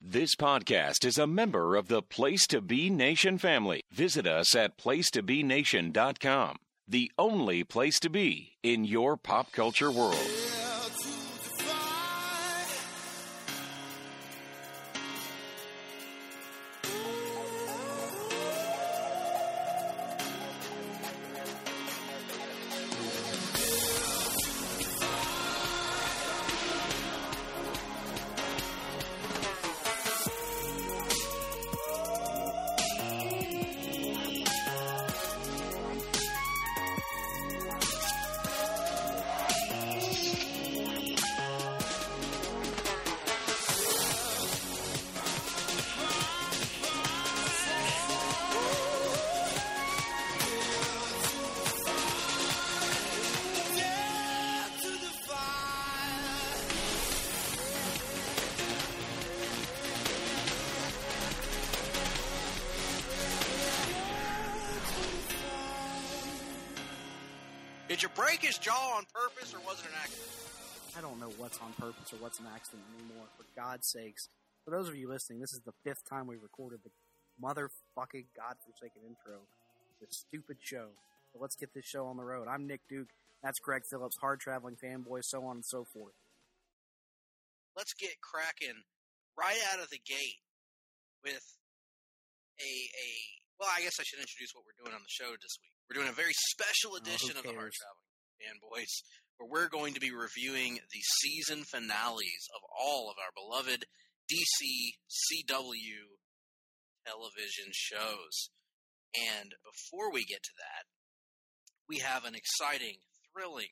This podcast is a member of the Place to Be Nation family. Visit us at placetobenation.com, the only place to be in your pop culture world. Did you break his jaw on purpose, or was it an accident? I don't know what's on purpose or what's an accident anymore, for God's sakes. For those of you listening, this is the 5th time we recorded the motherfucking godforsaken intro. This stupid show. So let's get this show on the road. I'm Nick Duke. That's Greg Phillips, hard-traveling fanboy, so on and so forth. Let's get cracking right out of the gate with well, I guess I should introduce what we're doing on the show this week. We're doing a very special edition of the Hard Traveling Fanboys, where we're going to be reviewing the season finales of all of our beloved DC CW television shows. And before we get to that, we have an exciting, thrilling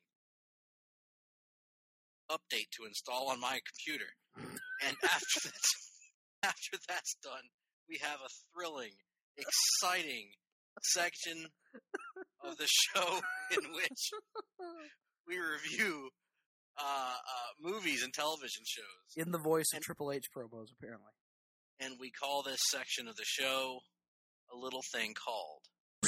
update to install on my computer. And after that's done, we have a thrilling, exciting section of the show in which we review movies and television shows. In the voice of Triple H promos, apparently. And we call this section of the show a little thing called...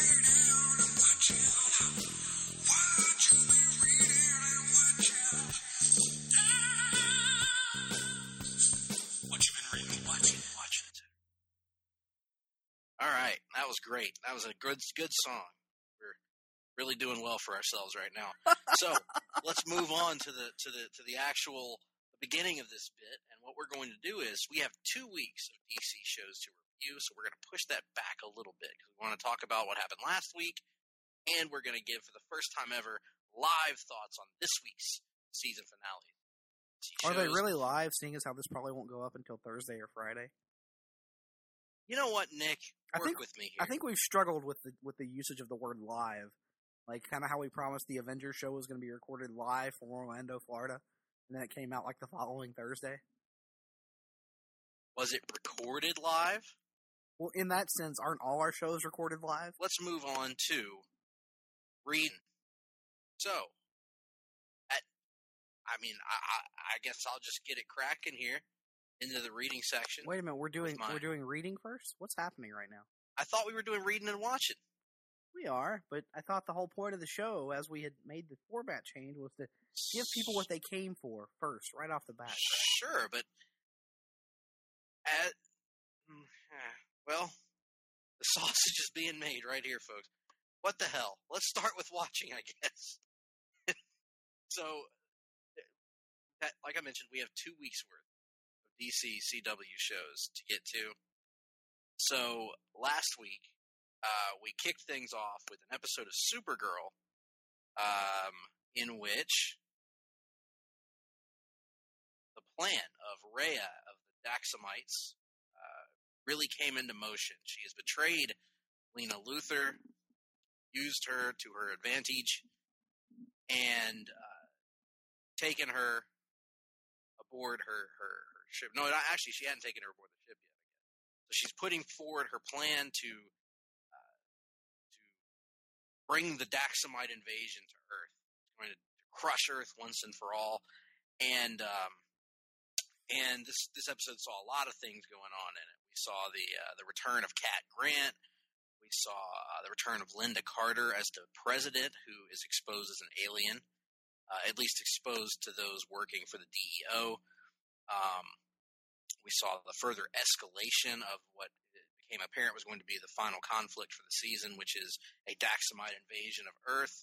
All right, that was great. That was a good song. We're really doing well for ourselves right now. So let's move on to the actual beginning of this bit. And what we're going to do is we have 2 weeks of DC shows to review, so we're going to push that back a little bit because we want to talk about what happened last week, and we're going to give, for the first time ever, live thoughts on this week's season finale. Are they really live, seeing as how this probably won't go up until Thursday or Friday? You know what, Nick? Work with me here. I think we've struggled with the usage of the word live. Like, kind of how we promised the Avengers show was going to be recorded live from Orlando, Florida, and then it came out like the following Thursday. Was it recorded live? Well, in that sense, aren't all our shows recorded live? Let's move on to reading. So, I guess I'll just get it cracking here. Into the reading section. Wait a minute, we're doing reading first? What's happening right now? I thought we were doing reading and watching. We are, but I thought the whole point of the show, as we had made the format change, was to give people what they came for first, right off the bat. Sure, but well, the sausage is being made right here, folks. What the hell? Let's start with watching, I guess. So, like I mentioned, we have 2 weeks worth DC CW shows to get to. So last week, we kicked things off with an episode of Supergirl, in which the plan of Rhea of the Daxamites really came into motion. She has betrayed Lena Luthor, used her to her advantage, and taken her aboard her ship. No, actually, she hadn't taken her aboard the ship yet. So she's putting forward her plan to bring the Daxamite invasion to Earth. It's going to crush Earth once and for all. And this episode saw a lot of things going on in it. We saw the return of Cat Grant. We saw the return of Linda Carter as the president, who is exposed as an alien, at least exposed to those working for the DEO. We saw the further escalation of what became apparent was going to be the final conflict for the season, which is a Daxamite invasion of Earth.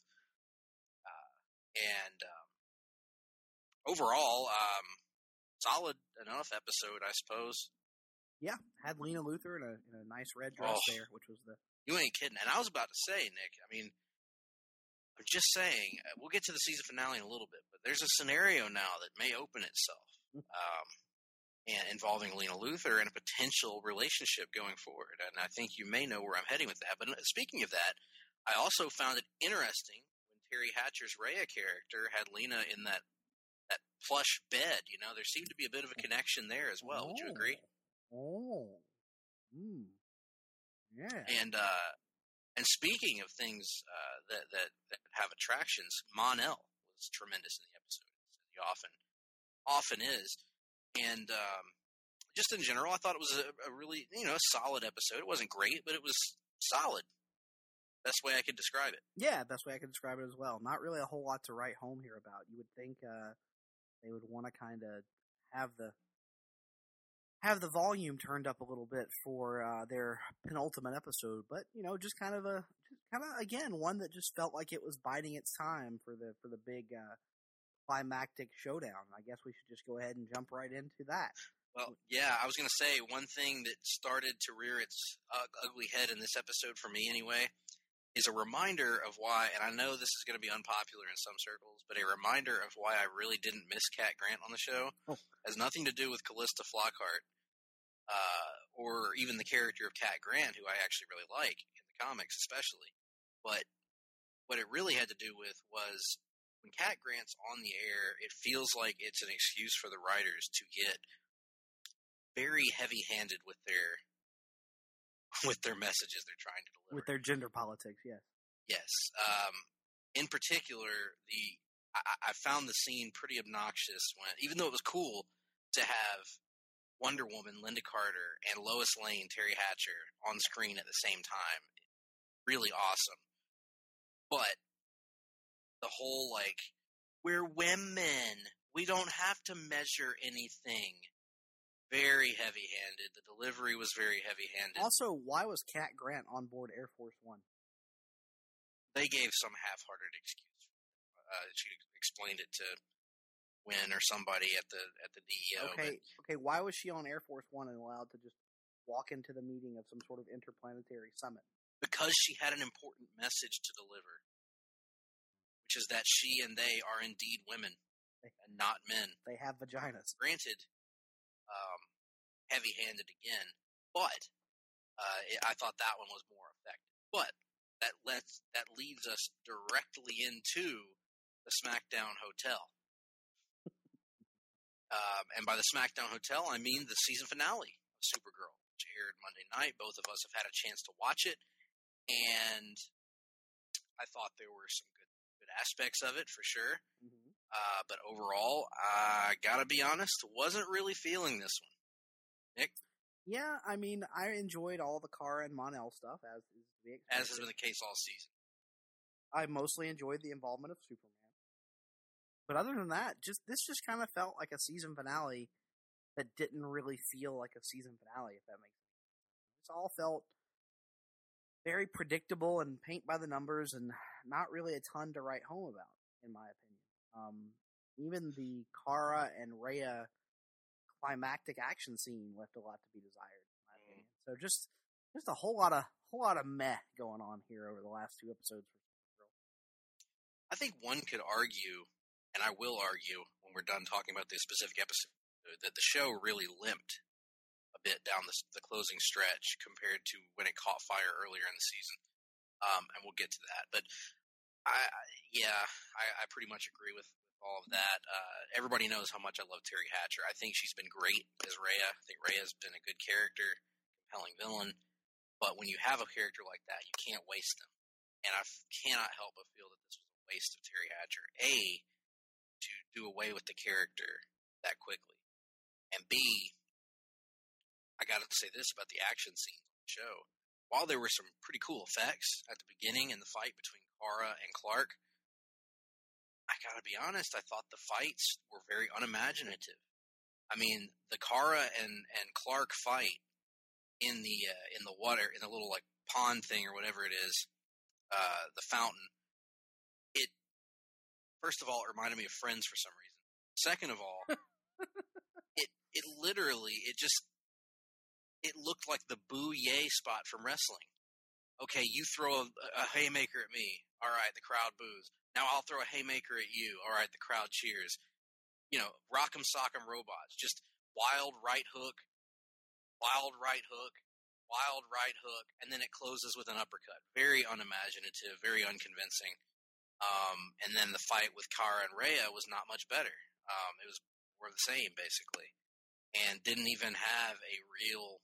Overall, solid enough episode, I suppose. Yeah, had Lena Luthor in a nice red dress there, which was the... You ain't kidding. And I was about to say, Nick, I mean, I'm just saying, we'll get to the season finale in a little bit, but there's a scenario now that may open itself and involving Lena Luthor and a potential relationship going forward. And I think you may know where I'm heading with that. But speaking of that, I also found it interesting when Terry Hatcher's Rhea character had Lena in that plush bed. You know, there seemed to be a bit of a connection there as well. Would you agree? Yeah. And speaking of things that have attractions, Mon-El was tremendous in the episode. He often is. And just in general, I thought it was a really, solid episode. It wasn't great, but it was solid. Best way I could describe it. Yeah, best way I could describe it as well. Not really a whole lot to write home here about. You would think they would want to kind of have the volume turned up a little bit for their penultimate episode, but just kind of again one that just felt like it was biding its time for the big climactic showdown. I guess we should just go ahead and jump right into that. Well, yeah, I was going to say one thing that started to rear its ugly head in this episode for me anyway is a reminder of why, and I know this is going to be unpopular in some circles, but a reminder of why I really didn't miss Cat Grant on the show. Has nothing to do with Callista Flockhart, or even the character of Cat Grant, who I actually really like in the comics especially. But what it really had to do with was when Cat Grant's on the air, it feels like it's an excuse for the writers to get very heavy-handed with their messages they're trying to deliver. With their gender politics, yes. Yes. In particular, I found the scene pretty obnoxious when, even though it was cool to have Wonder Woman, Linda Carter, and Lois Lane, Terry Hatcher, on screen at the same time. Really awesome. But the whole, we're women. We don't have to measure anything. Very heavy-handed. The delivery was very heavy-handed. Also, why was Cat Grant on board Air Force One? They gave some half-hearted excuse. She explained it to Wynn or somebody at the DEO. Okay. Why was she on Air Force One and allowed to just walk into the meeting of some sort of interplanetary summit? Because she had an important message to deliver, which is that she and they are indeed women and not men. They have vaginas. Granted, heavy-handed again, but I thought that one was more effective. But that leads us directly into the SmackDown Hotel. And by the SmackDown Hotel, I mean the season finale of Supergirl, which aired Monday night. Both of us have had a chance to watch it, and I thought there were some good aspects of it for sure. Mm-hmm. But overall, I gotta be honest, wasn't really feeling this one. Nick? Yeah, I mean, I enjoyed all the Kara and Mon-El stuff, as has been the case all season. I mostly enjoyed the involvement of Superman. But other than that, this just kind of felt like a season finale that didn't really feel like a season finale, if that makes sense. It all felt very predictable and paint by the numbers and not really a ton to write home about, in my opinion. Even the Kara and Rhea climactic action scene left a lot to be desired, in my opinion. So just a whole lot of meh going on here over the last two episodes for Supergirl. I think one could argue, and I will argue when we're done talking about this specific episode, that the show really limped a bit down the closing stretch compared to when it caught fire earlier in the season. And we'll get to that. But I pretty much agree with all of that. Everybody knows how much I love Terry Hatcher. I think she's been great as Rhea. I think Rhea's been a good character, compelling villain. But when you have a character like that, you can't waste them. And I cannot help but feel that this was a waste of Terry Hatcher. A, to do away with the character that quickly. And B, I got to say this about the action scenes on the show. While there were some pretty cool effects at the beginning in the fight between Kara and Clark, I got to be honest, I thought the fights were very unimaginative. I mean, the Kara and Clark fight in the water, in the little like pond thing or whatever it is, the fountain. It, first of all, it reminded me of Friends for some reason. Second of all, it literally, it looked like the boo yay spot from wrestling. Okay, you throw a haymaker at me. All right, the crowd boos. Now I'll throw a haymaker at you. All right, the crowd cheers. You know, rock'em sock'em robots. Just wild right hook, wild right hook, wild right hook, and then it closes with an uppercut. Very unimaginative, very unconvincing. And then the fight with Kara and Rhea was not much better. It was more the same, basically. And didn't even have a real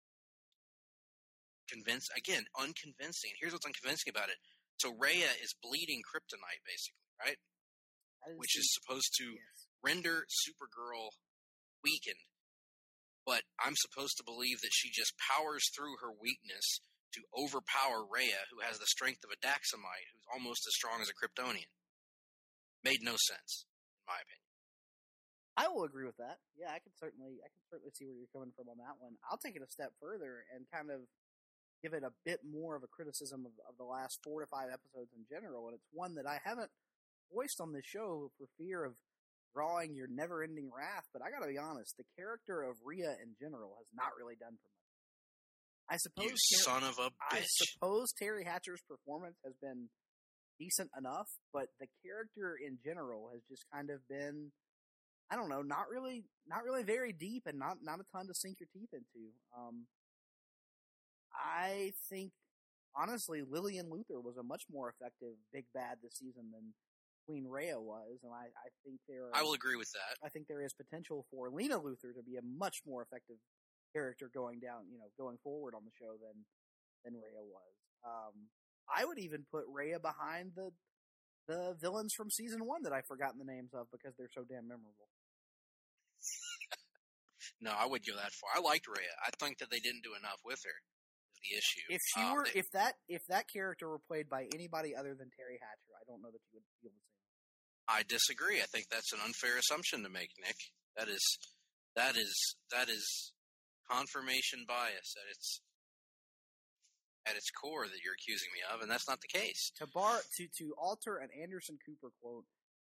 unconvincing. Here's what's unconvincing about it. So Rhea is bleeding kryptonite, basically, right? Which is supposed to render Supergirl weakened. But I'm supposed to believe that she just powers through her weakness to overpower Rhea, who has the strength of a Daxamite, who's almost as strong as a Kryptonian. Made no sense, in my opinion. I will agree with that. Yeah, I can certainly see where you're coming from on that one. I'll take it a step further and kind of give it a bit more of a criticism of the last 4 to 5 episodes in general, and it's one that I haven't voiced on this show for fear of drawing your never-ending wrath, but I gotta be honest, the character of Rhea in general has not really done for much. I suppose Terry Hatcher's performance has been decent enough, but the character in general has just kind of been, I don't know, not really very deep and not a ton to sink your teeth into. I think, honestly, Lillian Luthor was a much more effective big bad this season than Queen Rhea was, and I think I will agree with that. I think there is potential for Lena Luthor to be a much more effective character going forward on the show than Rhea was. I would even put Rhea behind the villains from season 1 that I've forgotten the names of because they're so damn memorable. No, I wouldn't go that far. I liked Rhea. I think that they didn't do enough with her. Is the issue? If that character were played by anybody other than Terry Hatcher, I don't know that you would feel the same. I disagree. I think that's an unfair assumption to make, Nick. That is confirmation bias at its core that you're accusing me of, and that's not the case. To alter an Anderson Cooper quote,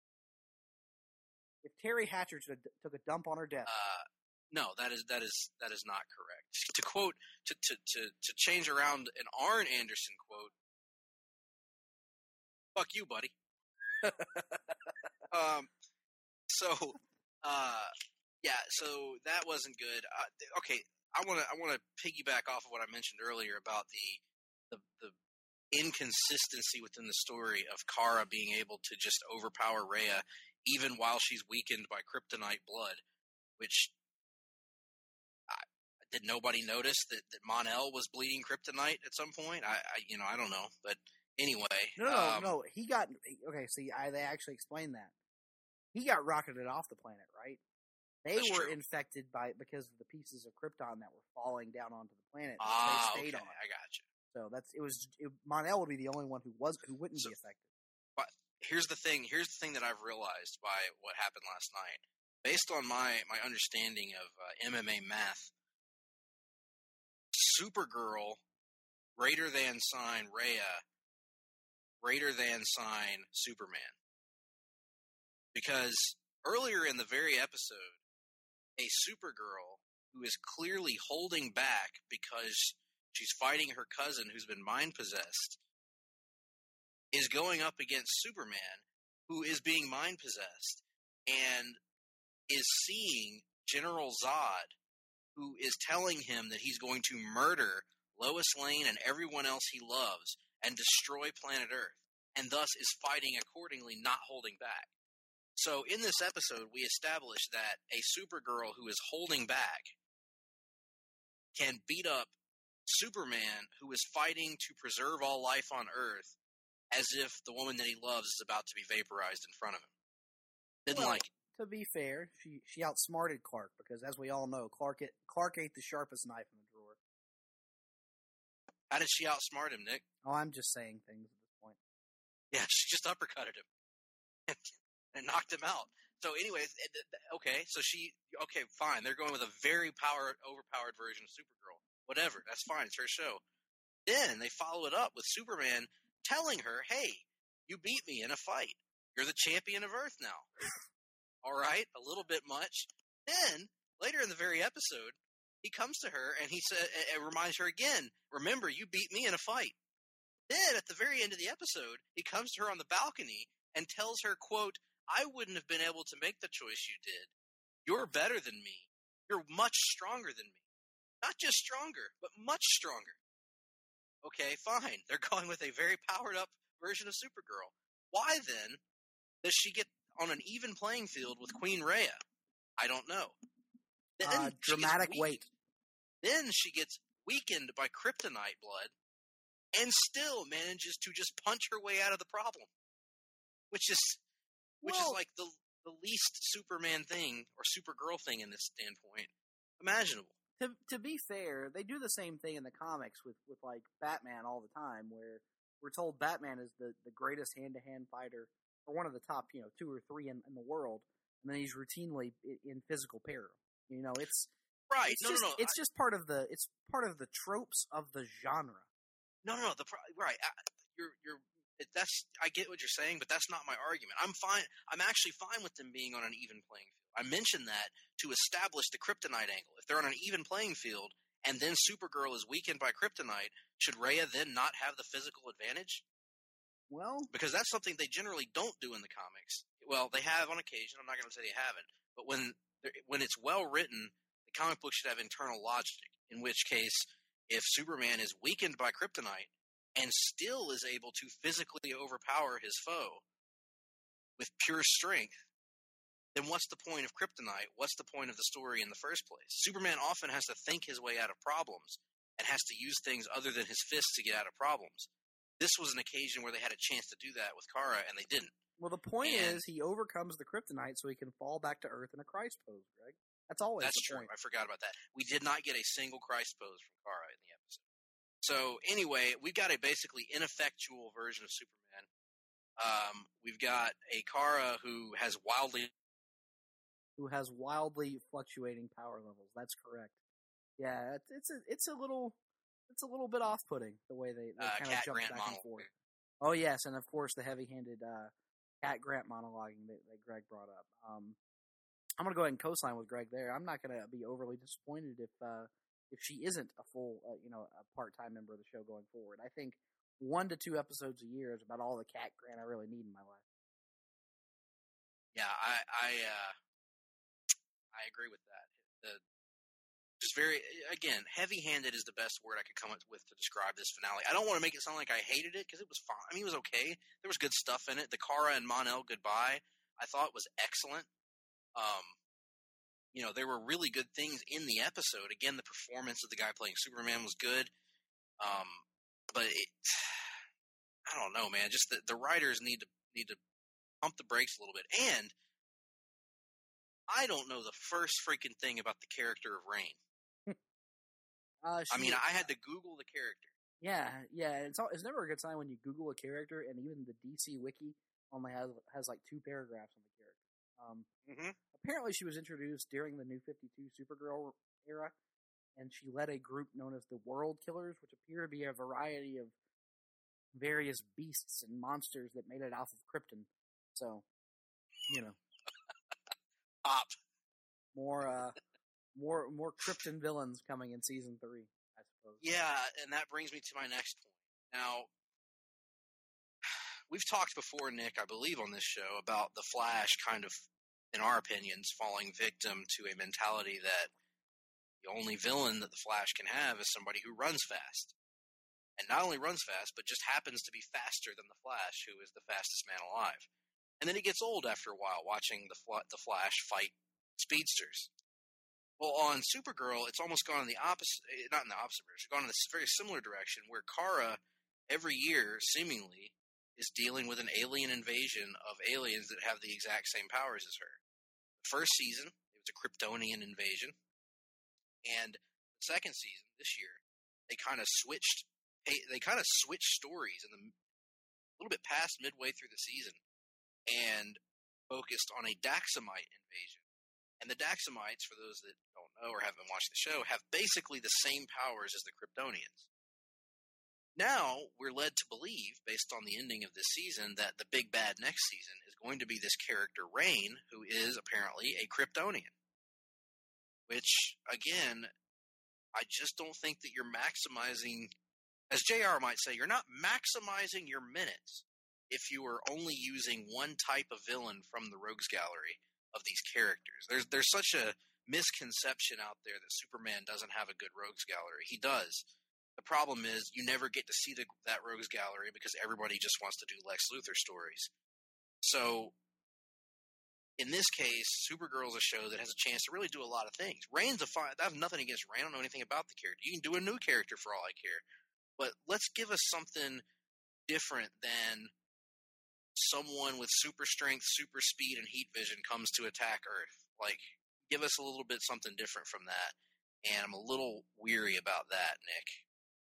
if Terry Hatcher took a dump on her desk. No, that is not correct. To quote, to change around an Arn Anderson quote, fuck you, buddy. So that wasn't good. Okay, I want to piggyback off of what I mentioned earlier about the inconsistency within the story of Kara being able to just overpower Rhea even while she's weakened by kryptonite blood, which did nobody notice that Mon-El was bleeding kryptonite at some point? I don't know, but anyway. No. He got okay. See, they actually explained that he got rocketed off the planet, right? That's were true. Infected because of the pieces of Krypton that were falling down onto the planet. They stayed on. I got you. So Mon-El would be the only one who wouldn't be affected. But here's the thing that I've realized by what happened last night, based on my understanding of MMA math. Supergirl, greater than sign Rhea, greater than sign Superman. Because earlier in the very episode, a Supergirl who is clearly holding back because she's fighting her cousin who's been mind-possessed is going up against Superman, who is being mind-possessed, and is seeing General Zod, who is telling him that he's going to murder Lois Lane and everyone else he loves and destroy planet Earth, and thus is fighting accordingly, not holding back. So in this episode, we establish that a Supergirl who is holding back can beat up Superman, who is fighting to preserve all life on Earth, as if the woman that he loves is about to be vaporized in front of him. Didn't like it. To be fair, she outsmarted Clark because, as we all know, Clark ate the sharpest knife in the drawer. How did she outsmart him, Nick? Oh, I'm just saying things at this point. Yeah, she just uppercutted him and knocked him out. So anyways, okay, fine. They're going with a very overpowered version of Supergirl. Whatever, that's fine. It's her show. Then they follow it up with Superman telling her, hey, you beat me in a fight. You're the champion of Earth now. All right, a little bit much. Then, later in the very episode, he comes to her and he reminds her again, remember, you beat me in a fight. Then, at the very end of the episode, he comes to her on the balcony and tells her, quote, I wouldn't have been able to make the choice you did. You're better than me. You're much stronger than me. Not just stronger, but much stronger. Okay, fine. They're going with a very powered-up version of Supergirl. Why, then, does she get on an even playing field with Queen Rhea? I don't know. Then dramatic weight. Then she gets weakened by kryptonite blood and still manages to just punch her way out of the problem. Which is like the least Superman thing or Supergirl thing in this standpoint imaginable. To be fair, they do the same thing in the comics with like Batman all the time, where we're told Batman is the greatest hand-to-hand fighter, or one of the top 2 or 3 in the world, and then he's routinely in physical peril. It's right. It's no. It's just part of the tropes of the genre. No. Right. I get what you're saying, but that's not my argument. I'm fine. I'm actually fine with them being on an even playing field. I mentioned that to establish the kryptonite angle. If they're on an even playing field, and then Supergirl is weakened by kryptonite, should Rhea then not have the physical advantage? Well, because that's something they generally don't do in the comics. Well, they have on occasion. I'm not going to say they haven't, but when it's well written, the comic book should have internal logic. In which case, if Superman is weakened by kryptonite and still is able to physically overpower his foe with pure strength, then what's the point of kryptonite? What's the point of the story in the first place? Superman often has to think his way out of problems and has to use things other than his fists to get out of problems. This was an occasion where they had a chance to do that with Kara, and they didn't. Well, the point is he overcomes the kryptonite so he can fall back to Earth in a Christ pose, Greg. That's always the point. That's true. I forgot about that. We did not get a single Christ pose from Kara in the episode. So, anyway, we've got a basically ineffectual version of Superman. We've got a Kara who has wildly fluctuating power levels. That's correct. Yeah, it's a little bit off-putting the way they kind of jump back and forth. Oh yes, and of course the heavy-handed Cat Grant monologuing that Greg brought up. I'm gonna go ahead and co-sign with Greg there. I'm not gonna be overly disappointed if she isn't a full a part-time member of the show going forward. I think 1 to 2 episodes a year is about all the Cat Grant I really need in my life. Yeah, I agree with that. Just very, again, heavy-handed is the best word I could come up with to describe this finale. I don't want to make it sound like I hated it, because it was fine. I mean, it was okay. There was good stuff in it. The Kara and Mon-El goodbye, I thought was excellent. There were really good things in the episode. Again, the performance of the guy playing Superman was good. But I don't know, man. Just the writers need to pump the brakes a little bit. And I don't know the first freaking thing about the character of Rain. I had to Google the character. Yeah. It's never a good sign when you Google a character, and even the DC Wiki only has like 2 paragraphs on the character. Apparently, she was introduced during the New 52 Supergirl era, and she led a group known as the World Killers, which appear to be a variety of various beasts and monsters that made it off of Krypton. So, Pop. More Krypton villains coming in season 3, I suppose. Yeah, and that brings me to my next point. Now, we've talked before, Nick, I believe, on this show about the Flash kind of, in our opinions, falling victim to a mentality that the only villain that the Flash can have is somebody who runs fast. And not only runs fast, but just happens to be faster than the Flash, who is the fastest man alive. And then it gets old after a while, watching the Flash fight speedsters. Well, on Supergirl, it's almost gone in the opposite, not in the opposite direction, it's gone in this very similar direction, where Kara, every year, seemingly, is dealing with an alien invasion of aliens that have the exact same powers as her. The first season, it was a Kryptonian invasion. And the second season, this year, they kind of switched stories a little bit past midway through the season. And focused on a Daxamite invasion. And the Daxamites, for those that don't know or haven't watched the show, have basically the same powers as the Kryptonians. Now, we're led to believe, based on the ending of this season, that the big bad next season is going to be this character, Rain, who is apparently a Kryptonian. Which, again, I just don't think that you're maximizing, as JR might say, you're not maximizing your minutes if you are only using one type of villain from the Rogues Gallery of these characters. There's such a misconception out there that Superman doesn't have a good Rogues Gallery. He does. The problem is you never get to see that Rogues Gallery because everybody just wants to do Lex Luthor stories. So, in this case, Supergirl's a show that has a chance to really do a lot of things. Rain's I have nothing against Rain. I don't know anything about the character. You can do a new character for all I care. But let's give us something different than someone with super strength, super speed, and heat vision comes to attack Earth. Like, give us a little bit something different from that. And I'm a little weary about that, Nick.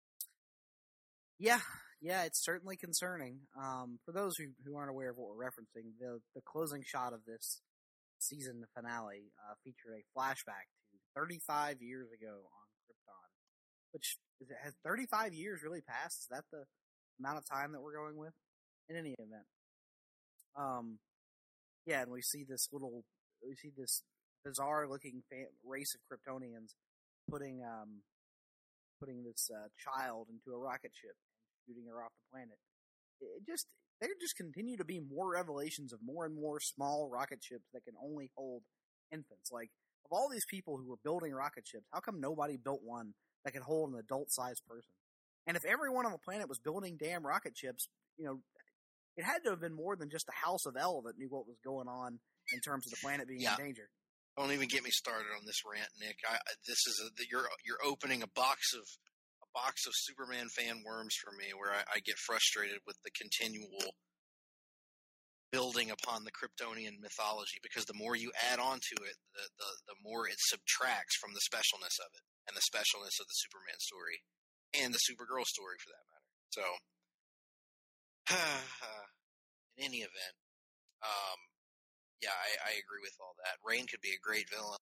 Yeah, it's certainly concerning. For those who aren't aware of what we're referencing, the closing shot of this season finale featured a flashback to 35 years ago on Krypton. Which, has 35 years really passed? Is that the amount of time that we're going with? In any event. And we see this bizarre-looking race of Kryptonians putting this child into a rocket ship and shooting her off the planet. There just continue to be more revelations of more and more small rocket ships that can only hold infants. Like, of all these people who were building rocket ships, how come nobody built one that could hold an adult-sized person? And if everyone on the planet was building damn rocket ships, it had to have been more than just the House of El that knew what was going on in terms of the planet being in danger. Don't even get me started on this rant, Nick. You're opening a box of Superman fan worms for me, where I get frustrated with the continual building upon the Kryptonian mythology, because the more you add on to it, the more it subtracts from the specialness of it, and the specialness of the Superman story, and the Supergirl story for that matter. So, in any event, I agree with all that. Rain could be a great villain.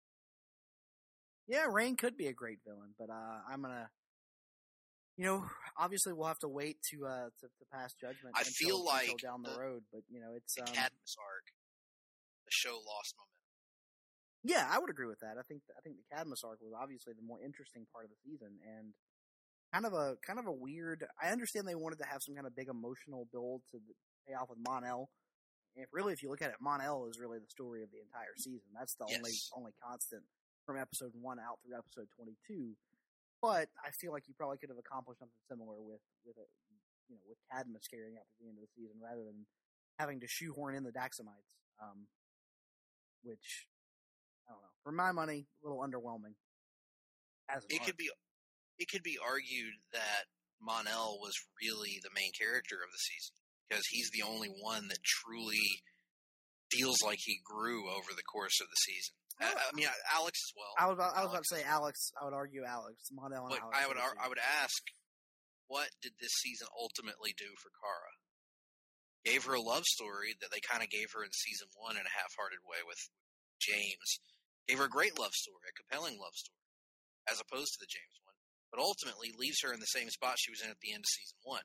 Yeah, Rain could be a great villain, but I'm gonna, obviously we'll have to wait to pass judgment. I feel like until down the road, but it's the Cadmus arc. The show lost momentum. Yeah, I would agree with that. I think the Cadmus arc was obviously the more interesting part of the season, and kind of a weird. I understand they wanted to have some kind of big emotional build to pay off with Mon-El. If you look at it, Mon-El is really the story of the entire season. That's the only constant from episode 1 out through episode 22. But I feel like you probably could have accomplished something similar with Cadmus carrying out to the end of the season, rather than having to shoehorn in the Daxamites, which, I don't know, for my money, a little underwhelming. It could be argued that Mon-El was really the main character of the season, because he's the only one that truly feels like he grew over the course of the season. I mean, Alex as well. I was about to say Alex. I would argue Alex. Mon-El and Alex. I would ask, what did this season ultimately do for Kara? Gave her a love story that they kind of gave her in season 1 in a half-hearted way with James. Gave her a great love story, a compelling love story, as opposed to the James one. But ultimately leaves her in the same spot she was in at the end of season 1.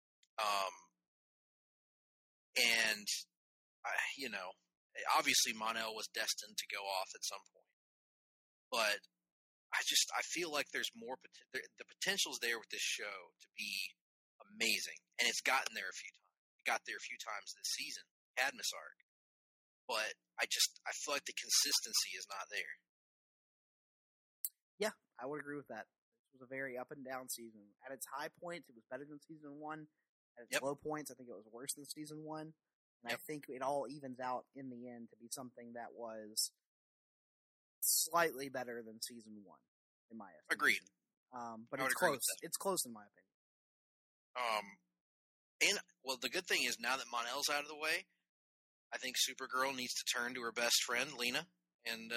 Obviously Mon-El was destined to go off at some point. But I feel like there's more the potential's there with this show to be amazing. And it's gotten there a few times. It got there a few times this season, Cadmus arc. But I feel like the consistency is not there. Yeah, I would agree with that. This was a very up and down season. At its high points, it was better than season 1. At its low points, I think it was worse than season 1. And I think it all evens out in the end to be something that was slightly better than season 1, in my estimation. Agreed. But it's close. It's close in my opinion. The good thing is, now that Mon-El's out of the way, I think Supergirl needs to turn to her best friend, Lena, and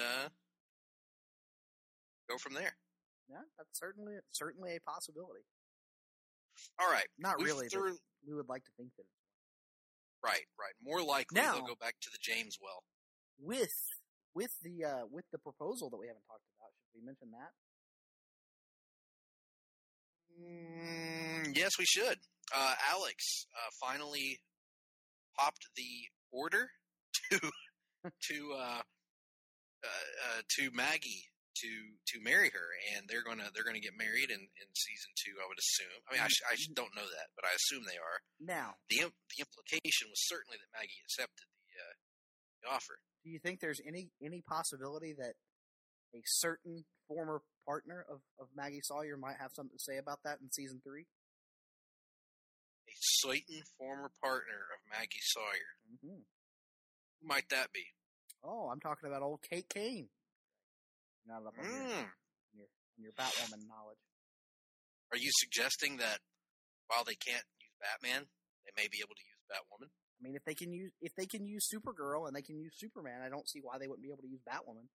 go from there. Yeah, that's certainly a possibility. All right. Not really, but we would like to think that. Right. More likely Now, they'll go back to the James well. With the proposal that we haven't talked about, should we mention that? Yes, we should. Alex finally popped the order to Maggie to marry her, and they're gonna get married in season 2. I would assume. I mean, I don't know that, but I assume they are. Now, the implication was certainly that Maggie accepted the offer. do you think there's any possibility that a certain former partner of Maggie Sawyer might have something to say about that in season 3? A certain former partner of Maggie Sawyer. Mm-hmm. Who might that be? Oh, I'm talking about old Kate Kane. Not up on your Batwoman knowledge. Are you suggesting that while they can't use Batman, they may be able to use Batwoman? I mean, if they can use Supergirl and they can use Superman, I don't see why they wouldn't be able to use Batwoman.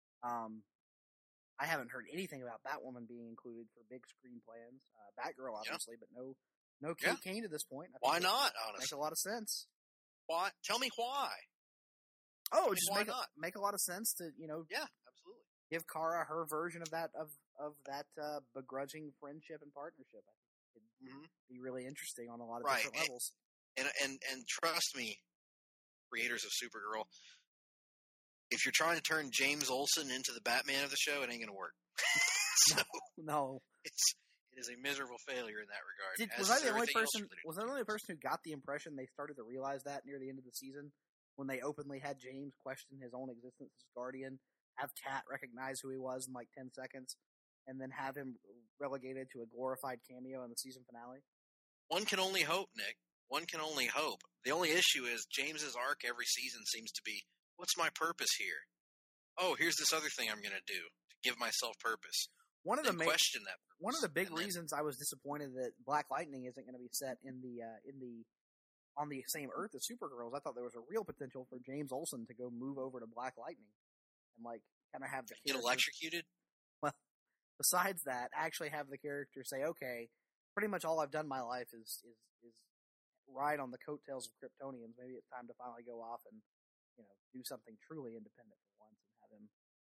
I haven't heard anything about Batwoman being included for big screen plans. Batgirl, obviously, but no Kate Kane to this point. Why not? Honestly, makes a lot of sense. Why? Tell me why. Oh, just make a lot of sense to Yeah, absolutely. Give Kara her version of that begrudging friendship and partnership. I think it'd be really interesting on a lot of different levels. And trust me, creators of Supergirl, if you're trying to turn James Olsen into the Batman of the show, it ain't going to work. No. It is a miserable failure in that regard. Was I the only person who got the impression they started to realize that near the end of the season when they openly had James question his own existence as Guardian, have Cat recognize who he was in like 10 seconds, and then have him relegated to a glorified cameo in the season finale? One can only hope, Nick. One can only hope. The only issue is James's arc every season seems to be, what's my purpose here? Oh, here's this other thing I'm going to do to give myself purpose. One of the big reasons I was disappointed that Black Lightning isn't going to be set on the same Earth as Supergirl is I thought there was a real potential for James Olsen to go move over to Black Lightning and kind of have the get electrocuted. Well, besides that, actually have the character say, "Okay, pretty much all I've done in my life is ride on the coattails of Kryptonians. Maybe it's time to finally go off and do something truly independent for once and have him."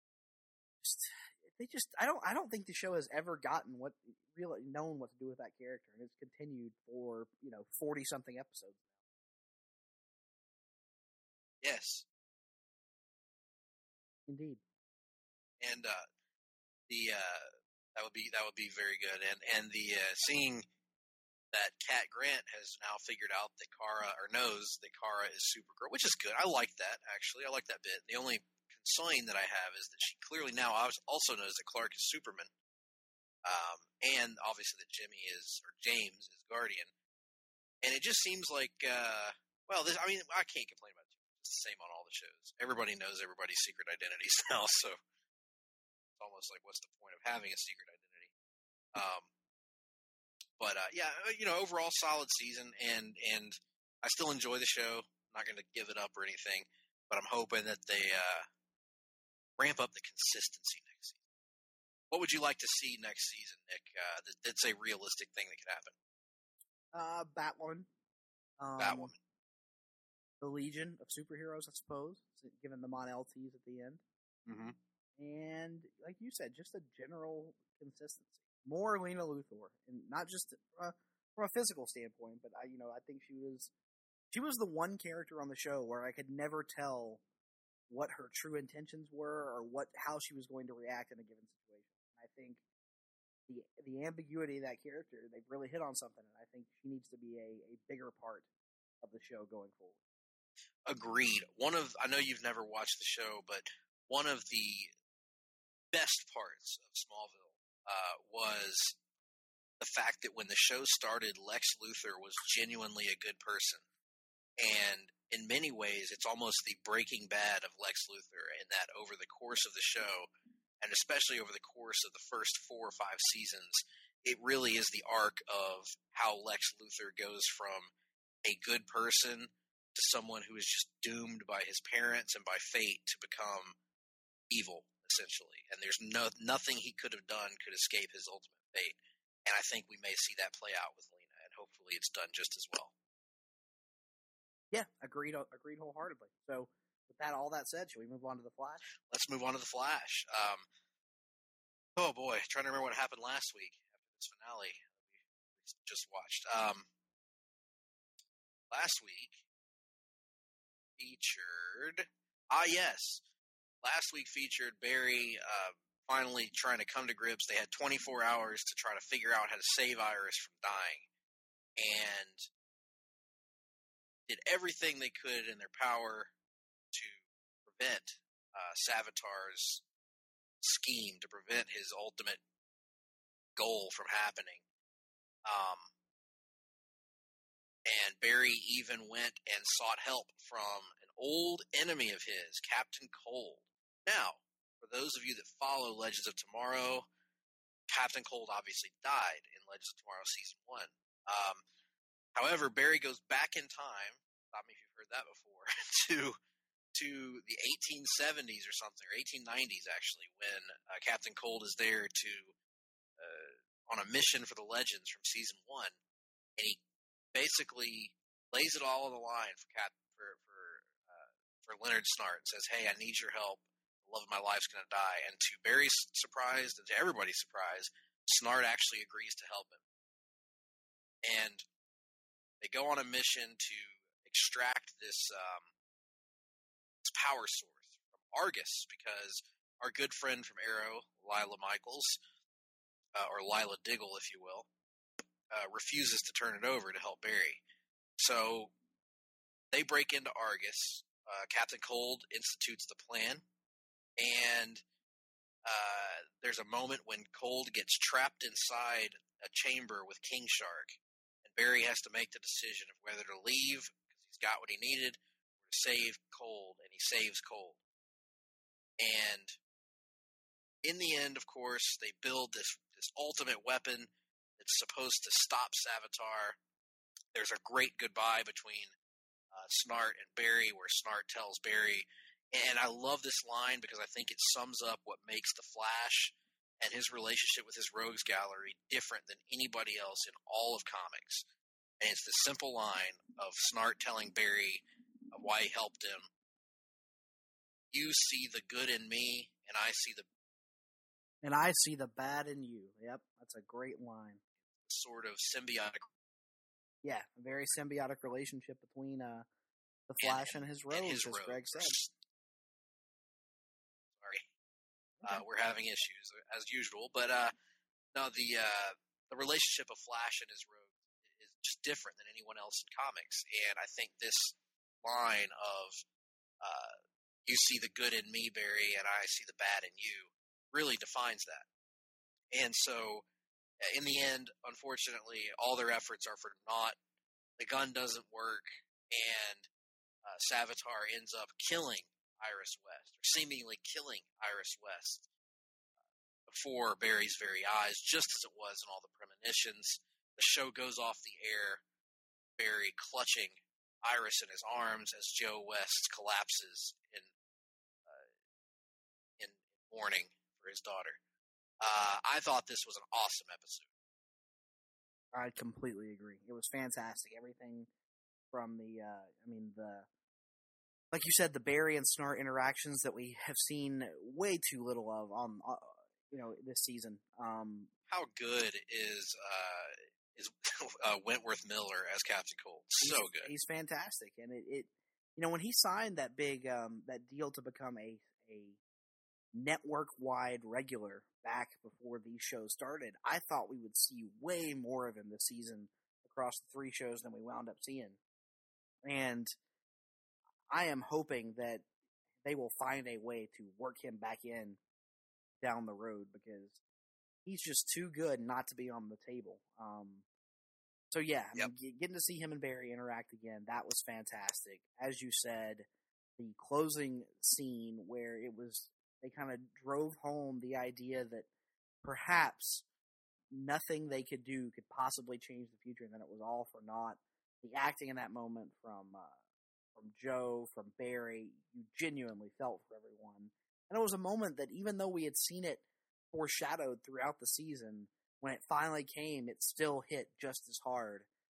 I don't think the show has ever gotten known what to do with that character, and it's continued for 40 something episodes now. Yes, indeed, and that would be very good, and the seeing that Cat Grant has now figured out that knows that Kara is Supergirl, which is good. I like that, actually. I like that bit. The only concern that I have is that she clearly now also knows that Clark is Superman, and obviously that James is Guardian. And it just seems like, I can't complain about it. It's the same on all the shows. Everybody knows everybody's secret identities now, so it's almost like, what's the point of having a secret identity? Overall solid season, and I still enjoy the show. I'm not going to give it up or anything, but I'm hoping that they ramp up the consistency next season. What would you like to see next season, Nick? That's a realistic thing that could happen. Batwoman. Batwoman. The Legion of Superheroes, I suppose, given the Mon-El tease at the end. Mm-hmm. And, like you said, just a general consistency. More Lena Luthor, and not just from a physical standpoint, but I think she was the one character on the show where I could never tell what her true intentions were or how she was going to react in a given situation. And I think the ambiguity of that character, they've really hit on something, and I think she needs to be a bigger part of the show going forward. Agreed. I know you've never watched the show, but one of the best parts of Smallville was the fact that when the show started, Lex Luthor was genuinely a good person. And in many ways, it's almost the Breaking Bad of Lex Luthor, in that over the course of the show, and especially over the course of the first 4 or 5 seasons, it really is the arc of how Lex Luthor goes from a good person to someone who is just doomed by his parents and by fate to become evil, essentially. And there's nothing he could have done could escape his ultimate fate. And I think we may see that play out with Lena, and hopefully it's done just as well. Yeah, agreed wholeheartedly. So, with that, all that said, should we move on to The Flash? Let's move on to The Flash. Oh boy, trying to remember what happened last week after this finale we just watched. Last week featured last week featured Barry finally trying to come to grips. They had 24 hours to try to figure out how to save Iris from dying, and did everything they could in their power to prevent Savitar's scheme, to prevent his ultimate goal from happening. And Barry even went and sought help from an old enemy of his, Captain Cold. Now, for those of you that follow Legends of Tomorrow, Captain Cold obviously died in Legends of Tomorrow Season 1. However, Barry goes back in time, stop me if you've heard that before, to the 1870s or something, or 1890s actually, when Captain Cold is there to on a mission for the Legends from Season 1, and he basically lays it all on the line for Leonard Snart and says, "Hey, I need your help. The love of my life's going to die." And to Barry's surprise, and to everybody's surprise, Snart actually agrees to help him. And they go on a mission to extract this power source from Argus, because our good friend from Arrow, Lila Michaels, or Lila Diggle, if you will, refuses to turn it over to help Barry. So they break into Argus. Captain Cold institutes the plan, and there's a moment when Cold gets trapped inside a chamber with King Shark, and Barry has to make the decision of whether to leave because he's got what he needed, or to save Cold, and he saves Cold. And in the end, of course, they build this ultimate weapon that's supposed to stop Savitar. There's a great goodbye between Snart and Barry, where Snart tells Barry, and I love this line because I think it sums up what makes the Flash and his relationship with his Rogues Gallery different than anybody else in all of comics. And it's the simple line of Snart telling Barry why he helped him. "You see the good in me, and I see the bad in you." Yep, that's a great line. Sort of symbiotic. Yeah, a very symbiotic relationship between the Flash and his Rogues, as Greg said. Sorry. Okay. We're having issues, as usual. But no, the relationship of Flash and his Rogues is just different than anyone else in comics. And I think this line of "you see the good in me, Barry, and I see the bad in you" really defines that. And so, in the end, unfortunately, all their efforts are for naught. The gun doesn't work, and Savitar ends up killing Iris West, or seemingly killing Iris West, before Barry's very eyes, just as it was in all the premonitions. The show goes off the air, Barry clutching Iris in his arms as Joe West collapses in mourning for his daughter. I thought this was an awesome episode. I completely agree. It was fantastic. Everything from like you said, the Barry and Snart interactions that we have seen way too little of on, this season. How good is Wentworth Miller as Captain Cold? So good. He's fantastic, and it when he signed that big that deal to become a network-wide regular back before these shows started, I thought we would see way more of him this season across the 3 shows than we wound up seeing. And I am hoping that they will find a way to work him back in down the road, because he's just too good not to be on the table. So yeah, getting to see him and Barry interact again, that was fantastic. As you said, the closing scene where they kind of drove home the idea that perhaps nothing they could do could possibly change the future, and then it was all for naught. The acting in that moment from Joe, from Barry, you genuinely felt for everyone. And it was a moment that, even though we had seen it foreshadowed throughout the season, when it finally came, it still hit just as hard.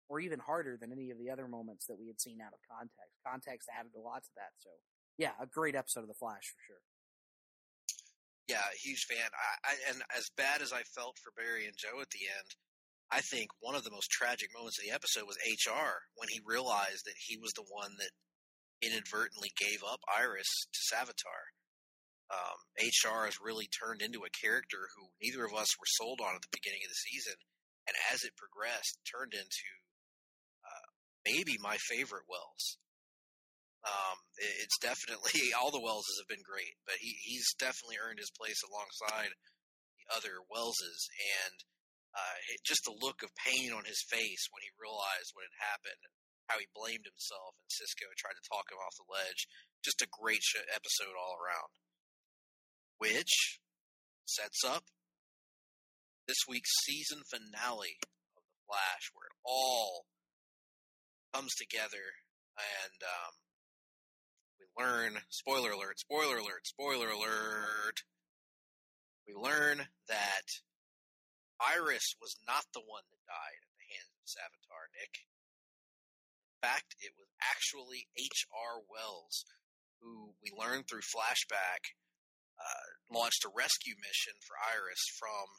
or even harder than any of the other moments that we had seen out of context. Context added a lot to that. So, yeah, a great episode of The Flash for sure. Yeah, huge fan. And as bad as I felt for Barry and Joe at the end, I think one of the most tragic moments of the episode was HR, when he realized that he was the one that inadvertently gave up Iris to Savitar. HR has really turned into a character who neither of us were sold on at the beginning of the season, and as it progressed, turned into maybe my favorite Wells. It's definitely, all the Welleses have been great, but he's definitely earned his place alongside the other Welleses, and just the look of pain on his face when he realized what had happened, how he blamed himself, and Cisco tried to talk him off the ledge. Just a great episode all around. Which sets up this week's season finale of The Flash, where it all comes together, and we learn, spoiler alert, we learn that Iris was not the one that died at the hands of Savitar, Nick. In fact, it was actually H.R. Wells, who we learned through flashback launched a rescue mission for Iris from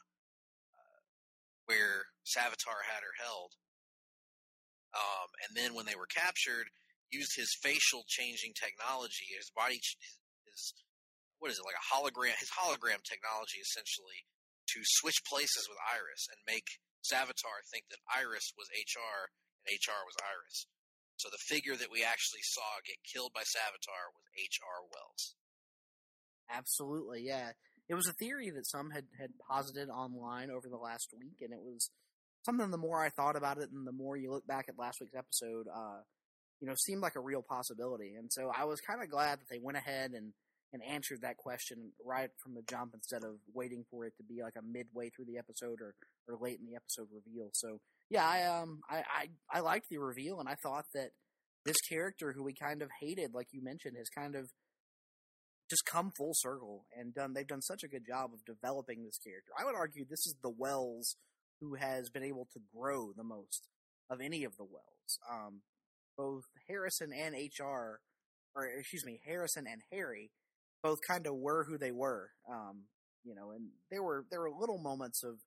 where Savitar had her held. And then when they were captured, used his facial changing technology, his body, what is it, like a hologram, his hologram technology essentially, to switch places with Iris and make Savitar think that Iris was HR and HR was Iris. So the figure that we actually saw get killed by Savitar was H.R. Wells. Absolutely, yeah. It was a theory that some had posited online over the last week, and it was something the more I thought about it and the more you look back at last week's episode, seemed like a real possibility. And so I was kind of glad that they went ahead and answered that question right from the jump instead of waiting for it to be like a midway through the episode or late in the episode reveal. So, yeah, I liked the reveal, and I thought that this character who we kind of hated, like you mentioned, has kind of just come full circle and they've done such a good job of developing this character. I would argue this is the Wells who has been able to grow the most of any of the Wells. Both Harrison and Harrison and Harry both kind of were who they were. And there were little moments of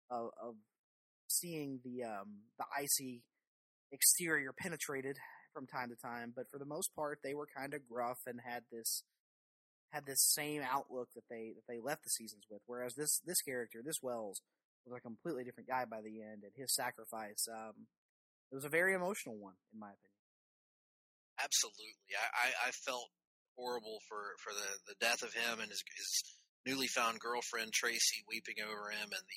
seeing the icy exterior penetrated from time to time, but for the most part they were kind of gruff and had this same outlook that they left the seasons with. Whereas this character, this Wells, was a completely different guy by the end, and his sacrifice, it was a very emotional one, in my opinion. Absolutely. I felt horrible for the death of him and his newly found girlfriend, Tracy, weeping over him, and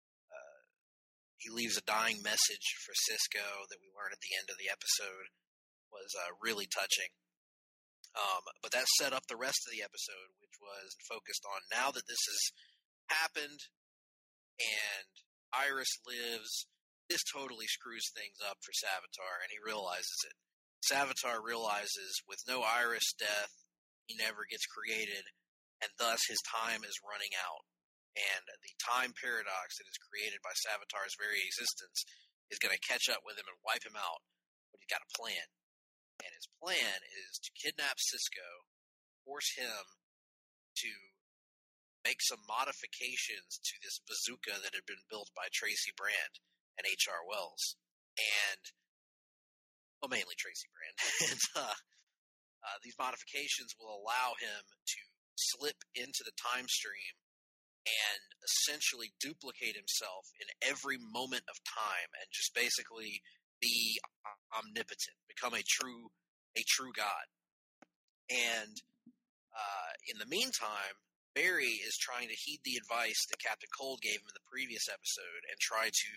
he leaves a dying message for Cisco that we learn at the end of the episode was really touching. But that set up the rest of the episode, which was focused on now that this has happened and Iris lives, this totally screws things up for Savitar, and he realizes it. Savitar realizes with no Iris death, he never gets created, and thus his time is running out. And the time paradox that is created by Savitar's very existence is going to catch up with him and wipe him out, but he's got a plan. And his plan is to kidnap Cisco, force him to make some modifications to this bazooka that had been built by Tracy Brand and H.R. Wells. And, well, mainly Tracy Brand. And these modifications will allow him to slip into the time stream and essentially duplicate himself in every moment of time and just basically be omnipotent, become a true god. And in the meantime, Barry is trying to heed the advice that Captain Cold gave him in the previous episode and try to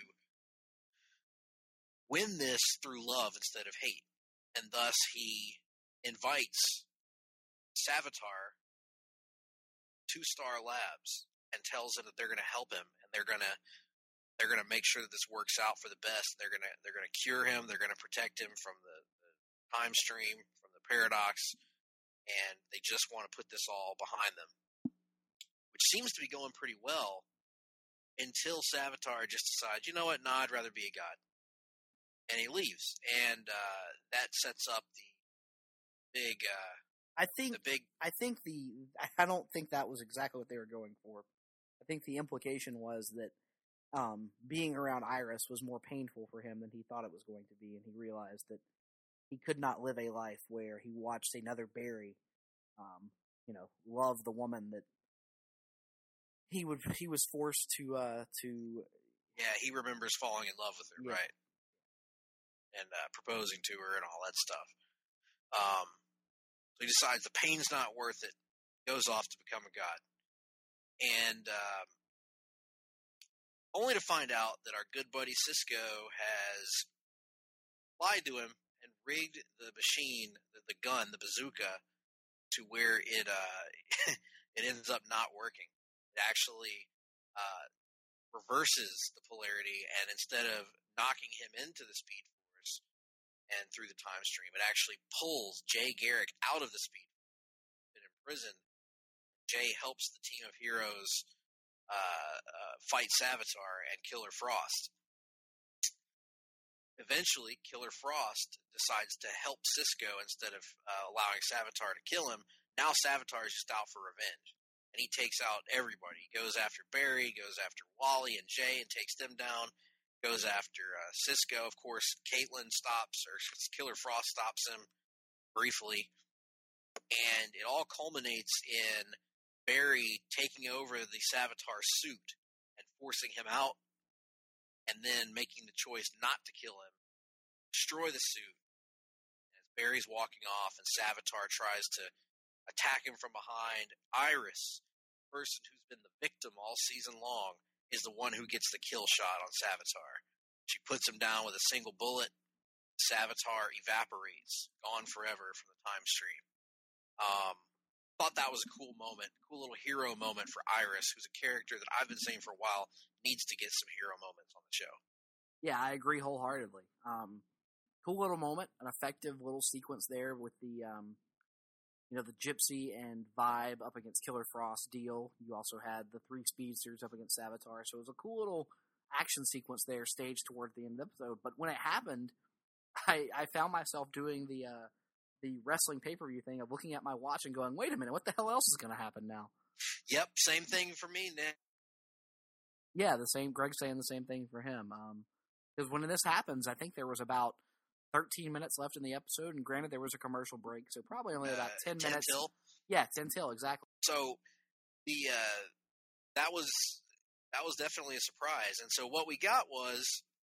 win this through love instead of hate. And thus he invites Savitar to Star Labs and tells him that they're going to help him and they're going to make sure that this works out for the best. They're going to cure him. They're going to protect him from the time stream, from the paradox, and they just want to put this all behind them, which seems to be going pretty well until Savitar just decides, you know what? No, I'd rather be a god. and he leaves, and that sets up the big. I don't think that was exactly what they were going for. I think the implication was that being around Iris was more painful for him than he thought it was going to be, and he realized that he could not live a life where he watched another Barry, love the woman that he was forced to. Yeah, he remembers falling in love with her, Yeah. right? And proposing to her and all that stuff. So he decides the pain's not worth it. Goes off to become a god. And only to find out that our good buddy Cisco has lied to him and rigged the machine, the gun, the bazooka, to where it it ends up not working. It actually reverses the polarity, and instead of knocking him into the Speed Force and through the time stream, it actually pulls Jay Garrick out of the Speed Force and in prison. Jay helps the team of heroes fight Savitar and Killer Frost. Eventually, Killer Frost decides to help Cisco instead of allowing Savitar to kill him. Now Savitar is just out for revenge. And he takes out everybody. He goes after Barry, goes after Wally and Jay and takes them down. Goes after Cisco. Of course, Caitlin stops, or Killer Frost stops him briefly. And it all culminates in Barry taking over the Savitar suit and forcing him out, and then making the choice not to kill him, destroy the suit. As Barry's walking off and Savitar tries to attack him from behind, Iris, the person who's been the victim all season long, is the one who gets the kill shot on Savitar. She puts him down with a single bullet. Savitar evaporates, gone forever from the time stream. Thought that was a cool moment, cool little hero moment for Iris, who's a character that I've been saying for a while needs to get some hero moments on the show. Yeah, I agree wholeheartedly. Cool little moment, an effective little sequence there with the the Gypsy and Vibe up against Killer Frost deal. You also had the 3 speedsters up against Savitar, so it was a cool little action sequence there staged toward the end of the episode. But when it happened, I found myself doing the wrestling pay-per-view thing of looking at my watch and going, wait a minute, what the hell else is going to happen now? Yep, same thing for me, Nick. Yeah, Greg's saying the same thing for him. Because when this happens, I think there was about 13 minutes left in the episode, and granted there was a commercial break, so probably only about 10 minutes. 10 till? Yeah, 10 till, exactly. So the that was definitely a surprise. And so what we got was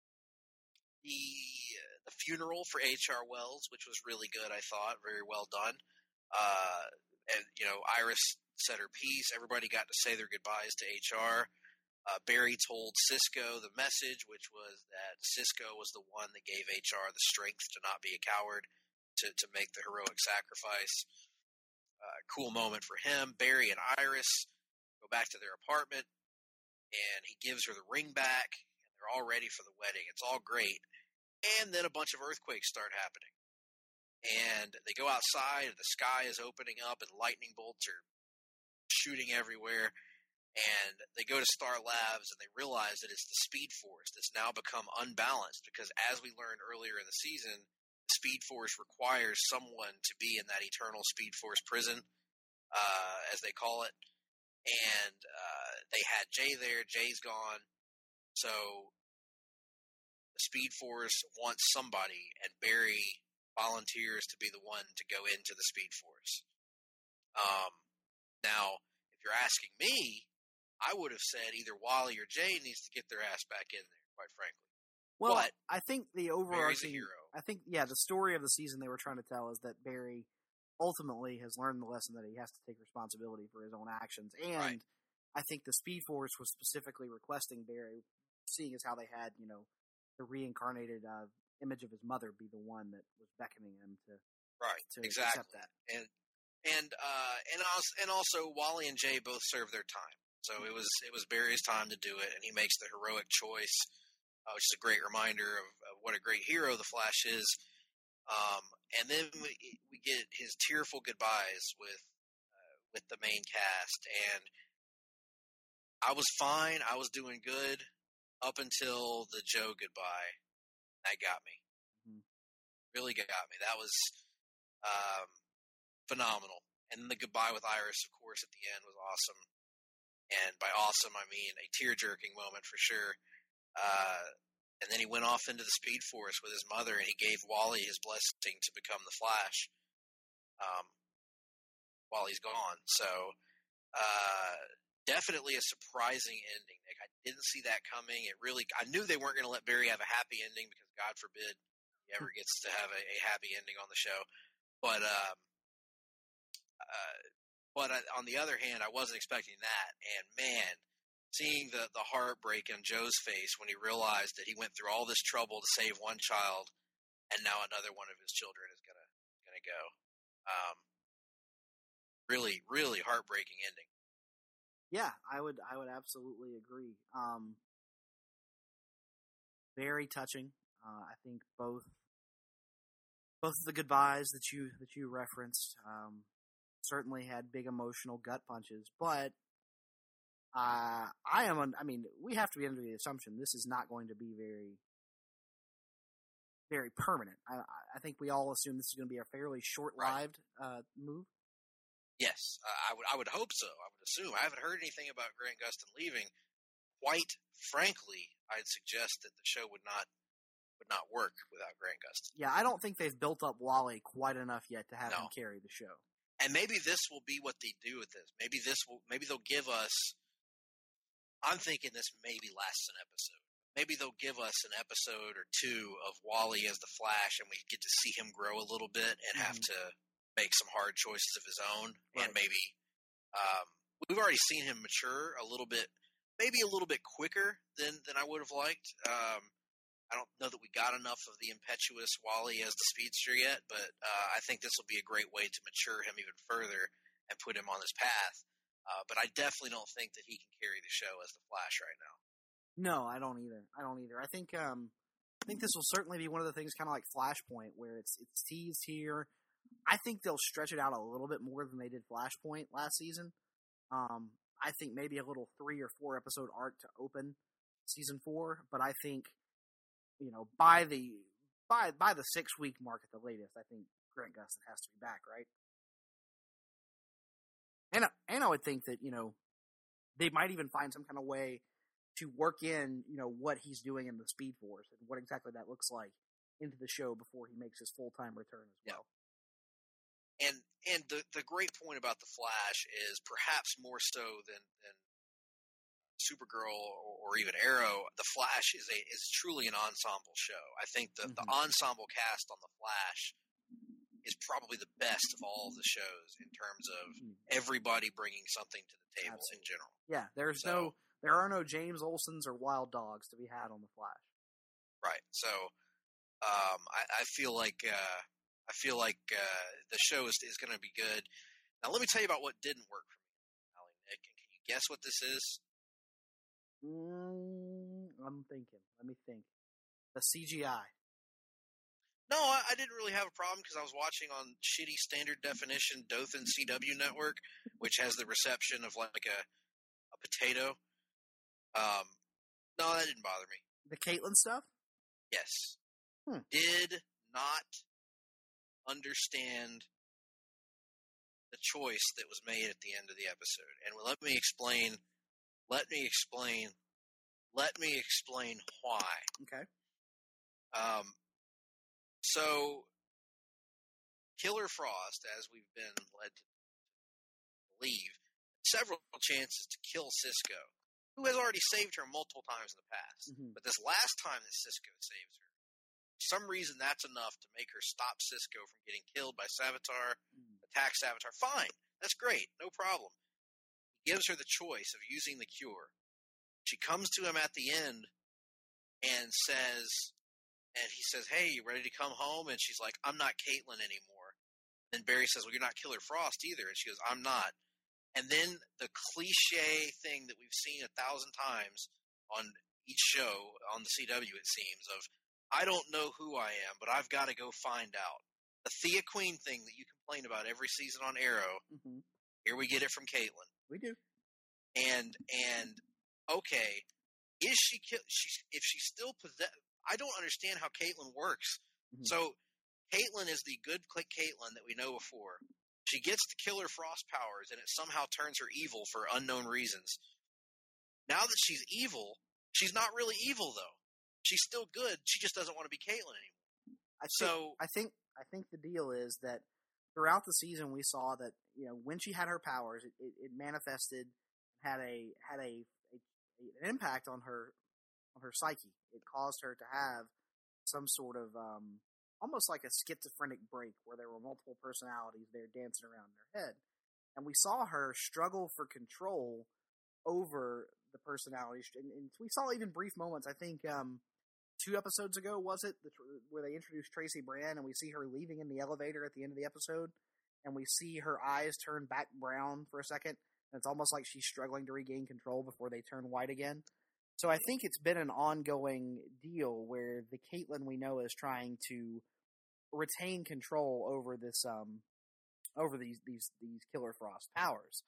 the funeral for H.R. Wells, which was really good, I thought. Very well done. And, Iris said her piece. Everybody got to say their goodbyes to H.R. Barry told Cisco the message, which was that Cisco was the one that gave H.R. the strength to not be a coward, to make the heroic sacrifice. Cool moment for him. Barry and Iris go back to their apartment, and he gives her the ring back, and they're all ready for the wedding. It's all great. And then a bunch of earthquakes start happening. And they go outside, and the sky is opening up, and lightning bolts are shooting everywhere. And they go to Star Labs, and they realize that it's the Speed Force that's now become unbalanced, because as we learned earlier in the season, the Speed Force requires someone to be in that eternal Speed Force prison, as they call it. And they had Jay there. Jay's gone. So the Speed Force wants somebody, and Barry volunteers to be the one to go into the Speed Force. Now, if you're asking me, I would have said either Wally or Jay needs to get their ass back in there, quite frankly. Well, but I think the overarching hero. I think, the story of the season they were trying to tell is that Barry ultimately has learned the lesson that he has to take responsibility for his own actions. And right. I think the Speed Force was specifically requesting Barry, seeing as how they had, the reincarnated image of his mother be the one that was beckoning him to exactly. accept that. And also Wally and Jay both served their time. So it was Barry's time to do it, and he makes the heroic choice, which is a great reminder of what a great hero the Flash is. And then we get his tearful goodbyes with the main cast, and I was fine. I was doing good up until the Joe goodbye. That got me. Really got me. That was phenomenal. And the goodbye with Iris, of course, at the end was awesome. And by awesome, I mean a tear-jerking moment for sure. And then he went off into the Speed Force with his mother, and he gave Wally his blessing to become the Flash while he's gone. So definitely a surprising ending, Nick. I didn't see that coming. I knew they weren't going to let Barry have a happy ending because God forbid he ever gets to have a happy ending on the show. But on the other hand, I wasn't expecting that. And man, seeing the heartbreak on Joe's face when he realized that he went through all this trouble to save one child, and now another one of his children is gonna go. Really, really heartbreaking ending. Yeah, I would absolutely agree. Very touching. I think both of the goodbyes that you referenced certainly had big emotional gut punches, but we have to be under the assumption this is not going to be very, very permanent. I think we all assume this is going to be a fairly short-lived move. Yes, I would hope so. I would assume. I haven't heard anything about Grant Gustin leaving. Quite frankly, I'd suggest that the show would not work without Grant Gustin. Yeah, I don't think they've built up Wally quite enough yet to have him carry the show. And maybe this will be what they do with this. Maybe they'll give us. I'm thinking this maybe lasts an episode. Maybe they'll give us an episode or two of Wally as the Flash, and we get to see him grow a little bit and have to make some hard choices of his own. Right. And maybe we've already seen him mature a little bit, maybe a little bit quicker than I would have liked. I don't know that we got enough of the impetuous Wally as the speedster yet, but I think this will be a great way to mature him even further and put him on this path. But I definitely don't think that he can carry the show as the Flash right now. No, I don't either. I think this will certainly be one of the things kind of like Flashpoint, where it's teased here. I think they'll stretch it out a little bit more than they did Flashpoint last season. I think maybe a little 3 or 4 episode arc to open season 4, but I think, by the 6-week mark at the latest, I think Grant Gustin has to be back, right? And I would think that, they might even find some kind of way to work in, what he's doing in the Speed Force and what exactly that looks like into the show before he makes his full-time return as well. Yeah. And the great point about the Flash is perhaps more so than Supergirl or even Arrow, the Flash is truly an ensemble show. I think the ensemble cast on the Flash is probably the best of all of the shows in terms of everybody bringing something to the table. Absolutely. In general. Yeah, there are no James Olsons or Wild Dogs to be had on the Flash. Right. So I feel like the show is going to be good. Now let me tell you about what didn't work for me, Allie, Nick. And can you guess what this is? I'm thinking. Let me think. The CGI. No, I didn't really have a problem because I was watching on shitty standard definition Dothan CW network, which has the reception of like a potato. No, that didn't bother me. The Caitlyn stuff? Yes. Did not understand the choice that was made at the end of the episode. And let me explain why. Okay. So Killer Frost, as we've been led to believe, several chances to kill Cisco, who has already saved her multiple times in the past. But this last time that Cisco saves her, for some reason that's enough to make her stop Cisco from getting killed by Savitar, attack Savitar. Fine. That's great. No problem. He gives her the choice of using the cure. She comes to him at the end and he says, hey, you ready to come home? And she's like, I'm not Caitlyn anymore. And Barry says, well, you're not Killer Frost either. And she goes, I'm not. And then the cliche thing that we've seen 1,000 times on each show on the CW, it seems, of I don't know who I am, but I've got to go find out. The Thea Queen thing that you complain about every season on Arrow, here we get it from Caitlyn. We do. And okay, if she's still possessed, I don't understand how Caitlyn works. So Caitlyn is the good Caitlyn that we know before. She gets the Killer Frost powers, and it somehow turns her evil for unknown reasons. Now that she's evil, she's not really evil, though. She's still good. She just doesn't want to be Caitlyn anymore. I think the deal is that throughout the season we saw that, you know, when she had her powers, it manifested, had an impact on her psyche. It caused her to have some sort of almost like a schizophrenic break where there were multiple personalities there dancing around in her head. And we saw her struggle for control over the personalities. And we saw even brief moments, I think 2 episodes ago, was it, where they introduced Tracy Brand, and we see her leaving in the elevator at the end of the episode, and we see her eyes turn back brown for a second, and it's almost like she's struggling to regain control before they turn white again. So I think it's been an ongoing deal where the Caitlyn we know is trying to retain control over this, over these Killer Frost powers.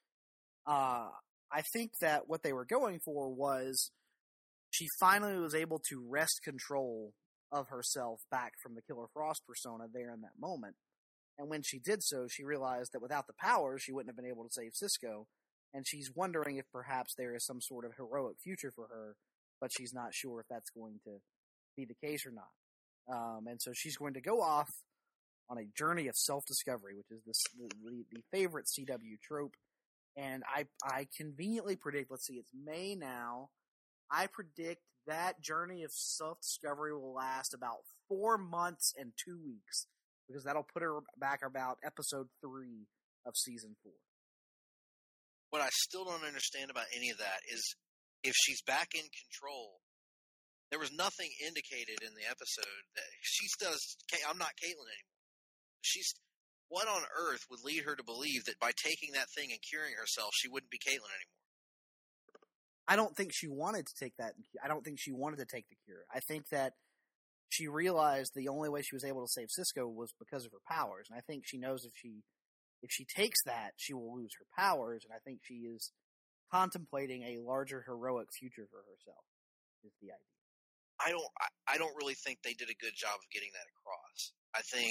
I think that what they were going for was she finally was able to wrest control of herself back from the Killer Frost persona there in that moment. And when she did so, she realized that without the powers, she wouldn't have been able to save Cisco. And she's wondering if perhaps there is some sort of heroic future for her, but she's not sure if that's going to be the case or not. And so she's going to go off on a journey of self-discovery, which is the favorite CW trope. And I conveniently predict, let's see, it's May now. I predict that journey of self-discovery will last about 4 months and 2 weeks, because that'll put her back about episode 3 of season 4. What I still don't understand about any of that is if she's back in control, there was nothing indicated in the episode that I'm not Caitlyn anymore. What on earth would lead her to believe that by taking that thing and curing herself, she wouldn't be Caitlyn anymore? I don't think she wanted to take that. I don't think she wanted to take the cure. I think that she realized the only way she was able to save Cisco was because of her powers. And I think she knows if she takes that, she will lose her powers. And I think she is contemplating a larger heroic future for herself, is the idea. I don't really think they did a good job of getting that across. I think,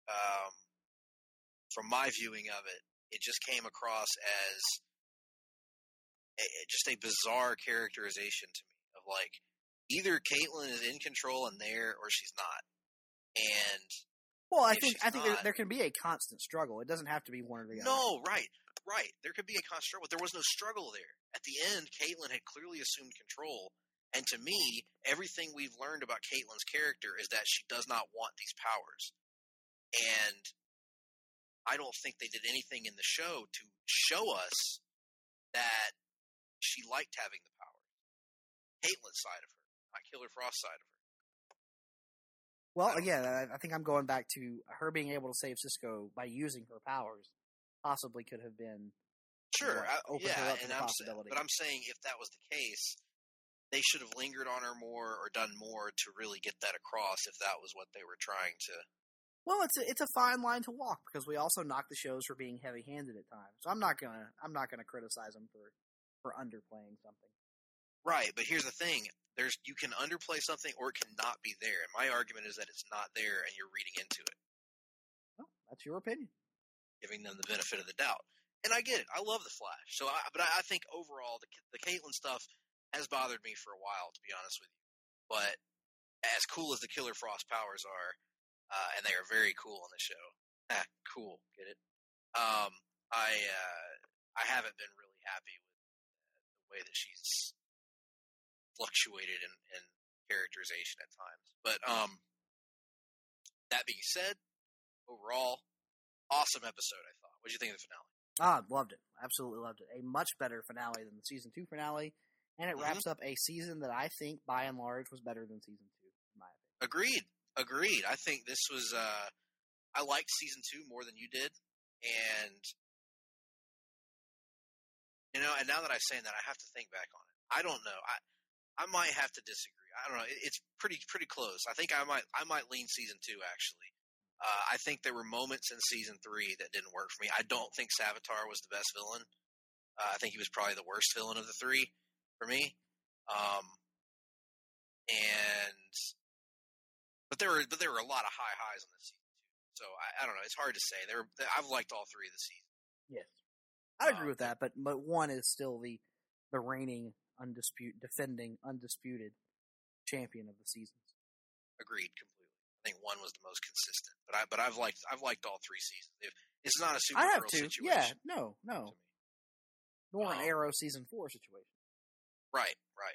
from my viewing of it, it just came across as just a bizarre characterization to me of, like, either Caitlyn is in control and there, or she's not. And well, I think there can be a constant struggle. It doesn't have to be one or the other. No, right. There could be a constant struggle. There was no struggle there. At the end, Caitlyn had clearly assumed control. And to me, everything we've learned about Caitlyn's character is that she does not want these powers. And I don't think they did anything in the show to show us that she liked having the powers. Caitlyn's side of her, not Killer Frost's side of her. Well, again, I think I'm going back to her being able to save Cisco by using her powers. Possibly could have been sure, possibility. But I'm saying if that was the case, they should have lingered on her more or done more to really get that across. If that was what they were trying to. Well, it's a fine line to walk, because we also knock the shows for being heavy-handed at times. So I'm not gonna criticize them for underplaying something. Right, but here's the thing: you can underplay something, or it cannot be there. And my argument is that it's not there, and you're reading into it. Well, that's your opinion. Giving them the benefit of the doubt, and I get it. I love the Flash, but I think overall the Caitlyn stuff has bothered me for a while, to be honest with you. But as cool as the Killer Frost powers are. And they are very cool on the show. Cool, get it? I haven't been really happy with the way that she's fluctuated in characterization at times. But that being said, overall, awesome episode, I thought. What did you think of the finale? Loved it. Absolutely loved it. A much better finale than the season 2 finale, and it wraps up a season that I think, by and large, was better than season 2, in my opinion. Agreed. I think this was, I liked season 2 more than you did. And, and now that I'm saying that, I have to think back on it. I don't know. I might have to disagree. I don't know. It's pretty close. I think I might lean season 2, actually. I think there were moments in season 3 that didn't work for me. I don't think Savitar was the best villain. I think he was probably the worst villain of the 3 for me. But there were a lot of high highs on this season too. So I don't know. It's hard to say. I've liked all three of the seasons. Yes, I agree with that. But one is still the reigning defending undisputed champion of the seasons. Agreed completely. I think one was the most consistent, but I've liked all three seasons. It's not a Supergirl situation. Yeah, no. Nor an Arrow season 4 situation. Right.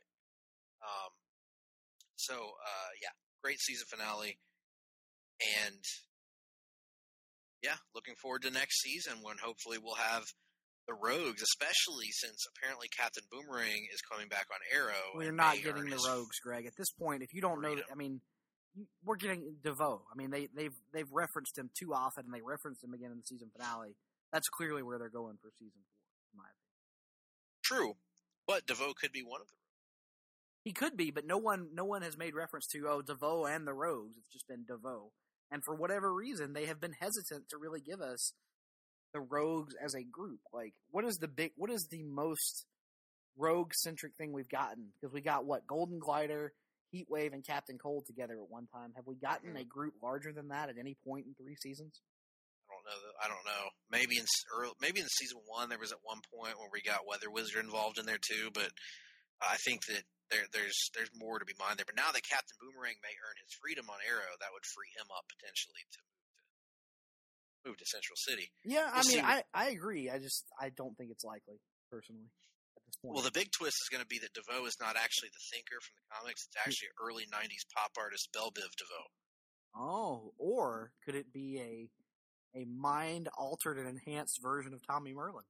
Great season finale, and looking forward to next season when hopefully we'll have the Rogues, especially since apparently Captain Boomerang is coming back on Arrow. We're not getting the Rogues, Greg. At this point, if you don't know, we're getting DeVoe. I mean, they've referenced him too often, and they referenced him again in the season finale. That's clearly where they're going for season 4, in my opinion. True, but DeVoe could be one of them. He could be, but no one has made reference to DeVoe and the Rogues. It's just been DeVoe, and for whatever reason, they have been hesitant to really give us the Rogues as a group. Like, what is the most Rogue-centric thing we've gotten? Because we got Golden Glider, Heatwave, and Captain Cold together at one time. Have we gotten a group larger than that at any point in 3 seasons? I don't know. Maybe in season 1 there was at one point where we got Weather Wizard involved in there too, but I think that there's more to be mined there. But now that Captain Boomerang may earn his freedom on Arrow, that would free him up potentially to move to Central City. Yeah, I agree. I don't think it's likely, personally, at this point. Well, the big twist is going to be that DeVoe is not actually the thinker from the comics. It's actually early 90s pop artist Belle Biv DeVoe. Oh, or could it be a mind-altered and enhanced version of Tommy Merlin?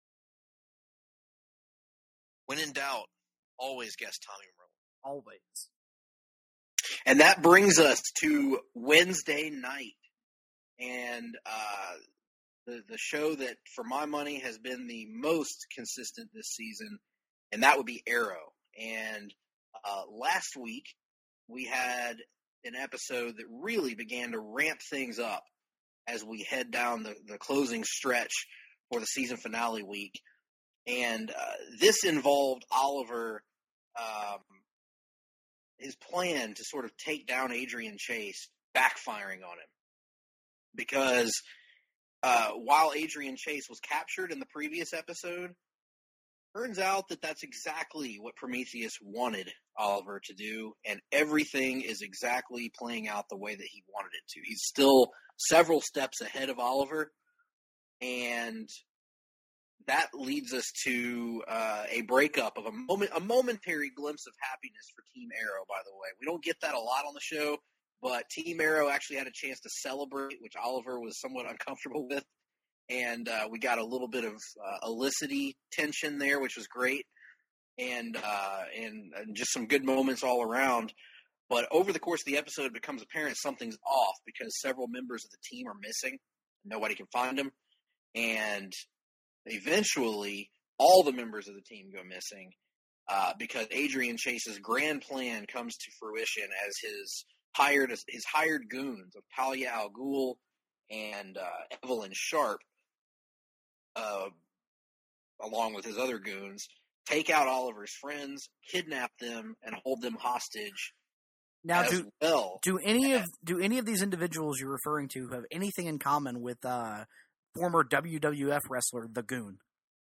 When in doubt, always guess Tommy Merlin. Always. And that brings us to Wednesday night. And the show that, for my money, has been the most consistent this season, and that would be Arrow. And last week, we had an episode that really began to ramp things up as we head down the closing stretch for the season finale week. And this involved Oliver, his plan to sort of take down Adrian Chase, backfiring on him. Because while Adrian Chase was captured in the previous episode, turns out that that's exactly what Prometheus wanted Oliver to do, and everything is exactly playing out the way that he wanted it to. He's still several steps ahead of Oliver, and that leads us to a breakup of a momentary glimpse of happiness for Team Arrow, by the way. We don't get that a lot on the show, but Team Arrow actually had a chance to celebrate, which Oliver was somewhat uncomfortable with. And we got a little bit of illicity tension there, which was great. And just some good moments all around. But over the course of the episode, it becomes apparent something's off because several members of the team are missing. Nobody can find them. And eventually, all the members of the team go missing because Adrian Chase's grand plan comes to fruition as his hired goons of Talia al Ghul and Evelyn Sharp, along with his other goons, take out Oliver's friends, kidnap them, and hold them hostage. Now, do any of these individuals you're referring to have anything in common with former WWF wrestler The Goon?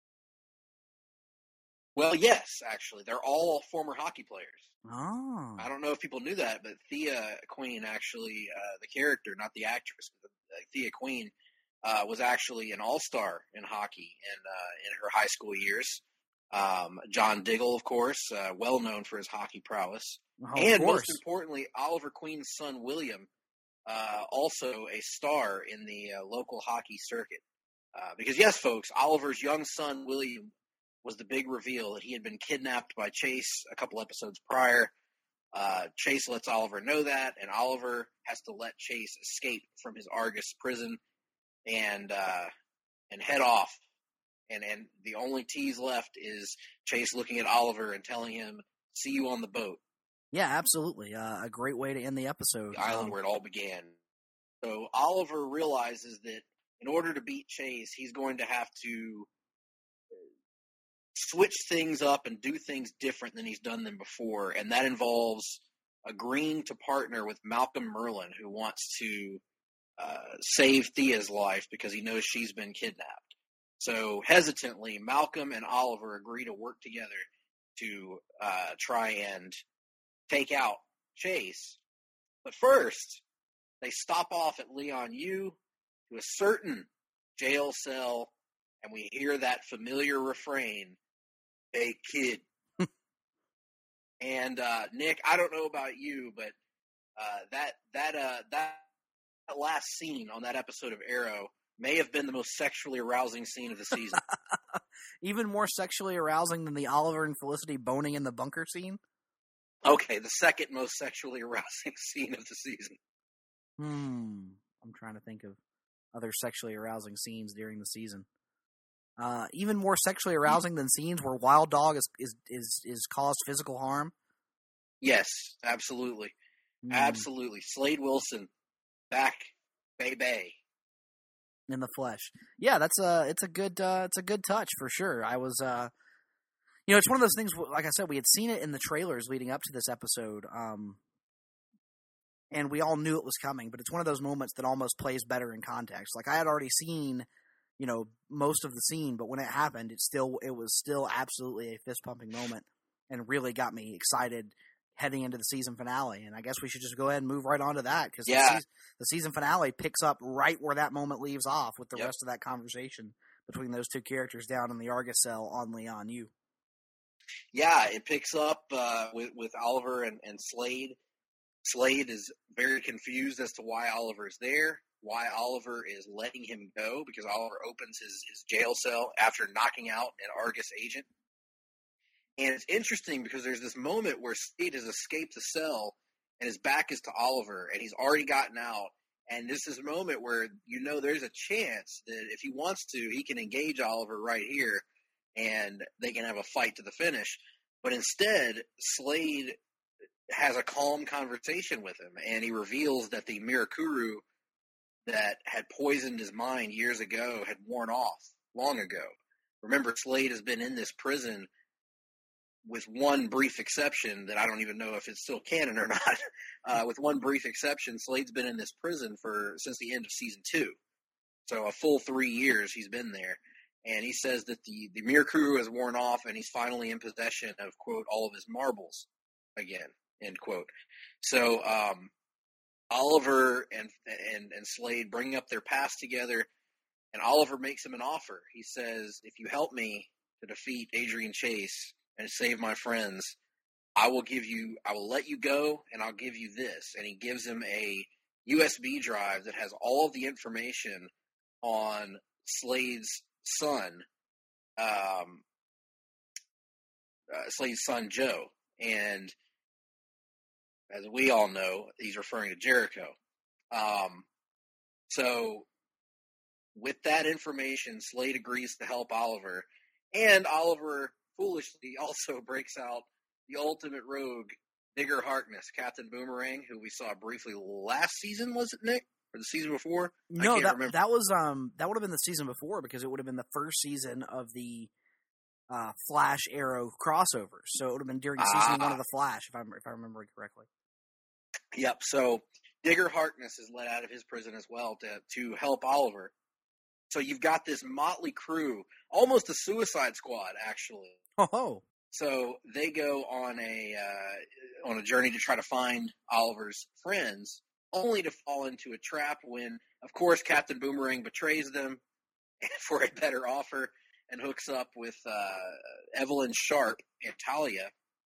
Well, yes, actually. They're all former hockey players. Oh. I don't know if people knew that, but Thea Queen actually, the character, not the actress, but Thea Queen, was actually an all-star in hockey in her high school years. John Diggle, of course, well known for his hockey prowess. Oh, and most importantly, Oliver Queen's son, William, also a star in the local hockey circuit. Because, yes, folks, Oliver's young son, William, was the big reveal that he had been kidnapped by Chase a couple episodes prior. Chase lets Oliver know that, and Oliver has to let Chase escape from his Argus prison and head off. And the only tease left is Chase looking at Oliver and telling him, "See you on the boat." Yeah, absolutely. A great way to end the episode. The island where it all began. So Oliver realizes that in order to beat Chase, he's going to have to switch things up and do things different than he's done them before, and that involves agreeing to partner with Malcolm Merlyn, who wants to save Thea's life because he knows she's been kidnapped. So hesitantly, Malcolm and Oliver agree to work together to try and take out Chase. But first, they stop off at Leon U to a certain jail cell, and we hear that familiar refrain, "Hey, kid." And Nick, I don't know about you, but that last scene on that episode of Arrow may have been the most sexually arousing scene of the season. Even more sexually arousing than the Oliver and Felicity boning in the bunker scene? Okay, the second most sexually arousing scene of the season. I'm trying to think of other sexually arousing scenes during the season. Even more sexually arousing than scenes where Wild Dog is caused physical harm? Yes, absolutely. Absolutely. Slade Wilson, back, baby. In the flesh. Yeah, it's a good touch for sure. I was, it's one of those things, like I said, we had seen it in the trailers leading up to this episode, and we all knew it was coming, but it's one of those moments that almost plays better in context. Like, I had already seen, most of the scene, but when it happened, it was still absolutely a fist-pumping moment and really got me excited heading into the season finale. And I guess we should just go ahead and move right on to that, because the season finale picks up right where that moment leaves off with the rest of that conversation between those two characters down in the Argus cell on Leon U. Yeah, it picks up with Oliver and Slade. Slade is very confused as to why Oliver is there, why Oliver is letting him go, because Oliver opens his jail cell after knocking out an Argus agent. And it's interesting because there's this moment where Slade has escaped the cell and his back is to Oliver and he's already gotten out. And this is a moment where, there's a chance that if he wants to, he can engage Oliver right here and they can have a fight to the finish. But instead, Slade has a calm conversation with him and he reveals that the Mirakuru that had poisoned his mind years ago had worn off long ago. Remember, Slade has been in this prison with one brief exception that I don't even know if it's still canon or not. With one brief exception, Slade's been in this prison since the end of season 2. So a full 3 years he's been there. And he says that the Mirakuru has worn off and he's finally in possession of, quote, all of his marbles again, end quote. So Oliver and Slade bring up their past together, and Oliver makes him an offer. He says, if you help me to defeat Adrian Chase and save my friends, I will let you go, and I'll give you this. And he gives him a USB drive that has all of the information on Slade's son, Joe. And as we all know, he's referring to Jericho. So with that information, Slade agrees to help Oliver, and Oliver foolishly also breaks out the ultimate rogue, Digger Harkness, Captain Boomerang, who we saw briefly last season, was it, Nick? Or the season before? No, that would have been the season before, because it would have been the first season of the Flash Arrow crossover. So it would have been during season 1 of the Flash, if I remember correctly. Yep. So Digger Harkness is let out of his prison as well to help Oliver. So you've got this motley crew, almost a Suicide Squad, actually. Oh. So they go on a journey to try to find Oliver's friends, only to fall into a trap when, of course, Captain Boomerang betrays them for a better offer and hooks up with Evelyn Sharp and Talia.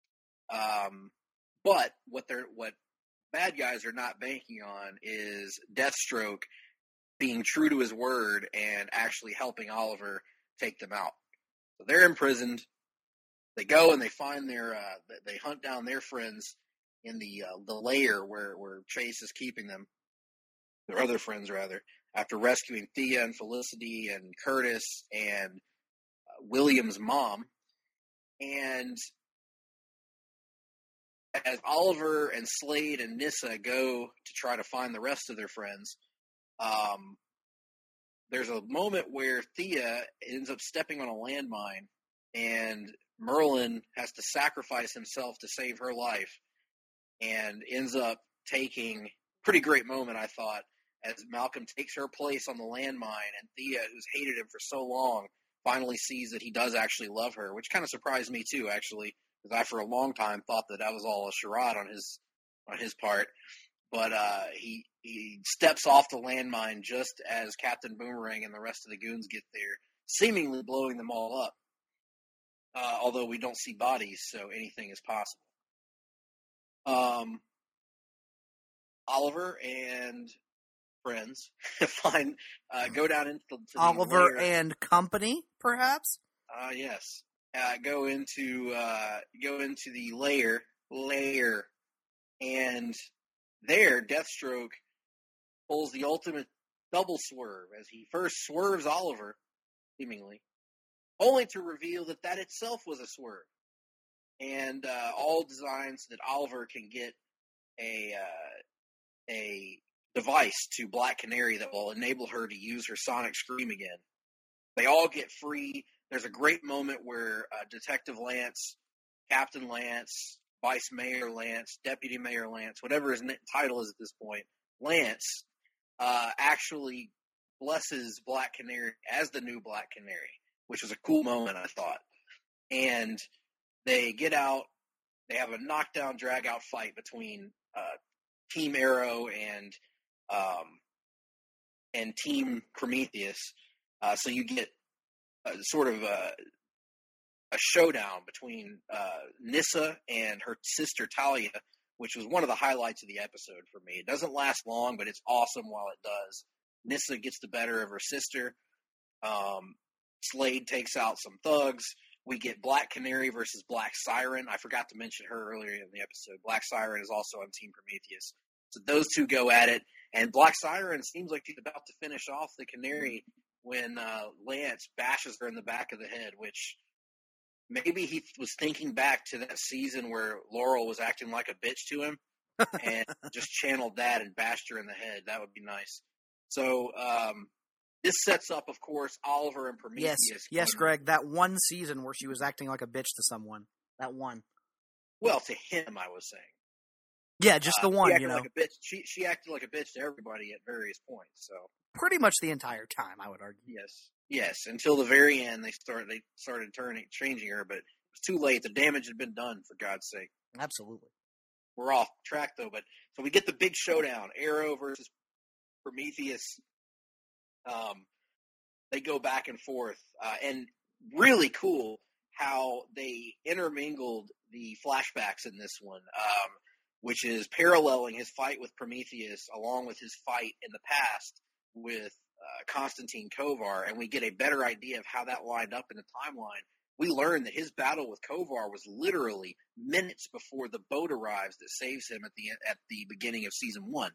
But what bad guys are not banking on is Deathstroke being true to his word and actually helping Oliver take them out. So they're imprisoned. They go and they find they hunt down their friends in the lair where Chase is keeping them, their other friends rather, after rescuing Thea and Felicity and Curtis and William's mom. And as Oliver and Slade and Nyssa go to try to find the rest of their friends, there's a moment where Thea ends up stepping on a landmine, and Merlin has to sacrifice himself to save her life, and ends up taking, pretty great moment, I thought, as Malcolm takes her place on the landmine, and Thea, who's hated him for so long, finally sees that he does actually love her, which kind of surprised me too, actually, because I for a long time thought that was all a charade on his part. But he steps off the landmine just as Captain Boomerang and the rest of the goons get there, seemingly blowing them all up. Although we don't see bodies, so anything is possible. Oliver and friends go down into the Oliver lair. and company, perhaps. Yes. Go into the lair, and there Deathstroke pulls the ultimate double swerve as he first swerves Oliver, seemingly, only to reveal that itself was a swerve, and all designed so that Oliver can get a device to Black Canary that will enable her to use her sonic scream again. They all get free. There's a great moment where Detective Lance, Captain Lance, Vice Mayor Lance, Deputy Mayor Lance, whatever his title is at this point, Lance actually blesses Black Canary as the new Black Canary, which was a cool moment, I thought. And they get out. They have a knockdown, drag-out fight between Team Arrow and Team Prometheus. So you get sort of a showdown between Nyssa and her sister Talia, which was one of the highlights of the episode for me. It doesn't last long, but it's awesome while it does. Nyssa gets the better of her sister. Slade takes out some thugs. We get Black Canary versus Black Siren. I forgot to mention her earlier in the episode. Black Siren is also on Team Prometheus. So those two go at it, and Black Siren seems like she's about to finish off the Canary when Lance bashes her in the back of the head, which maybe he was thinking back to that season where Laurel was acting like a bitch to him and just channeled that and bashed her in the head. That would be nice. So this sets up, of course, Oliver and Prometheus. Yes, Greg, that one season where she was acting like a bitch to someone. That one. Well, to him, I was saying. Yeah, just the one, you know. Like a bitch. She acted like a bitch to everybody at various points. So pretty much the entire time, I would argue. Yes. Until the very end, they started changing her, but it was too late. The damage had been done, for God's sake. Absolutely. We're off track though, but so we get the big showdown: Arrow versus Prometheus. They go back and forth, and really cool how they intermingled the flashbacks in this one. Which is paralleling his fight with Prometheus along with his fight in the past with Konstantin Kovar, and we get a better idea of how that lined up in the timeline. We learn that his battle with Kovar was literally minutes before the boat arrives that saves him at the beginning of season 1.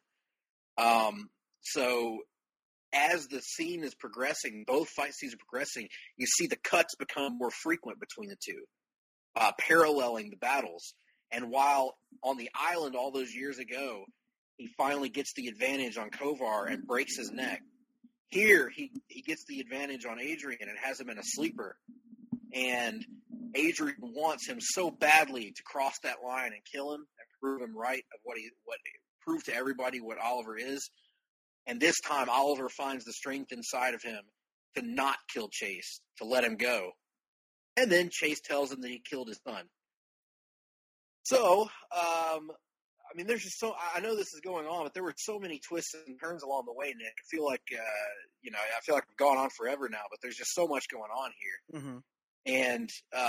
So as the scene is progressing, both fight scenes are progressing, you see the cuts become more frequent between the two, paralleling the battles. And while on the island all those years ago, he finally gets the advantage on Kovar and breaks his neck. Here, he gets the advantage on Adrian and has him in a sleeper. And Adrian wants him so badly to cross that line and kill him and prove him right of prove to everybody what Oliver is. And this time, Oliver finds the strength inside of him to not kill Chase, to let him go. And then Chase tells him that he killed his son. So, I mean, there's just I know this is going on, but there were so many twists and turns along the way, Nick. I feel like, I feel like I've gone on forever now, but there's just so much going on here. Mm-hmm. And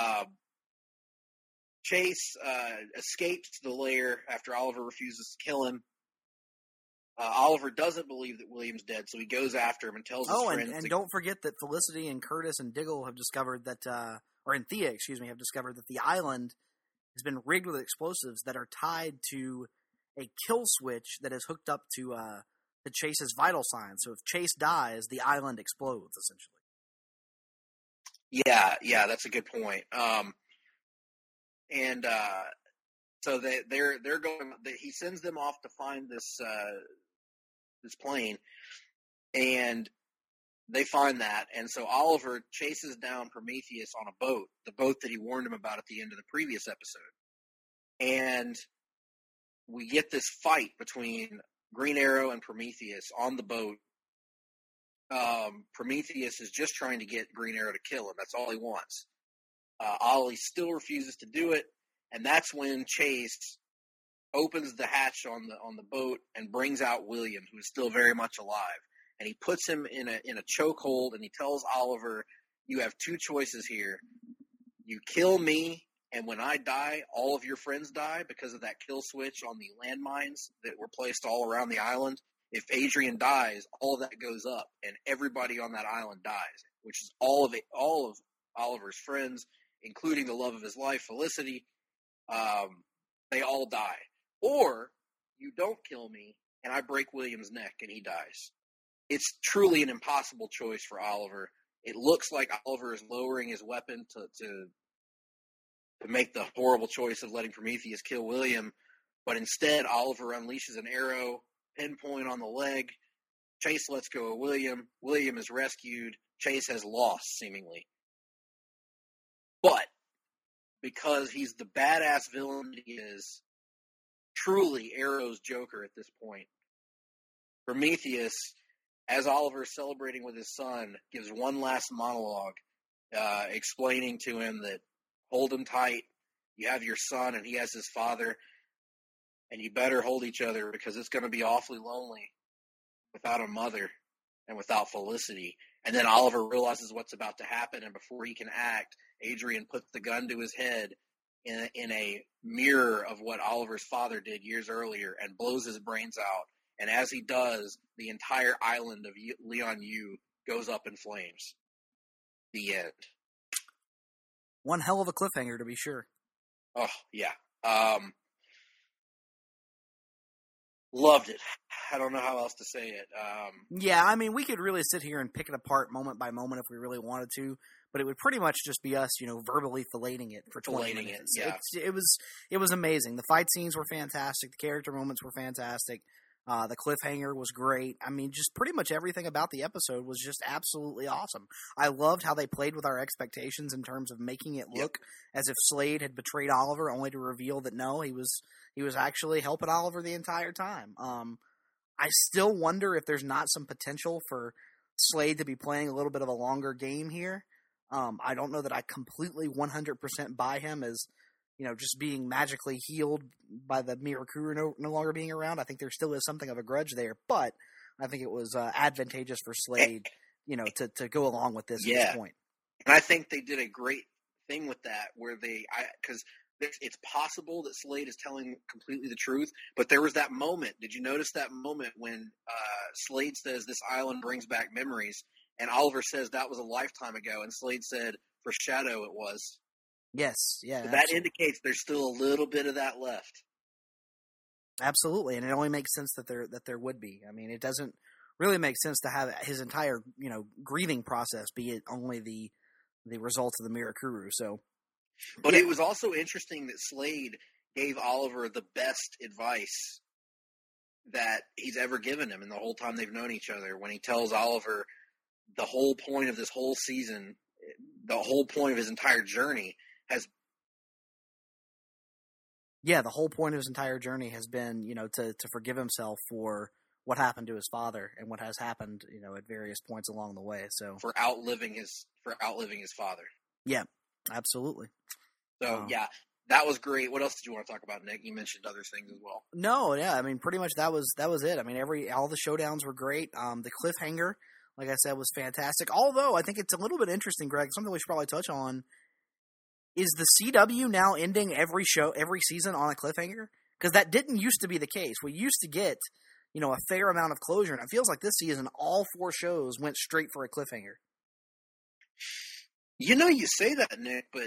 Chase escapes the lair after Oliver refuses to kill him. Oliver doesn't believe that William's dead, so he goes after him and tells his friends. And don't forget that Felicity and Curtis and Diggle have discovered that, and Thea, have discovered that the island has been rigged with explosives that are tied to a kill switch that is hooked up to Chase's vital signs. So if Chase dies, the island explodes, essentially. Yeah, that's a good point. So they're going. He sends them off to find this plane, and they find that, and so Oliver chases down Prometheus on a boat, the boat that he warned him about at the end of the previous episode. And we get this fight between Green Arrow and Prometheus on the boat. Prometheus is just trying to get Green Arrow to kill him. That's all he wants. Ollie still refuses to do it, and that's when Chase opens the hatch on the boat and brings out William, who is still very much alive. And he puts him in a chokehold, and he tells Oliver, "You have two choices here. You kill me, and when I die, all of your friends die because of that kill switch on the landmines that were placed all around the island. If Adrian dies, all of that goes up, and everybody on that island dies, which is all of Oliver's friends, including the love of his life, Felicity. They all die. Or you don't kill me, and I break William's neck, and he dies." It's truly an impossible choice for Oliver. It looks like Oliver is lowering his weapon to make the horrible choice of letting Prometheus kill William, but instead Oliver unleashes an arrow, pinpoint on the leg. Chase lets go of William. William is rescued. Chase has lost, seemingly. But because he's the badass villain he is, truly Arrow's Joker at this point, Prometheus, as Oliver is celebrating with his son, gives one last monologue, explaining to him that hold him tight, you have your son and he has his father, and you better hold each other because it's going to be awfully lonely without a mother and without Felicity. And then Oliver realizes what's about to happen, and before he can act, Adrian puts the gun to his head in a mirror of what Oliver's father did years earlier and blows his brains out. And as he does, the entire island of Leon Yu goes up in flames. The end. One hell of a cliffhanger, to be sure. Oh, yeah. Loved it. I don't know how else to say it. Yeah, I mean, we could really sit here and pick it apart moment by moment if we really wanted to, but it would pretty much just be us, verbally filleting it for 20 minutes. Yeah. It was amazing. The fight scenes were fantastic. The character moments were fantastic. The cliffhanger was great. I mean, just pretty much everything about the episode was just absolutely awesome. I loved how they played with our expectations in terms of making it look as if Slade had betrayed Oliver, only to reveal that no, he was actually helping Oliver the entire time. I still wonder if there's not some potential for Slade to be playing a little bit of a longer game here. I don't know that I completely 100% buy him as, just being magically healed by the Mirakuru no longer being around. I think there still is something of a grudge there, but I think it was advantageous for Slade, to go along with this at this point. And I think they did a great thing with that, where because it's possible that Slade is telling completely the truth, but there was that moment. Did you notice that moment when Slade says this island brings back memories, and Oliver says that was a lifetime ago, and Slade said, for Shadow it was. Yes, yeah. So that indicates there's still a little bit of that left. Absolutely, and it only makes sense that there would be. I mean, it doesn't really make sense to have his entire grieving process be it only the results of the Mirakuru. So, but it was also interesting that Slade gave Oliver the best advice that he's ever given him in the whole time they've known each other. When he tells Oliver the whole point of this whole season, the whole point of his entire journey has. Yeah, the whole point of his entire journey has been, to forgive himself for what happened to his father and what has happened, at various points along the way. So for outliving his father. Yeah, absolutely. So yeah, that was great. What else did you want to talk about, Nick? You mentioned other things as well. No, yeah, I mean, pretty much that was it. I mean, all the showdowns were great. The cliffhanger, like I said, was fantastic. Although I think it's a little bit interesting, Greg. Something we should probably touch on. Is the CW now ending every season on a cliffhanger? Because that didn't used to be the case. We used to get, a fair amount of closure, and it feels like this season all 4 shows went straight for a cliffhanger. You say that, Nick, but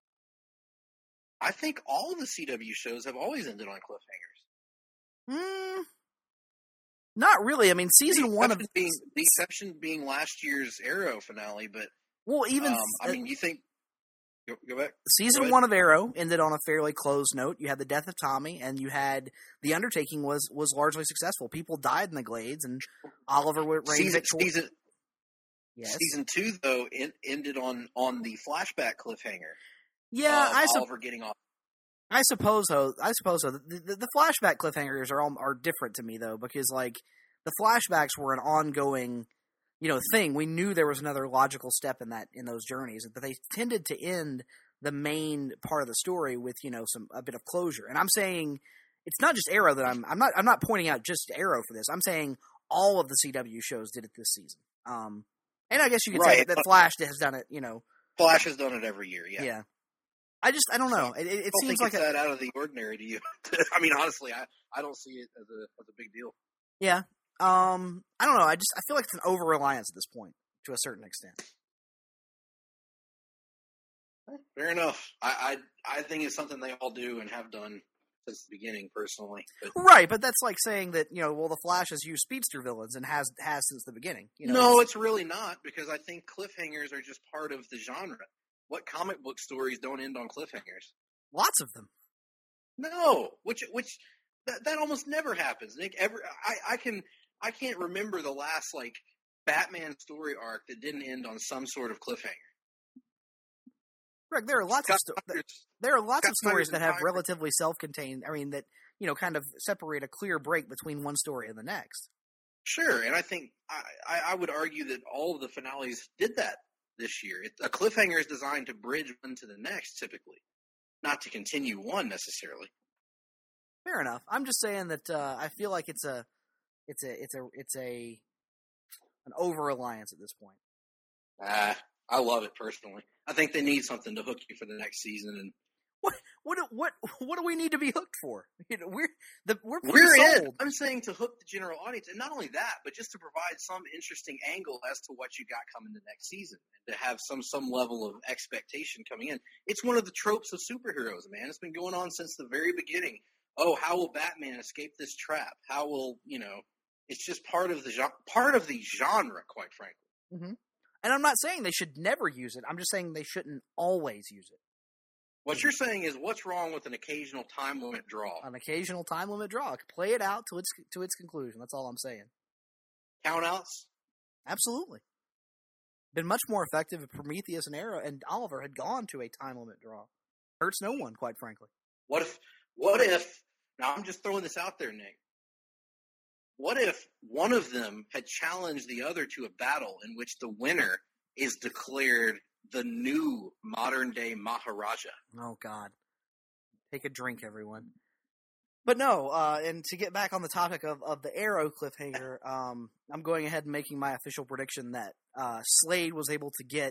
I think all of the CW shows have always ended on cliffhangers. Not really. I mean, season 1 of the exception being last year's Arrow finale, but even you think. Go back. Season 1 of Arrow ended on a fairly closed note. You had the death of Tommy, and you had the undertaking was largely successful. People died in the Glades, and Oliver reigned victorious. Season 2, though, ended on the flashback cliffhanger. Yeah, Oliver getting off. I suppose so. The flashback cliffhangers are different to me though, because like the flashbacks were an ongoing, thing. We knew there was another logical step in those journeys, but they tended to end the main part of the story with a bit of closure. And I'm saying it's not just Arrow that I'm not pointing out just Arrow for this. I'm saying all of the CW shows did it this season. And I guess you could say that Flash has done it. Flash has done it every year. Yeah. Yeah. I don't know. It seems like that out of the ordinary to you. I mean, honestly, I don't see it as a big deal. Yeah. I don't know. I feel like it's an over reliance at this point to a certain extent. Fair enough. I think it's something they all do and have done since the beginning, personally. Right, but that's like saying that the Flash has used speedster villains and has since the beginning. No, it's really not, because I think cliffhangers are just part of the genre. What comic book stories don't end on cliffhangers? Lots of them. No, that almost never happens, Nick. I can't remember the last Batman story arc that didn't end on some sort of cliffhanger. Greg, there are lots of stories that have relatively self-contained. I mean, that kind of separate a clear break between one story and the next. Sure, and I think I would argue that all of the finales did that this year. A cliffhanger is designed to bridge one to the next, typically, not to continue one necessarily. Fair enough. I'm just saying that I feel like it's an over reliance at this point. I love it personally. I think they need something to hook you for the next season. And what do we need to be hooked for? We're in. sold. I'm saying to hook the general audience, and not only that, but just to provide some interesting angle as to what you got coming the next season, and to have some level of expectation coming in. It's one of the tropes of superheroes, man. It's been going on since the very beginning. Oh, how will Batman escape this trap? How will It's just part of the genre, quite frankly. Mm-hmm. And I'm not saying they should never use it. I'm just saying they shouldn't always use it. What you're saying is, what's wrong with an occasional time limit draw? An occasional time limit draw. Play it out to its conclusion. That's all I'm saying. Countouts? Absolutely. Been much more effective if Prometheus and Arrow and Oliver had gone to a time limit draw. Hurts no one, quite frankly. What if? Now I'm just throwing this out there, Nick. What if one of them had challenged the other to a battle in which the winner is declared the new modern-day Maharaja? Oh, God. Take a drink, everyone. But no, and to get back on the topic of the Arrow cliffhanger, I'm going ahead and making my official prediction that Slade was able to get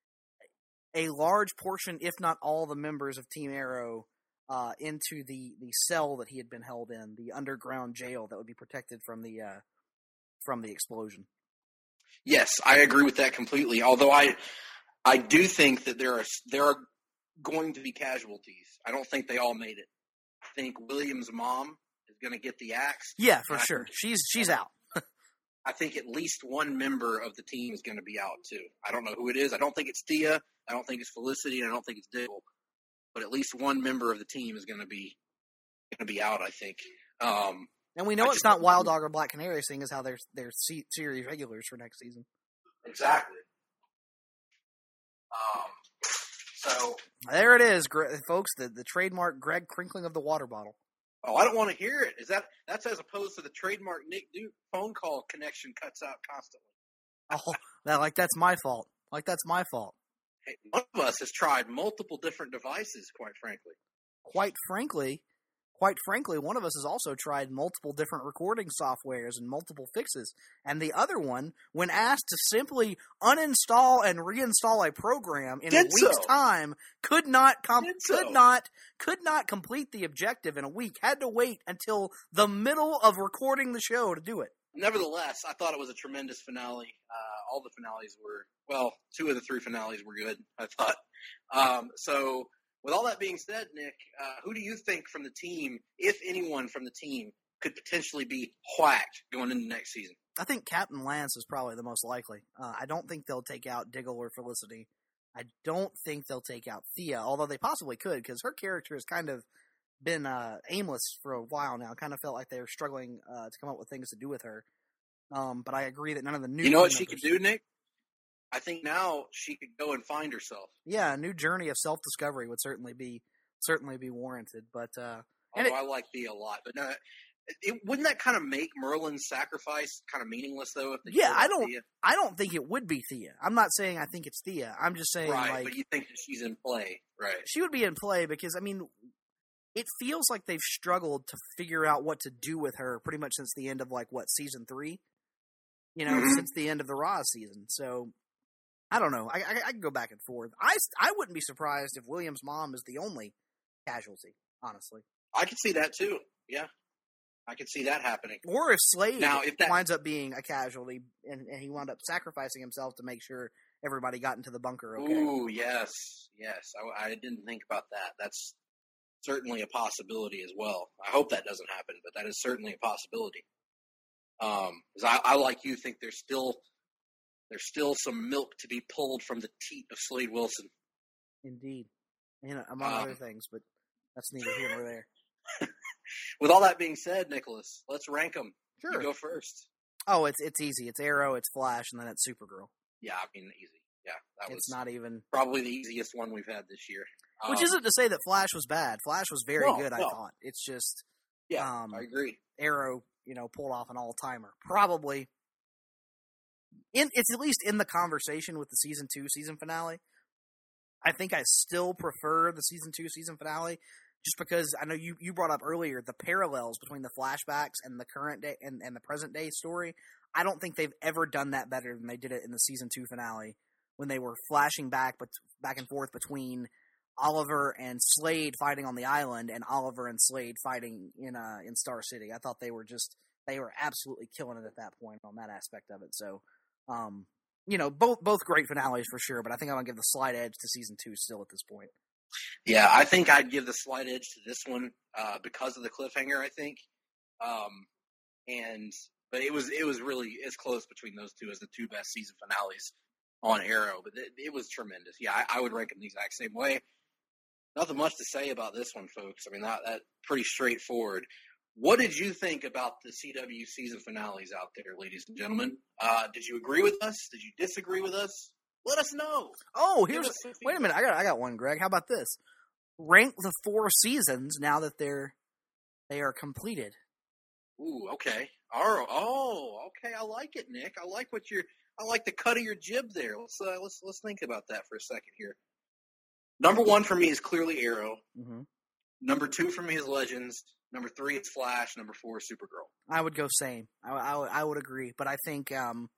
a large portion, if not all, the members of Team Arrow into the cell that he had been held in, the underground jail that would be protected from the explosion. Yes, I agree with that completely. Although I do think that there are going to be casualties. I don't think they all made it. I think William's mom is going to get the axe. Yeah, for sure. She's out. I think at least one member of the team is going to be out too. I don't know who it is. I don't think it's Thea. I don't think it's Felicity. And I don't think it's Diggle. But at least one member of the team is going to be out, I think. And we know it's not Wild Dog or Black Canary, seeing as how they're series regulars for next season. Exactly. So there it is, folks. The trademark Greg crinkling of the water bottle. Oh, I don't want to hear it. That's as opposed to the trademark Nick Duke phone call connection cuts out constantly. Oh, that's my fault. That's my fault. Hey, one of us has tried multiple different devices, quite frankly. Quite frankly, one of us has also tried multiple different recording softwares and multiple fixes. And the other one, when asked to simply uninstall and reinstall a program in a week's time, could not complete the objective in a week. Had to wait until the middle of recording the show to do it. Nevertheless, I thought it was a tremendous finale. All the finales were, 2 of the 3 finales were good, I thought. So, with all that being said, Nick, who do you think from the team, if anyone from the team, could potentially be whacked going into next season? I think Captain Lance is probably the most likely. I don't think they'll take out Diggle or Felicity. I don't think they'll take out Thea, although they possibly could, because her character has kind of been aimless for a while now. Kind of felt like they were struggling to come up with things to do with her. But I agree that none of the new... You know what she could do, Nick? I think now she could go and find herself. Yeah, a new journey of self-discovery would certainly be certainly be warranted. But although I like Thea a lot, but no, wouldn't that kind of make Merlin's sacrifice kind of meaningless though? If they yeah, killed Thea? I don't think it would be Thea. I'm not saying I think it's Thea. I'm just saying, Right, like, but you think that she's in play, right? she would be in play because, I mean, it feels like they've struggled to figure out what to do with her pretty much since the end of, like, season 3? You know, since the end of the Raw season. So, I don't know. I can go back and forth. I wouldn't be surprised if William's mom is the only casualty, honestly. I could see that too. Yeah, I could see that happening. Or if Slade Now, if that- winds up being a casualty and he wound up sacrificing himself to make sure everybody got into the bunker okay. Ooh, yes. I didn't think about that. That's certainly a possibility as well. I hope that doesn't happen, but that is certainly a possibility. 'Cause I like you think there's still some milk to be pulled from the teat of Slade Wilson. Indeed. And among other things, but that's neither here nor there. With all that being said, Nicholas, let's rank them. Sure. You go first. Oh, it's easy. It's Arrow, it's Flash, and then it's Supergirl. Yeah, I mean, easy. Yeah, that was It's not even... probably the easiest one we've had this year. Which isn't to say that Flash was bad. Flash was very good, I no. thought. It's just... Yeah, I agree. Arrow, pulled off an all-timer. Probably. It's at least in the conversation with the Season 2 season finale. I think I still prefer the Season 2 season finale, just because I know you brought up earlier the parallels between the flashbacks and the current day and the present day story. I don't think they've ever done that better than they did it in the Season 2 finale, when they were flashing back and forth between Oliver and Slade fighting on the island and Oliver and Slade fighting in Star City. I thought they were absolutely killing it at that point on that aspect of it. So, both great finales for sure, but I think I'm going to give the slight edge to Season 2 still at this point. Yeah, I think I'd give the slight edge to this one because of the cliffhanger, I think. But it was really as close between those two as the two best season finales on Arrow. But it was tremendous. Yeah, I would rank them the exact same way. Nothing much to say about this one, folks. I mean, that's pretty straightforward. What did you think about the CW season finales out there, ladies and gentlemen? Did you agree with us? Did you disagree with us? Let us know. Oh, wait a minute. I got one, Greg. How about this? Rank the 4 seasons now that they are completed. Ooh, okay. Okay. I like it, Nick. I like the cut of your jib there. Let's think about that for a second here. Number 1 for me is clearly Arrow. Mm-hmm. Number 2 for me is Legends. Number 3 is Flash. Number 4 is Supergirl. I would go same. I would agree, but I think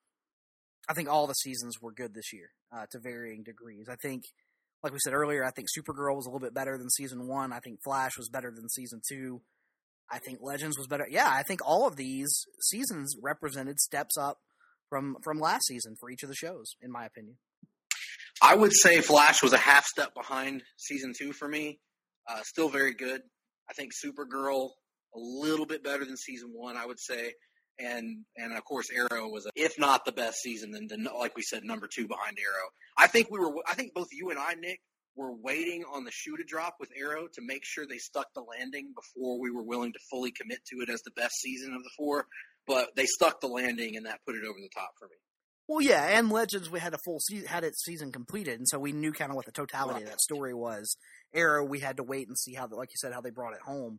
all the seasons were good this year to varying degrees. I think, like we said earlier, I think Supergirl was a little bit better than season 1. I think Flash was better than season 2. I think Legends was better. Yeah, I think all of these seasons represented steps up from last season for each of the shows, in my opinion. I would say Flash was a half step behind season 2 for me. Still very good. I think Supergirl a little bit better than season 1, I would say. And of course Arrow was, if not the best season, then like we said, number 2 behind Arrow. I think both you and I, Nick, were waiting on the shoe to drop with Arrow to make sure they stuck the landing before we were willing to fully commit to it as the best season of the 4. But they stuck the landing, and that put it over the top for me. Well, yeah, and Legends, we had had its season completed, and so we knew kind of what the totality of that story was. Arrow, we had to wait and see how, like you said, how they brought it home.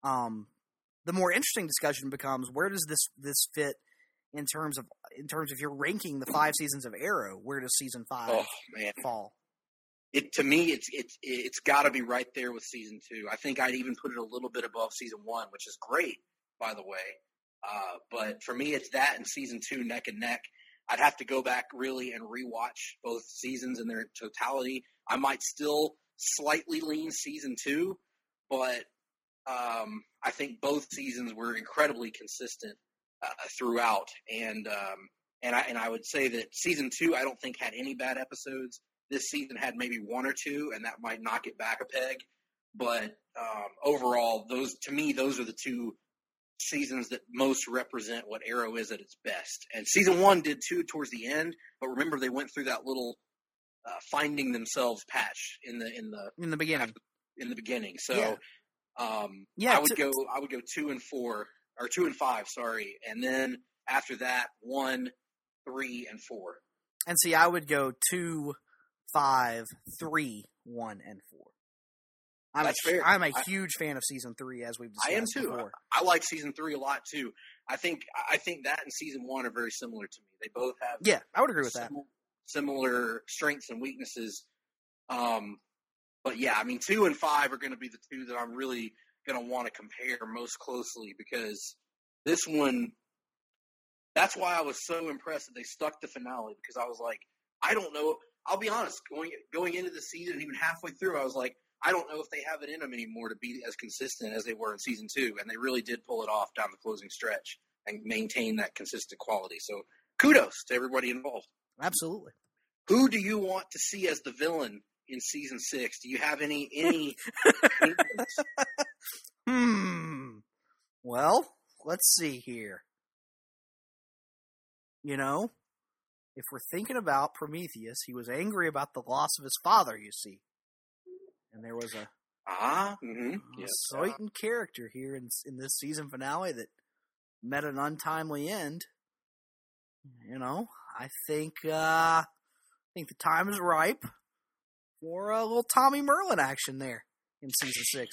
The more interesting discussion becomes, where does this fit in terms of if you're ranking the 5 seasons of Arrow? Where does season 5 fall? To me, it's got to be right there with season 2. I think I'd even put it a little bit above season 1, which is great, by the way. But for me, it's that and season 2 neck and neck. I'd have to go back really and rewatch both seasons in their totality. I might still slightly lean season 2, but I think both seasons were incredibly consistent throughout. And I would say that season 2, I don't think had any bad episodes. This season had maybe 1 or 2, and that might knock it back a peg. But overall, those are the 2 seasons that most represent what Arrow is at its best. And season 1 did too towards the end, but remember they went through that little finding themselves patch in the beginning. In the beginning, so I would go 2 and 4 or 2 and 5, sorry, and then after that 1, 3, and 4. And see, I would go 2, 5, 3, 1, and 4. That's fair. I'm a huge fan of season 3, as we've discussed I am too. before. I like season 3 a lot too. I think that and season 1 are very similar to me. They both have I would agree with that. Similar strengths and weaknesses. But yeah, I mean, 2 and 5 are going to be the two that I'm really going to want to compare most closely, because this one, that's why I was so impressed that they stuck the finale, because I was like, I don't know. I'll be honest, going into the season and even halfway through, I was like, I don't know if they have it in them anymore to be as consistent as they were in season 2, and they really did pull it off down the closing stretch and maintain that consistent quality. So kudos to everybody involved. Absolutely. Who do you want to see as the villain in season 6? Do you have any Well, let's see here. You know, if we're thinking about Prometheus, he was angry about the loss of his father, you see. And there was a certain character here in this season finale that met an untimely end. You know, I think the time is ripe for a little Tommy Merlin action there in season 6.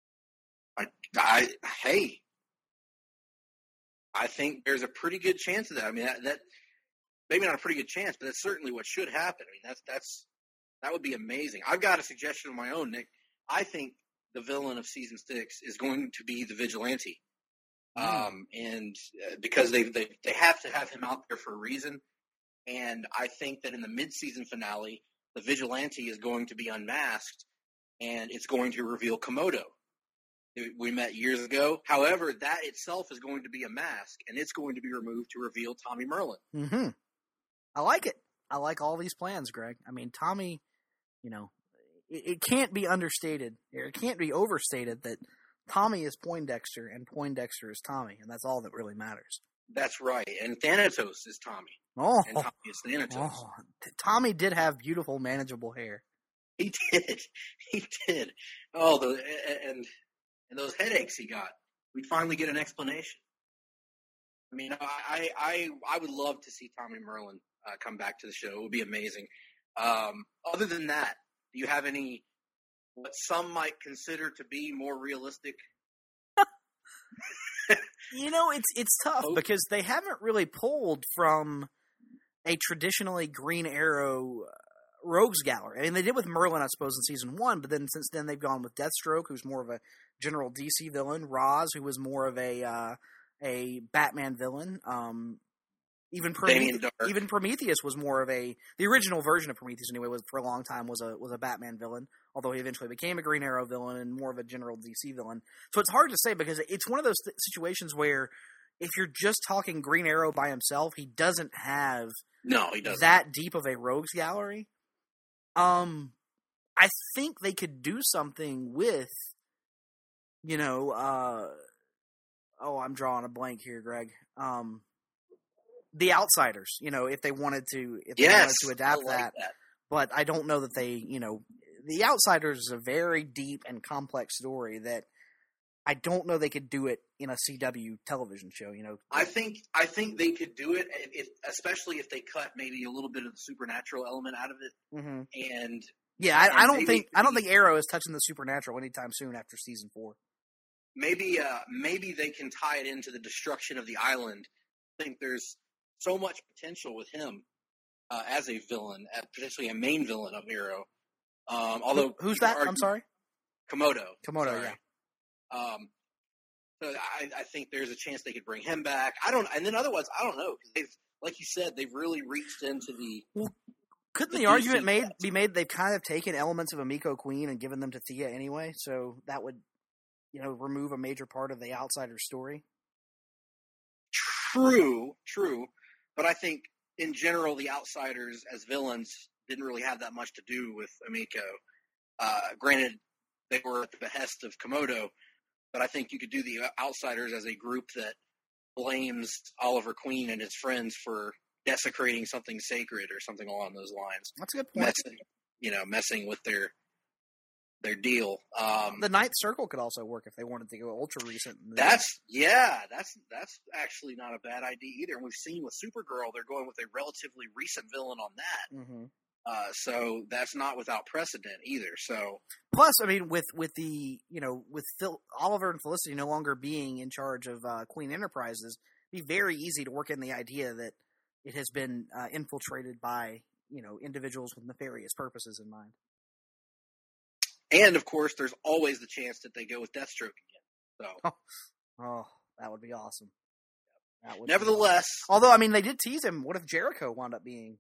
I think there's a pretty good chance of that. I mean, that maybe not a pretty good chance, but that's certainly what should happen. I mean, that would be amazing. I've got a suggestion of my own, Nick. I think the villain of season 6 is going to be the Vigilante. And because they have to have him out there for a reason. And I think that in the mid-season finale, the Vigilante is going to be unmasked, and it's going to reveal Komodo. We met years ago. However, that itself is going to be a mask, and it's going to be removed to reveal Tommy Merlin. Mm-hmm. I like it. I like all these plans, Greg. I mean, Tommy, you know, it can't be understated, or it can't be overstated that Tommy is Poindexter, and Poindexter is Tommy, and that's all that really matters. That's right. And Thanatos is Tommy. Oh. And Tommy is Thanatos. Oh. Tommy did have beautiful, manageable hair. He did. He did. Oh, and those headaches he got. We'd finally get an explanation. I mean, I would love to see Tommy Merlin come back to the show. It would be amazing. Other than that, do you have any, what some might consider to be more realistic? You know, it's tough because they haven't really pulled from a traditionally Green Arrow rogues gallery. I mean, they did with Merlin, I suppose, in season 1, but then since then they've gone with Deathstroke, who's more of a general DC villain, Roz, who was more of a Batman villain. Even Prometheus was more of the original version of Prometheus anyway, was for a long time was a Batman villain, although he eventually became a Green Arrow villain and more of a general DC villain. So it's hard to say because it's one of those situations where if you're just talking Green Arrow by himself, he doesn't have that deep of a rogues gallery. I think they could do something with, you know, I'm drawing a blank here, Greg. The Outsiders, you know, if they wanted to adapt that. But I don't know that they, you know, The Outsiders is a very deep and complex story that I don't know they could do it in a CW television show, you know. I think they could do it, especially if they cut maybe a little bit of the supernatural element out of it. Mm-hmm. And yeah, I don't think Arrow is touching the supernatural anytime soon after season 4. Maybe they can tie it into the destruction of the island. I think there's so much potential with him as a villain, potentially a main villain of Arrow. Although who's that? I'm sorry. Komodo. Sorry. Yeah. So I think there's a chance they could bring him back. And then otherwise, I don't know, because like you said, they've really reached into the. Well, couldn't the argument be made they've kind of taken elements of Emiko Queen and given them to Thea anyway? So that would, you know, remove a major part of the outsider story. True. But I think in general, the outsiders as villains didn't really have that much to do with Emiko. Granted, they were at the behest of Komodo. But I think you could do the Outsiders as a group that blames Oliver Queen and his friends for desecrating something sacred or something along those lines. That's a good point. Messing with their deal. The Ninth Circle could also work if they wanted to go ultra recent. That's actually not a bad idea either. And we've seen with Supergirl, they're going with a relatively recent villain on that. Mm-hmm. So that's not without precedent either. So plus, I mean, with the with Oliver and Felicity no longer being in charge of Queen Enterprises, it'd be very easy to work in the idea that it has been infiltrated by individuals with nefarious purposes in mind. And of course, there's always the chance that they go with Deathstroke again. So, oh, that would be awesome. That would nevertheless, although I mean, they did tease him. What if Jericho wound up being?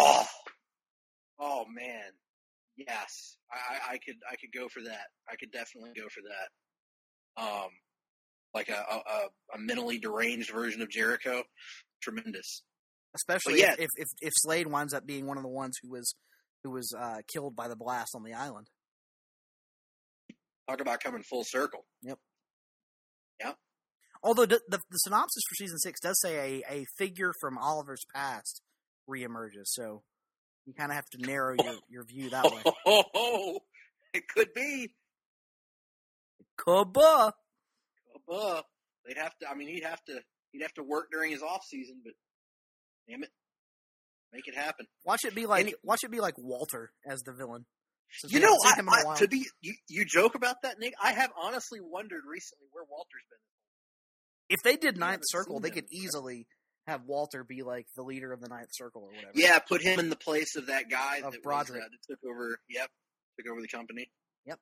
Oh man, yes, I could go for that. I could definitely go for that. Like a mentally deranged version of Jericho, tremendous. Especially if Slade winds up being one of the ones who was killed by the blast on the island. Talk about coming full circle. Yep. Yep. Although the synopsis for season 6 does say a figure from Oliver's past reemerges, so you kind of have to narrow your view that way. Oh, it could be. Kabba. They'd have to. I mean, he'd have to work during his off season, but damn it, make it happen. Watch it be like Walter as the villain. You joke about that, Nick. I have honestly wondered recently where Walter's been. If they did Ninth Circle, they could easily have Walter be like the leader of the Ninth Circle or whatever. Yeah, put him in the place of that guy of that Broderick that took over. Yep, took over the company. Yep.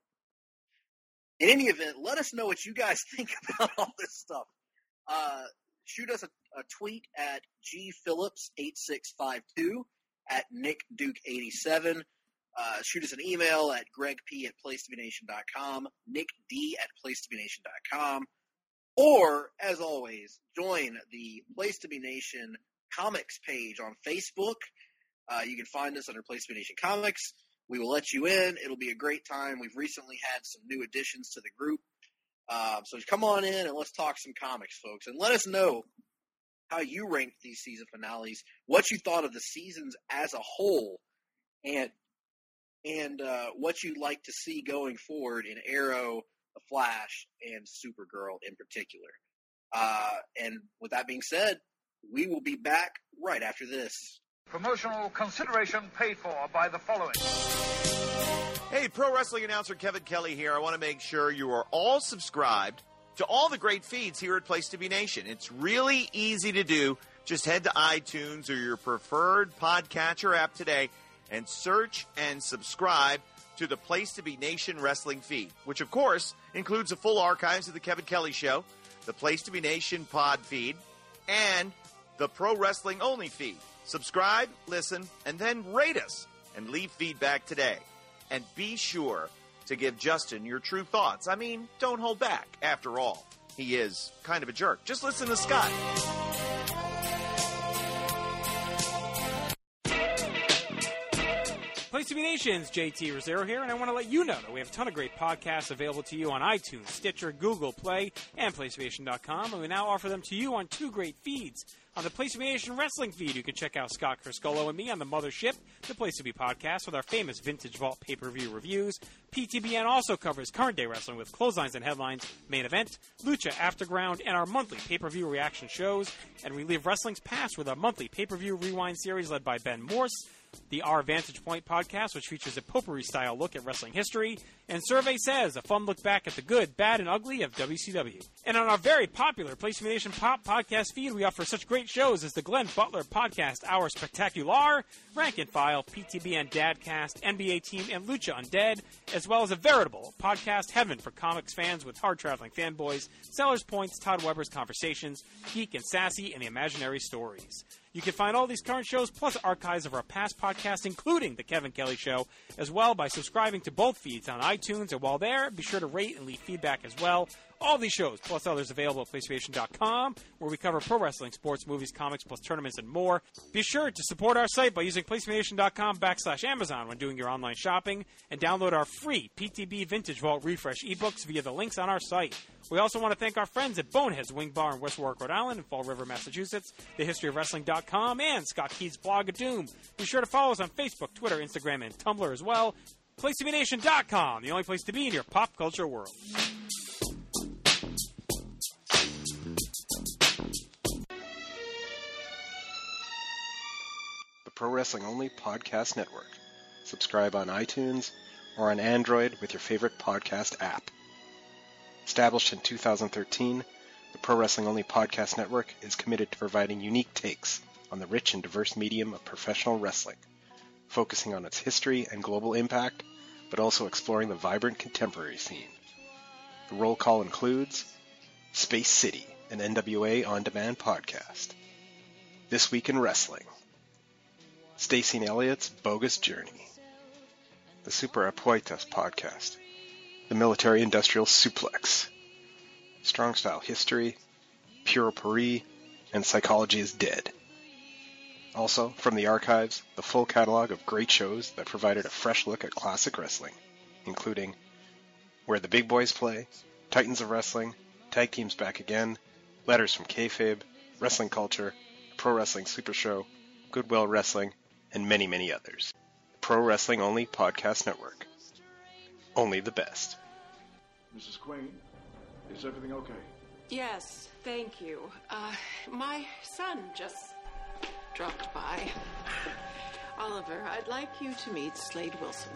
In any event, let us know what you guys think about all this stuff. Shoot us a tweet at gphillips8652, at nickduke87. Shoot us an email at gregp@placetobenation.com, nickd@placetobenation.com. Or, as always, join the Place to Be Nation comics page on Facebook. You can find us under Place to Be Nation Comics. We will let you in. It'll be a great time. We've recently had some new additions to the group. So come on in and let's talk some comics, folks. And let us know how you ranked these season finales, what you thought of the seasons as a whole, and what you'd like to see going forward in Arrow, The Flash, and Supergirl in particular. And with that being said, we will be back right after this. Promotional consideration paid for by the following. Hey, pro wrestling announcer Kevin Kelly here. I want to make sure you are all subscribed to all the great feeds here at Place to Be Nation. It's really easy to do. Just head to iTunes or your preferred podcatcher app today and search and subscribe to the Place to Be Nation wrestling feed, which, of course, includes the full archives of the Kevin Kelly Show, the Place to Be Nation pod feed, and the Pro Wrestling Only feed. Subscribe, listen, and then rate us and leave feedback today. And be sure to give Justin your true thoughts. I mean, don't hold back. After all, he is kind of a jerk. Just listen to Scott. Place to Be Nation's JT Rosero here, and I want to let you know that we have a ton of great podcasts available to you on iTunes, Stitcher, Google Play, and PlaceToBeNation.com, and we now offer them to you on two great feeds. On the Place to Be Nation wrestling feed, you can check out Scott Criscolo and me on the Mothership, the Place to Be podcast, with our famous Vintage Vault pay-per-view reviews. PTBN also covers current day wrestling with clotheslines and headlines, main event, Lucha Afterground, and our monthly pay-per-view reaction shows. And we live wrestling's past with our monthly pay-per-view rewind series led by Ben Morse, the Our Vantage Point podcast, which features a potpourri-style look at wrestling history, and Survey Says, a fun look back at the good, bad, and ugly of WCW. And on our very popular Place to Be Nation Pop podcast feed, we offer such great shows as the Glenn Butler Podcast, Our Spectacular, Rank and File, PTBN Dadcast, NBA Team, and Lucha Undead, as well as a veritable podcast heaven for comics fans with hard-traveling fanboys, Sellers Points, Todd Weber's Conversations, Geek and Sassy, and the Imaginary Stories. You can find all these current shows plus archives of our past podcasts, including The Kevin Kelly Show, as well by subscribing to both feeds on iTunes. And while there, be sure to rate and leave feedback as well. All these shows, plus others, available at PlayStation.com, where we cover pro wrestling, sports, movies, comics, plus tournaments, and more. Be sure to support our site by using PlayStation.com/Amazon when doing your online shopping, and download our free PTB Vintage Vault Refresh ebooks via the links on our site. We also want to thank our friends at Bonehead's Wing Bar in West Warwick, Rhode Island, and Fall River, Massachusetts, TheHistoryOfWrestling.com, and Scott Keith's blog of Doom. Be sure to follow us on Facebook, Twitter, Instagram, and Tumblr as well. PlaceToBeNation.com, the only place to be in your pop culture world. Pro Wrestling Only Podcast Network, subscribe on iTunes, or on Android with your favorite podcast app. Established in 2013, the Pro Wrestling Only Podcast Network is committed to providing unique takes on the rich and diverse medium of professional wrestling, focusing on its history and global impact, but also exploring the vibrant contemporary scene. The roll call includes Space City, an NWA on-demand podcast. This Week in Wrestling, Stacey and Elliott's Bogus Journey, the Super Apuestas podcast, the Military Industrial Suplex, Strong Style History, Puro Paris, and Psychology is Dead. Also, from the archives, the full catalog of great shows that provided a fresh look at classic wrestling, including Where the Big Boys Play, Titans of Wrestling, Tag Teams Back Again, Letters from Kayfabe, Wrestling Culture, Pro Wrestling Super Show, Goodwill Wrestling, and many, many others. Pro Wrestling Only Podcast Network. Only the best. Mrs. Queen, is everything okay? Yes, thank you. My son just dropped by. Oliver, I'd like you to meet Slade Wilson.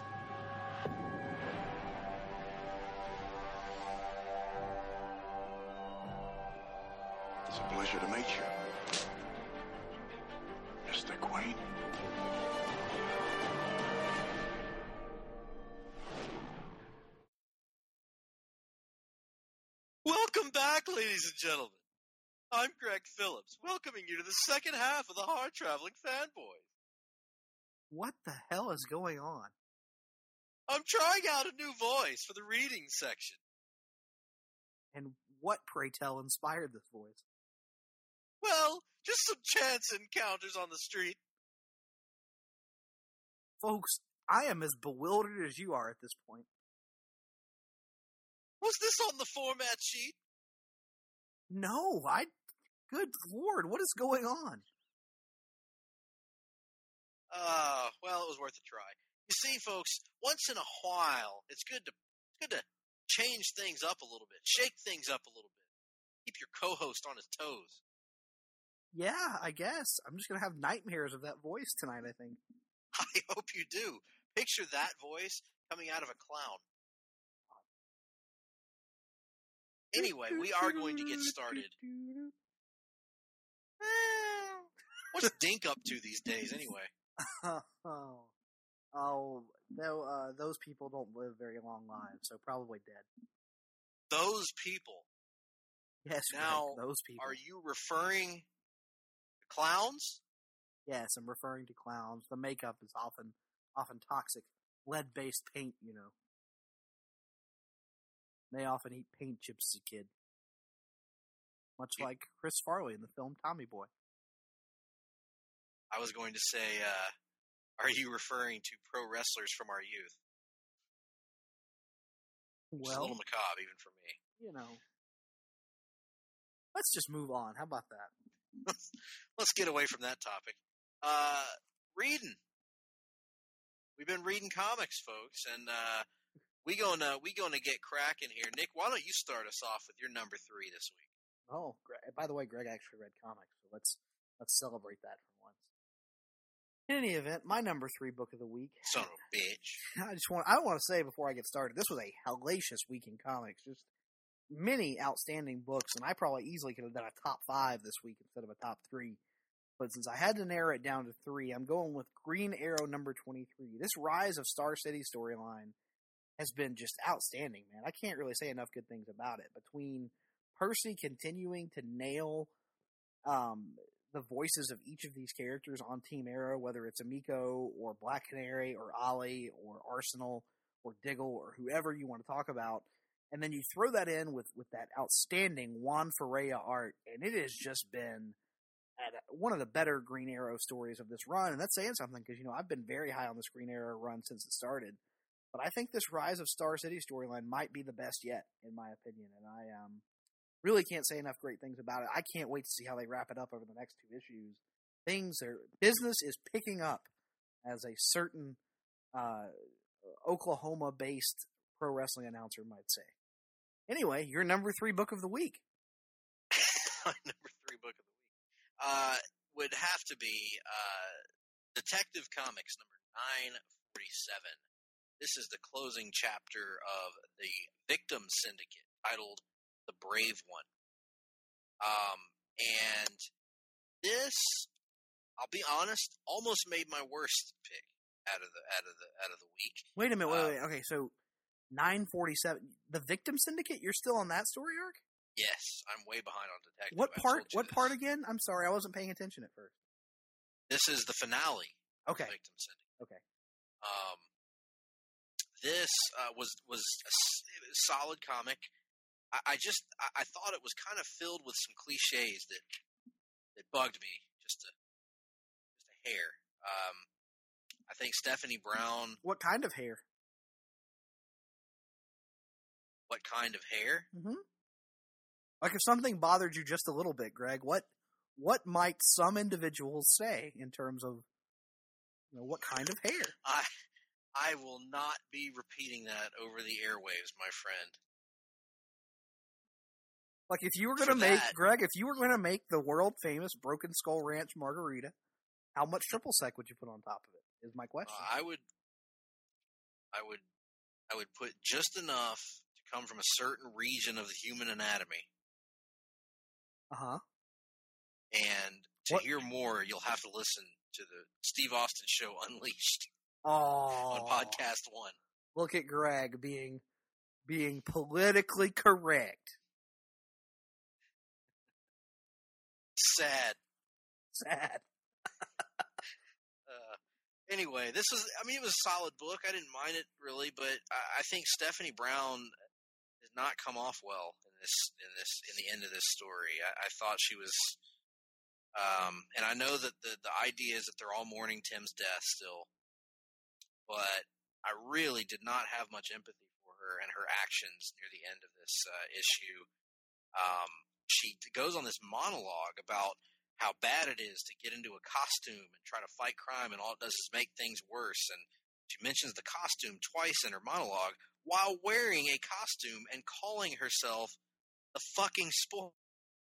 It's a pleasure to meet you, Mr. Queen. Welcome back, ladies and gentlemen. I'm Greg Phillips, welcoming you to the second half of the Hard Traveling Fanboys. What the hell is going on? I'm trying out a new voice for the reading section. And what, pray tell, inspired this voice? Well, just some chance encounters on the street. Folks, I am as bewildered as you are at this point. Was this on the format sheet? No, good Lord, what is going on? Well, it was worth a try. You see, folks, once in a while, it's good to change things up a little bit, shake things up a little bit, keep your co-host on his toes. Yeah, I guess. I'm just going to have nightmares of that voice tonight, I think. I hope you do. Picture that voice coming out of a clown. Anyway, we are going to get started. What's Dink up to these days, anyway? Those people don't live very long lives, so probably dead. Those people? Yes, now, Greg, those people. Are you referring to clowns? Yes, I'm referring to clowns. The makeup is often toxic. Lead-based paint, you know. They often eat paint chips as a kid. Much like Chris Farley in the film Tommy Boy. I was going to say, are you referring to pro wrestlers from our youth? Well, it's a little macabre, even for me. You know. Let's just move on. How about that? Let's get away from that topic. Reading. We've been reading comics, folks, and we gonna get cracking here. Nick, why don't you start us off with your number 3 this week? Oh, by the way, Greg actually read comics, so let's celebrate that for once. In any event, my number 3 book of the week. Son of a bitch. I want to say before I get started, this was a hellacious week in comics. Just many outstanding books, and I probably easily could have done a top 5 this week instead of a top 3. But since I had to narrow it down to 3, I'm going with Green Arrow number 23. This Rise of Star City storyline has been just outstanding, man. I can't really say enough good things about it. Between Percy continuing to nail the voices of each of these characters on Team Arrow, whether it's Emiko or Black Canary or Ollie or Arsenal or Diggle or whoever you want to talk about, and then you throw that in with that outstanding Juan Ferreira art, and it has just been one of the better Green Arrow stories of this run, and that's saying something because, you know, I've been very high on this Green Arrow run since it started. But I think this Rise of Star City storyline might be the best yet, in my opinion, and I really can't say enough great things about it. I can't wait to see how they wrap it up over the next 2 issues. Business is picking up, as a certain Oklahoma-based pro wrestling announcer might say. Anyway, your number 3 book of the week. My number 3 book of the week would have to be Detective Comics number 9 This is the closing chapter of the Victim Syndicate, titled "The Brave One." And this, I'll be honest, almost made my worst pick out of the week. Wait a minute, wait. Okay, so 947, the Victim Syndicate. You're still on that story arc? Yes, I'm way behind on Detective. What part? What part again? I'm sorry, I wasn't paying attention at first. This is the finale. Okay. Of Victim Syndicate. Okay. This was a solid comic. I thought it was kind of filled with some cliches that bugged me just a hair. I think Stephanie Brown. What kind of hair? What kind of hair? Mm-hmm. Like if something bothered you just a little bit, Greg, what might some individuals say in terms of, you know, what kind of hair? I will not be repeating that over the airwaves, my friend. Like if you were going to make, Greg, if you were going to make the world famous Broken Skull Ranch margarita, how much triple sec would you put on top of it? Is my question. I would put just enough to come from a certain region of the human anatomy. Uh-huh. And to hear more, you'll have to listen to the Steve Austin Show Unleashed. Oh. On podcast 1. Look at Greg being politically correct. Sad. Anyway, it was a solid book. I didn't mind it really, but I think Stephanie Brown did not come off well in the end of this story. I thought she was, and I know that the idea is that they're all mourning Tim's death still, but I really did not have much empathy for her and her actions near the end of this issue. She goes on this monologue about how bad it is to get into a costume and try to fight crime, and all it does is make things worse. And she mentions the costume twice in her monologue while wearing a costume and calling herself the fucking spoiler.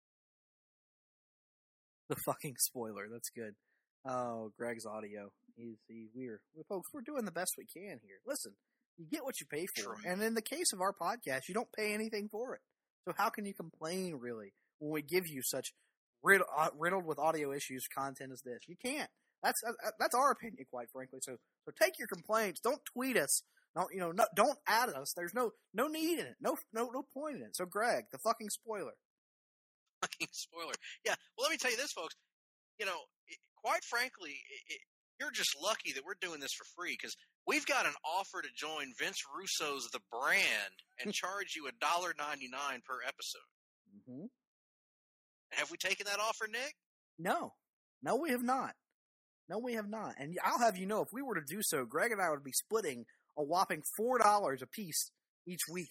The fucking spoiler. That's good. Oh, Greg's audio. Folks, we're doing the best we can here. Listen, you get what you pay for. And in the case of our podcast, you don't pay anything for it. So how can you complain, really, when we give you such riddled with audio issues content as this? You can't. That's our opinion, quite frankly. So take your complaints. Don't tweet us. Don't add us. There's no need in it. No point in it. So Greg, the fucking spoiler. Fucking spoiler. Yeah. Well, let me tell you this, folks. Quite frankly, you're just lucky that we're doing this for free, because we've got an offer to join Vince Russo's The Brand and charge you $1.99 per episode. Mm-hmm. Have we taken that offer, Nick? No, we have not. And I'll have you know, if we were to do so, Greg and I would be splitting a whopping $4 a piece each week.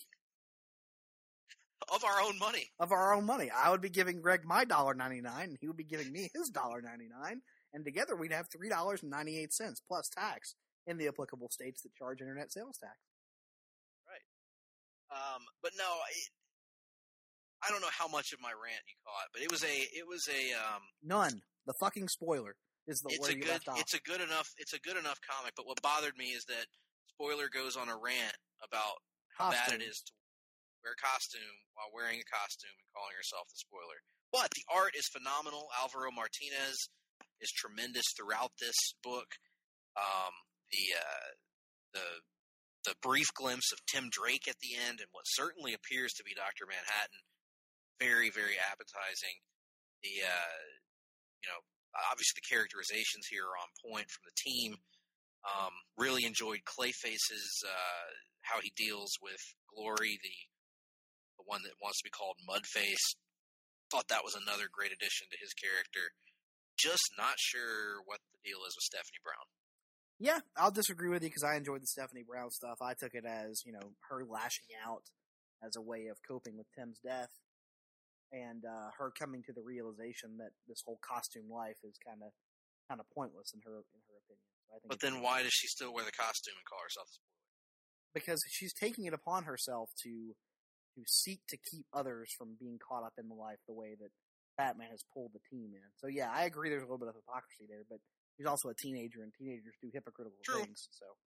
Of our own money. I would be giving Greg my $1.99, and he would be giving me his $1.99, and together we'd have $3.98 plus tax in the applicable states that charge internet sales tax. Right. But no, I don't know how much of my rant you caught, but it was a none. The fucking spoiler is the word you left off. It's a good enough comic, but what bothered me is that Spoiler goes on a rant about how bad it is to wear a costume while wearing a costume and calling herself the Spoiler. But the art is phenomenal. Alvaro Martinez is tremendous throughout this book. The brief glimpse of Tim Drake at the end and what certainly appears to be Dr. Manhattan, very, very appetizing. Obviously the characterizations here are on point from the team. Really enjoyed Clayface's how he deals with Glory, the one that wants to be called Mudface. Thought that was another great addition to his character. Just not sure what the deal is with Stephanie Brown. Yeah, I'll disagree with you because I enjoyed the Stephanie Brown stuff. I took it as, her lashing out as a way of coping with Tim's death, and her coming to the realization that this whole costume life is kind of pointless in her opinion. So I think. But then why does she still wear the costume and call herself the Spoiler? Because she's taking it upon herself to seek to keep others from being caught up in the life the way that Batman has pulled the team in. So yeah, I agree there's a little bit of hypocrisy there, but she's also a teenager, and teenagers do hypocritical things. So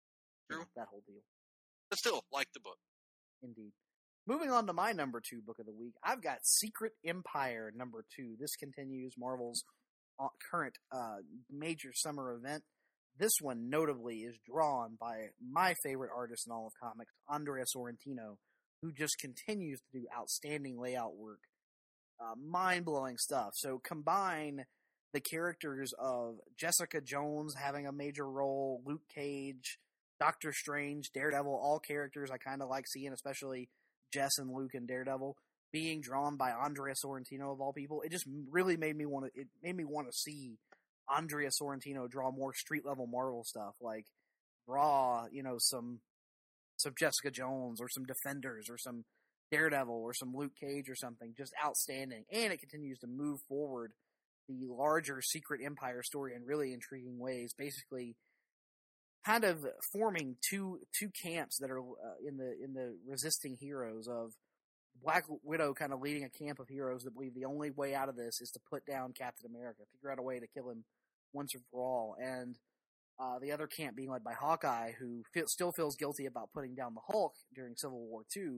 True. that whole deal. But still, like the book. Indeed. Moving on to my number 2 book of the week, I've got Secret Empire number 2. This continues Marvel's current major summer event. This one notably is drawn by my favorite artist in all of comics, Andrea Sorrentino, who just continues to do outstanding layout work. Mind-blowing stuff. So combine the characters of Jessica Jones having a major role, Luke Cage, Doctor Strange, Daredevil, all characters I kind of like seeing, especially Jess and Luke and Daredevil, being drawn by Andrea Sorrentino of all people. It just really made me want to see Andrea Sorrentino draw more street level Marvel stuff, like draw, some Jessica Jones or some Defenders or some Daredevil or some Luke Cage or something. Just outstanding. And it continues to move forward the larger Secret Empire story in really intriguing ways, basically kind of forming two camps that are in the resisting heroes of Black Widow kind of leading a camp of heroes that believe the only way out of this is to put down Captain America, figure out a way to kill him once and for all. And the other camp being led by Hawkeye, who still feels guilty about putting down the Hulk during Civil War II.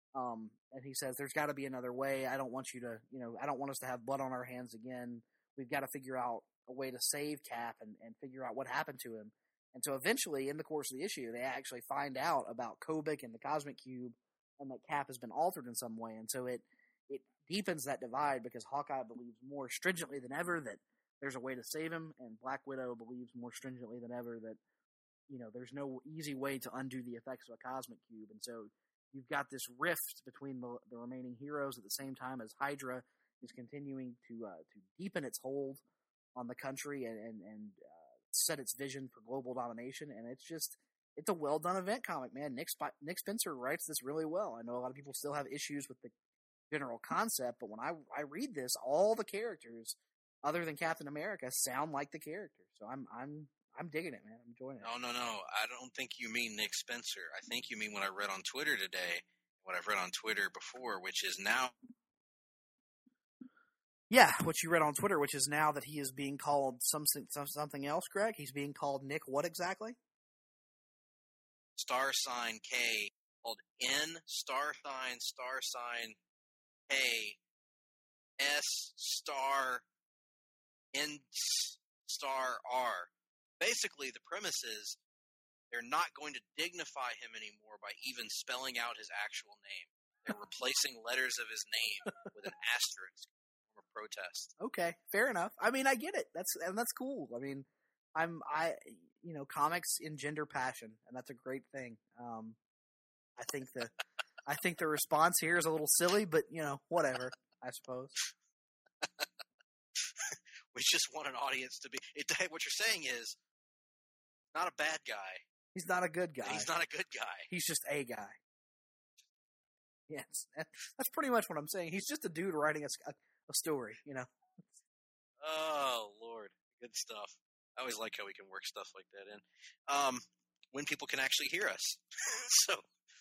And he says, there's got to be another way. I don't want you to, I don't want us to have blood on our hands again. We've got to figure out a way to save Cap and figure out what happened to him. And so eventually, in the course of the issue, they actually find out about Kobik and the Cosmic Cube, and that Cap has been altered in some way. And so it deepens that divide because Hawkeye believes more stringently than ever that there's a way to save him, and Black Widow believes more stringently than ever that, there's no easy way to undo the effects of a Cosmic Cube. And so you've got this rift between the remaining heroes at the same time as Hydra is continuing to deepen its hold on the country and set its vision for global domination. And it's a well-done event comic, man. Nick Spencer writes this really well. I know a lot of people still have issues with the general concept, but when I read this, all the characters, other than Captain America, sound like the characters. So I'm digging it, man. I'm enjoying it. No. I don't think you mean Nick Spencer. I think you mean what I read on Twitter today, what I've read on Twitter before, which is now... Yeah, what you read on Twitter, which is now that he is being called something else, Greg. He's being called Nick what exactly? Star sign K, called N, star sign K, S, star, N, star, R. Basically, the premise is they're not going to dignify him anymore by even spelling out his actual name. They're replacing letters of his name with an asterisk. Protest. Okay, fair enough. I mean, I get it. That's cool. I mean, comics engender passion, and that's a great thing. I think the response here is a little silly, but whatever. I suppose. We just want an audience to be. What you're saying is, not a bad guy. He's not a good guy. He's not a good guy. He's just a guy. Yes, that's pretty much what I'm saying. He's just a dude writing a story, Oh, Lord. Good stuff. I always like how we can work stuff like that in. When people can actually hear us. So,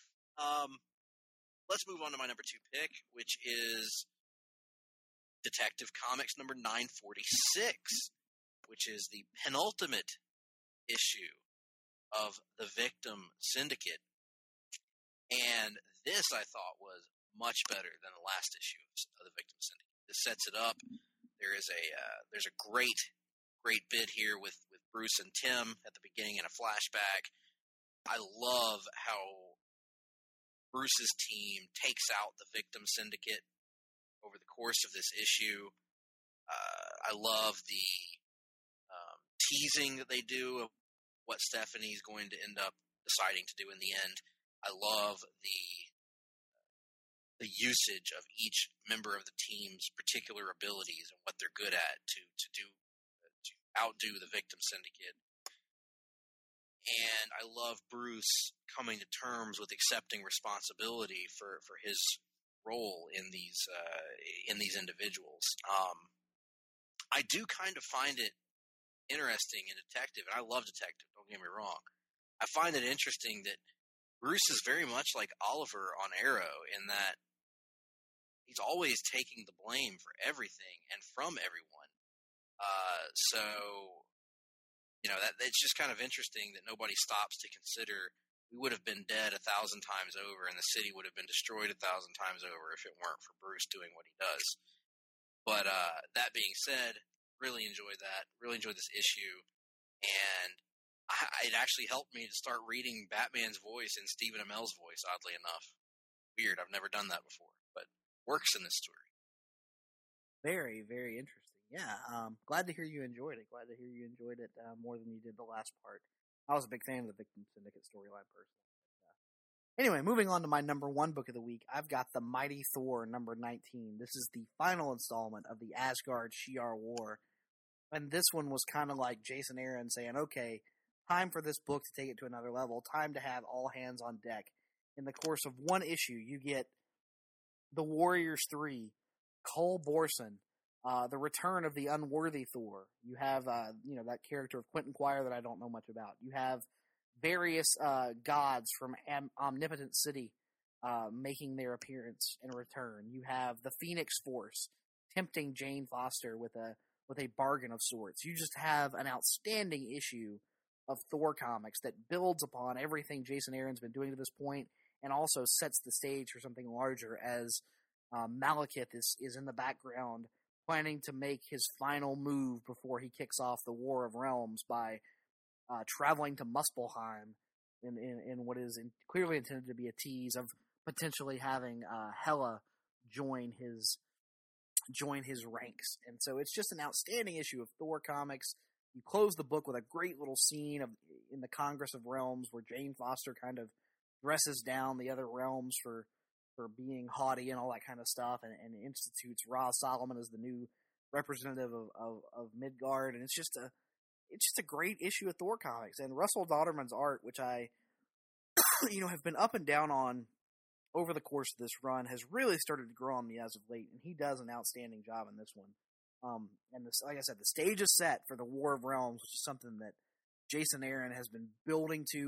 let's move on to my number 2 pick, which is Detective Comics number 946, which is the penultimate issue of The Victim Syndicate. And this, I thought, was much better than the last issue of The Victim Syndicate. This sets it up. There's a great bit here with Bruce and Tim at the beginning in a flashback. I love how Bruce's team takes out the Victim Syndicate over the course of this issue. I love the teasing that they do of what Stephanie's going to end up deciding to do in the end. I love the usage of each member of the team's particular abilities and what they're good at to outdo the Victim Syndicate. And I love Bruce coming to terms with accepting responsibility for his role in these individuals. I do kind of find it interesting in Detective, and I love Detective, don't get me wrong. I find it interesting that Bruce is very much like Oliver on Arrow in that he's always taking the blame for everything and from everyone. So that it's just kind of interesting that nobody stops to consider we would have been dead 1,000 times over, and the city would have been destroyed 1,000 times over if it weren't for Bruce doing what he does. But that being said, really enjoyed that. Really enjoyed this issue, and it actually helped me to start reading Batman's voice and Stephen Amell's voice. Oddly enough, weird. I've never done that before, but works in this story. Very, very interesting. Yeah, glad to hear you enjoyed it. Glad to hear you enjoyed it more than you did the last part. I was a big fan of the Victim Syndicate storyline personally. Anyway, moving on to my number one book of the week, I've got The Mighty Thor, number 19. This is the final installment of the Asgard Shi'ar War. And this one was kind of like Jason Aaron saying, okay, time for this book to take it to another level. Time to have all hands on deck. In the course of one issue, you get the Warriors 3, Cole Borson, the return of the unworthy Thor. You have, that character of Quentin Quire that I don't know much about. You have various gods from Omnipotent City making their appearance and return. You have the Phoenix Force tempting Jane Foster with a bargain of sorts. You just have an outstanding issue of Thor comics that builds upon everything Jason Aaron's been doing to this point and also sets the stage for something larger as Malekith is in the background planning to make his final move before he kicks off the War of Realms by traveling to Muspelheim in what is clearly intended to be a tease of potentially having Hela join his ranks. And so it's just an outstanding issue of Thor comics. You close the book with a great little scene in the Congress of Realms where Jane Foster kind of dresses down the other realms for being haughty and all that kind of stuff, and institutes Ra's Solomon as the new representative of Midgard, and it's just a great issue of Thor comics. And Russell Dauterman's art, which I have been up and down on over the course of this run, has really started to grow on me as of late, and he does an outstanding job in this one. And this, like I said, the stage is set for the War of Realms, which is something that Jason Aaron has been building to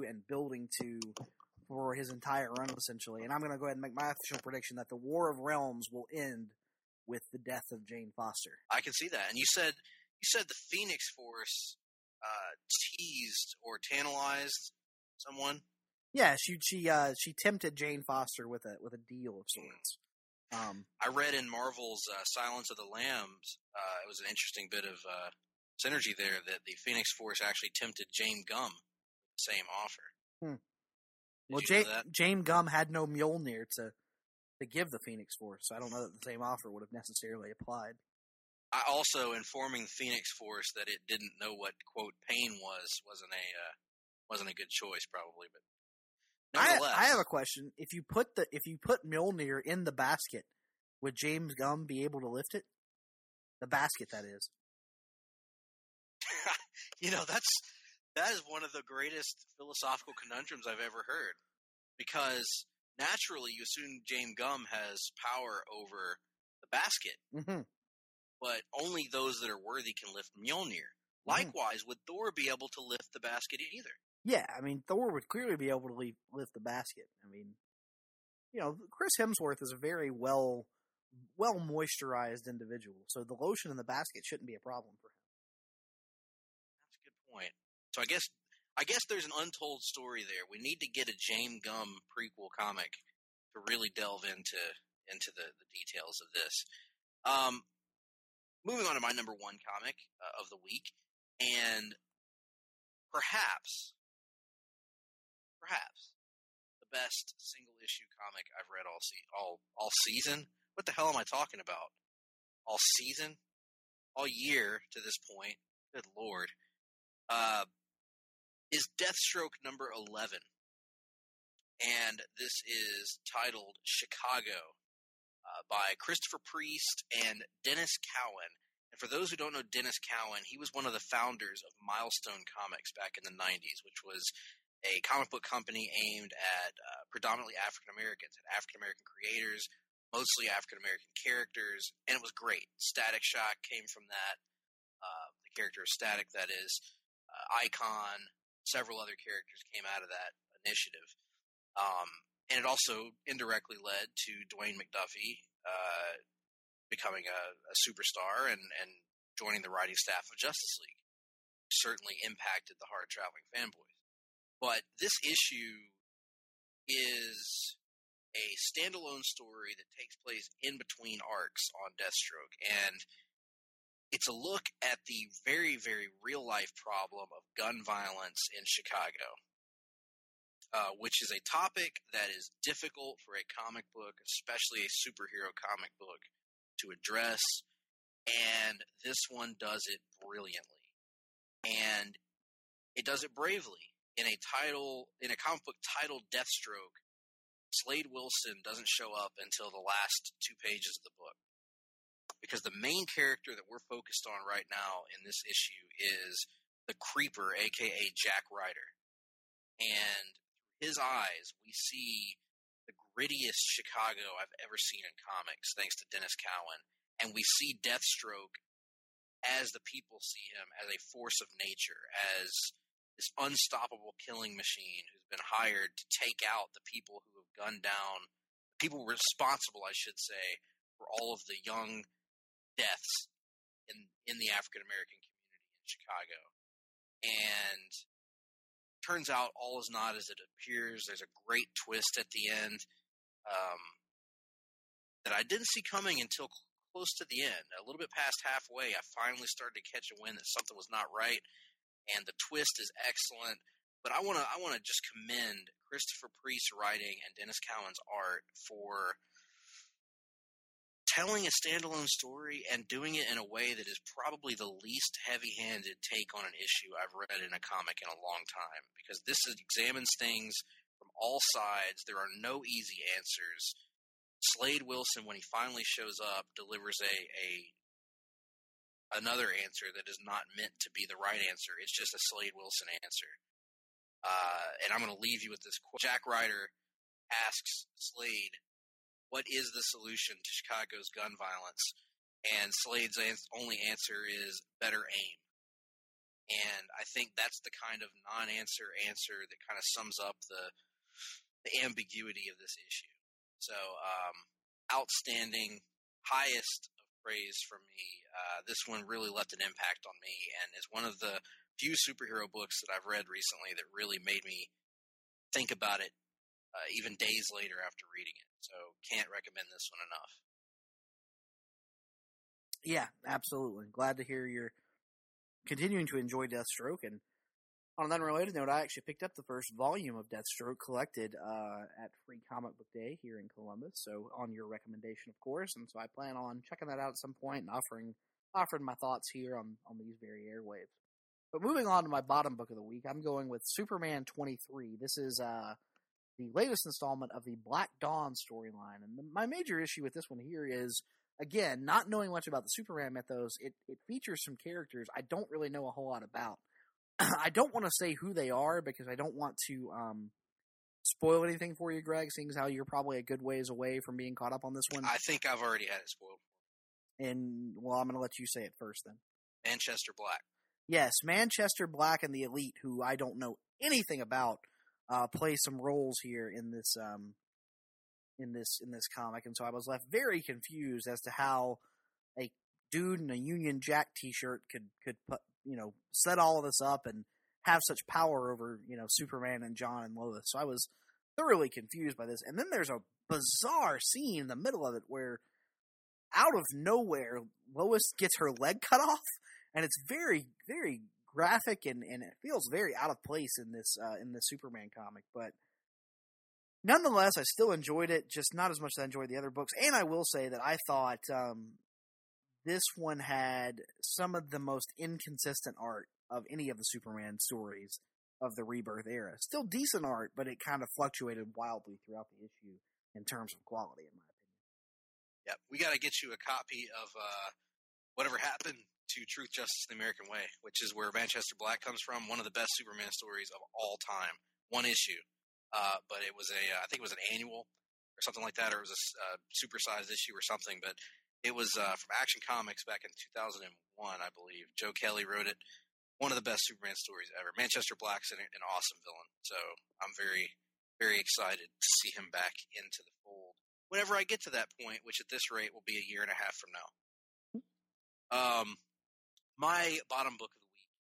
for his entire run, essentially. And I'm going to go ahead and make my official prediction that the War of Realms will end with the death of Jane Foster. I can see that. And you said the Phoenix Force teased or tantalized someone. Yeah, she tempted Jane Foster with a deal of sorts. I read in Marvel's Silence of the Lambs, it was an interesting bit of synergy there that the Phoenix Force actually tempted James Gumm with the same offer. Well, James Gumm had no Mjolnir to give the Phoenix Force, so I don't know that the same offer would have necessarily applied. I also informing Phoenix Force that it didn't know what quote pain wasn't a good choice, probably. But nonetheless, I have a question. If you put Mjolnir in the basket, would James Gumm be able to lift it? The basket, that is. That is one of the greatest philosophical conundrums I've ever heard. Because naturally, you assume James Gumm has power over the basket. Mm-hmm. But only those that are worthy can lift Mjolnir. Likewise, would Thor be able to lift the basket either? Yeah, I mean, Thor would clearly be able to lift the basket. I mean, Chris Hemsworth is a very well moisturized individual, so the lotion in the basket shouldn't be a problem for him. That's a good point. So I guess there's an untold story there. We need to get a James Gumm prequel comic to really delve into the details of this. Moving on to my number one comic of the week, and perhaps the best single issue comic I've read all season. What the hell am I talking about? All season? All year to this point. Good Lord. Is Deathstroke number 11. And this is titled Chicago by Christopher Priest and Dennis Cowan. And for those who don't know Dennis Cowan, he was one of the founders of Milestone Comics back in the 90s, which was a comic book company aimed at predominantly African Americans and African American creators, mostly African American characters, and it was great. Static Shock came from that, the character of Static, that is, Icon, several other characters came out of that initiative. And it also indirectly led to Dwayne McDuffie becoming a superstar and joining the writing staff of Justice League. certainly impacted the hard-traveling fanboys. But this issue is a standalone story that takes place in between arcs on Deathstroke, and it's a look at the very, very real-life problem of gun violence in Chicago, which is a topic that is difficult for a comic book, especially a superhero comic book, to address, and this one does it brilliantly. And it does it bravely. In a comic book titled Deathstroke, Slade Wilson doesn't show up until the last 2 pages of the book. Because the main character that we're focused on right now in this issue is the Creeper, a.k.a. Jack Ryder. And through his eyes, we see the grittiest Chicago I've ever seen in comics, thanks to Dennis Cowan. And we see Deathstroke as the people see him, as a force of nature, as this unstoppable killing machine who's been hired to take out the people who have gunned down, people responsible, I should say, for all of the young deaths in the African-American community in Chicago. And turns out all is not as it appears. There's a great twist at the end that I didn't see coming until close to the end. A little bit past halfway, I finally started to catch a wind that something was not right. And the twist is excellent, but I want to just commend Christopher Priest's writing and Dennis Cowan's art for telling a standalone story and doing it in a way that is probably the least heavy-handed take on an issue I've read in a comic in a long time, because this examines things from all sides. There are no easy answers. Slade Wilson, when he finally shows up, delivers another answer that is not meant to be the right answer. It's just a Slade Wilson answer. And I'm going to leave you with this quote. Jack Ryder asks Slade, what is the solution to Chicago's gun violence? And Slade's only answer is better aim. And I think that's the kind of non-answer answer that kind of sums up the ambiguity of this issue. So, outstanding, highest praise from me. This one really left an impact on me and is one of the few superhero books that I've read recently that really made me think about it even days later after reading it. So can't recommend this one enough. Yeah, absolutely. Glad to hear you're continuing to enjoy Deathstroke. And on an unrelated note, I actually picked up the first volume of Deathstroke collected at Free Comic Book Day here in Columbus. So on your recommendation, of course. And so I plan on checking that out at some point and offering my thoughts here on these very airwaves. But moving on to my bottom book of the week, I'm going with Superman 23. This is the latest installment of the Black Dawn storyline. And my major issue with this one here is, again, not knowing much about the Superman mythos, it features some characters I don't really know a whole lot about. I don't want to say who they are because I don't want to spoil anything for you, Greg, seeing as how you're probably a good ways away from being caught up on this one. I think I've already had it spoiled. And, well, I'm going to let you say it first then. Manchester Black. Yes, Manchester Black and the Elite, who I don't know anything about, play some roles here in this comic, and so I was left very confused as to how a dude in a Union Jack T-shirt could put, set all of this up and have such power over Superman and John and Lois. So I was thoroughly confused by this, and then there's a bizarre scene in the middle of it where, out of nowhere, Lois gets her leg cut off, and it's very, very graphic and it feels very out of place in this Superman comic, but nonetheless, I still enjoyed it, just not as much as I enjoyed the other books. And I will say that I thought this one had some of the most inconsistent art of any of the Superman stories of the Rebirth era. Still decent art, but it kind of fluctuated wildly throughout the issue in terms of quality, in my opinion. Yeah, we got to get you a copy of Whatever Happened to Truth, Justice, and the American Way, which is where Manchester Black comes from. One of the best Superman stories of all time. One issue. But it was I think it was an annual or something like that, or it was a supersized issue or something. But it was from Action Comics back in 2001, I believe. Joe Kelly wrote it. One of the best Superman stories ever. Manchester Black's an awesome villain. So I'm very, very excited to see him back into the fold whenever I get to that point, which at this rate will be a year and a half from now. My bottom book of the week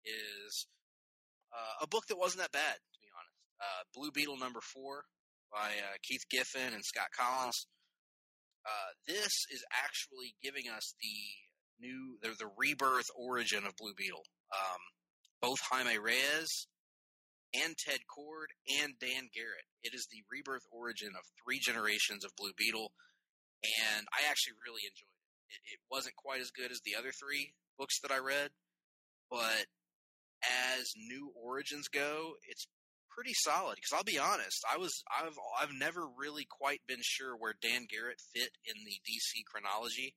is a book that wasn't that bad, to be honest. Blue Beetle #4 by Keith Giffen and Scott Collins. This is actually giving us the rebirth origin of Blue Beetle. Both Jaime Reyes and Ted Kord and Dan Garrett. It is the rebirth origin of 3 generations of Blue Beetle, and I actually really enjoyed it. It wasn't quite as good as the other 3 books that I read, but as new origins go, it's pretty solid. Because I'll be honest, I've never really quite been sure where Dan Garrett fit in the DC chronology,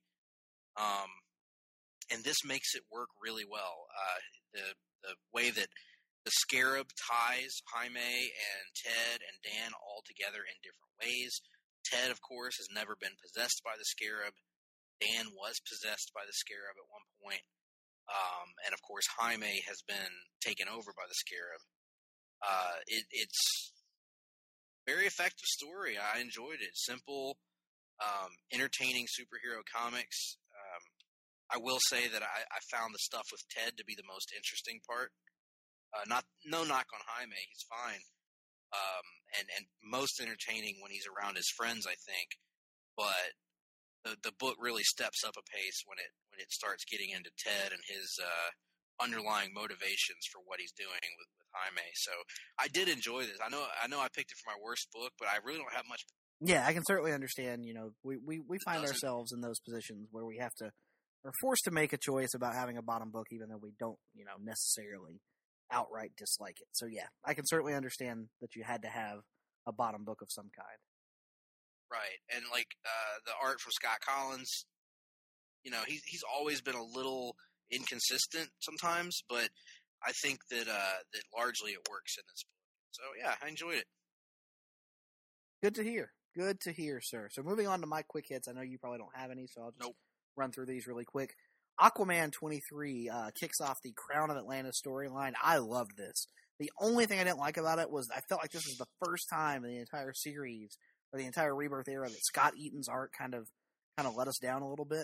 and this makes it work really well. The way that the Scarab ties Jaime and Ted and Dan all together in different ways. Ted, of course, has never been possessed by the Scarab. Dan was possessed by the Scarab at one point. And, of course, Jaime has been taken over by the Scarab. It's a very effective story. I enjoyed it. Simple, entertaining superhero comics. I will say that I found the stuff with Ted to be the most interesting part. No knock on Jaime, he's fine. And most entertaining when he's around his friends, I think. But the book really steps up a pace when it starts getting into Ted and his underlying motivations for what he's doing with Jaime. So I did enjoy this. I know I picked it for my worst book, but I really don't have much. Yeah, I can certainly understand. You know, we find ourselves in those positions where we have to, are forced to make a choice about having a bottom book, even though we don't, necessarily outright dislike it. So yeah, I can certainly understand that you had to have a bottom book of some kind. Right, and the art from Scott Collins, he's always been a little inconsistent sometimes, but I think that largely it works in this book. So yeah, I enjoyed it. Good to hear. Good to hear, sir. So moving on to my quick hits. I know you probably don't have any, so I'll just run through these really quick. Aquaman 23 kicks off the Crown of Atlantis storyline. I loved this. The only thing I didn't like about it was I felt like this was the first time in the entire series or the entire Rebirth era that Scott Eaton's art kind of let us down a little bit.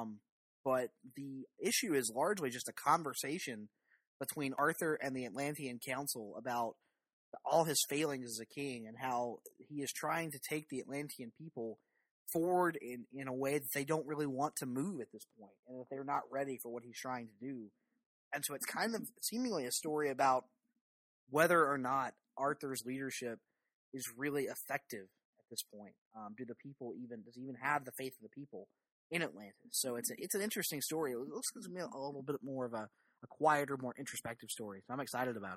But the issue is largely just a conversation between Arthur and the Atlantean Council about all his failings as a king and how he is trying to take the Atlantean people forward in a way that they don't really want to move at this point, and that they're not ready for what he's trying to do. And so it's kind of seemingly a story about whether or not Arthur's leadership is really effective at this point. Does he even have the faith of the people in Atlantis? So it's an interesting story. It looks to me a little bit more of a quieter, more introspective story. So I'm excited about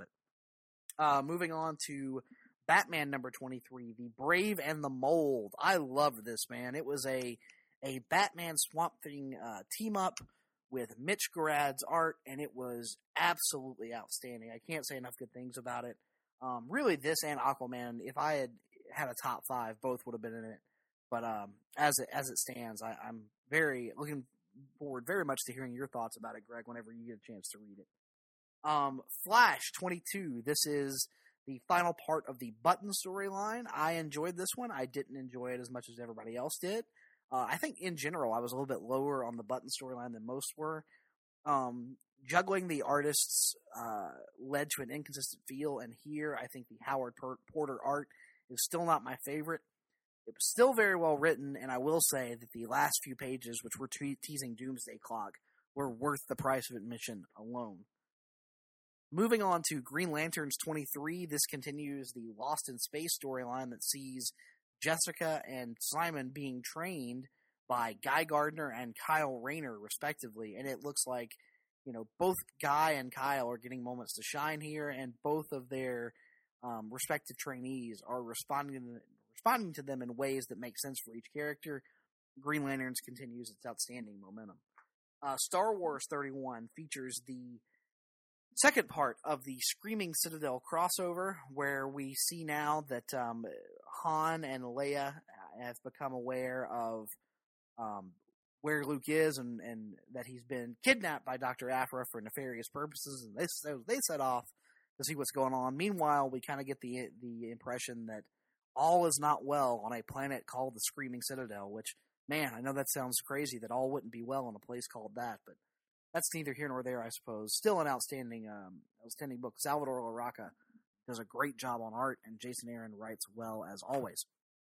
it. Moving on to Batman #23, The Brave and the Mold. I loved this, man. It was a Batman Swamp Thing team up with Mitch Garad's art, and it was absolutely outstanding. I can't say enough good things about it. Really, this and Aquaman, if I had a top 5, both would have been in it. But as it stands, I'm very looking forward very much to hearing your thoughts about it, Greg, whenever you get a chance to read it. Flash 22. This is the final part of the Button storyline. I enjoyed this one. I didn't enjoy it as much as everybody else did. I think in general I was a little bit lower on the Button storyline than most were. Juggling the artists led to an inconsistent feel, and here I think the Howard Porter art is still not my favorite. It was still very well written, and I will say that the last few pages, which were teasing Doomsday Clock, were worth the price of admission alone. Moving on to Green Lanterns 23, this continues the Lost in Space storyline that sees Jessica and Simon being trained by Guy Gardner and Kyle Rayner, respectively. And it looks like, both Guy and Kyle are getting moments to shine here, and both of their respective trainees are responding to them in ways that make sense for each character. Green Lanterns continues its outstanding momentum. Star Wars 31 features the second part of the Screaming Citadel crossover, where we see now that Han and Leia have become aware of where Luke is and that he's been kidnapped by Dr. Aphra for nefarious purposes, and they set off to see what's going on. Meanwhile, we kind of get the impression that all is not well on a planet called the Screaming Citadel, which, man, I know that sounds crazy that all wouldn't be well on a place called that, but that's neither here nor there, I suppose. Still an outstanding book. Salvador Larroca does a great job on art, and Jason Aaron writes well as always.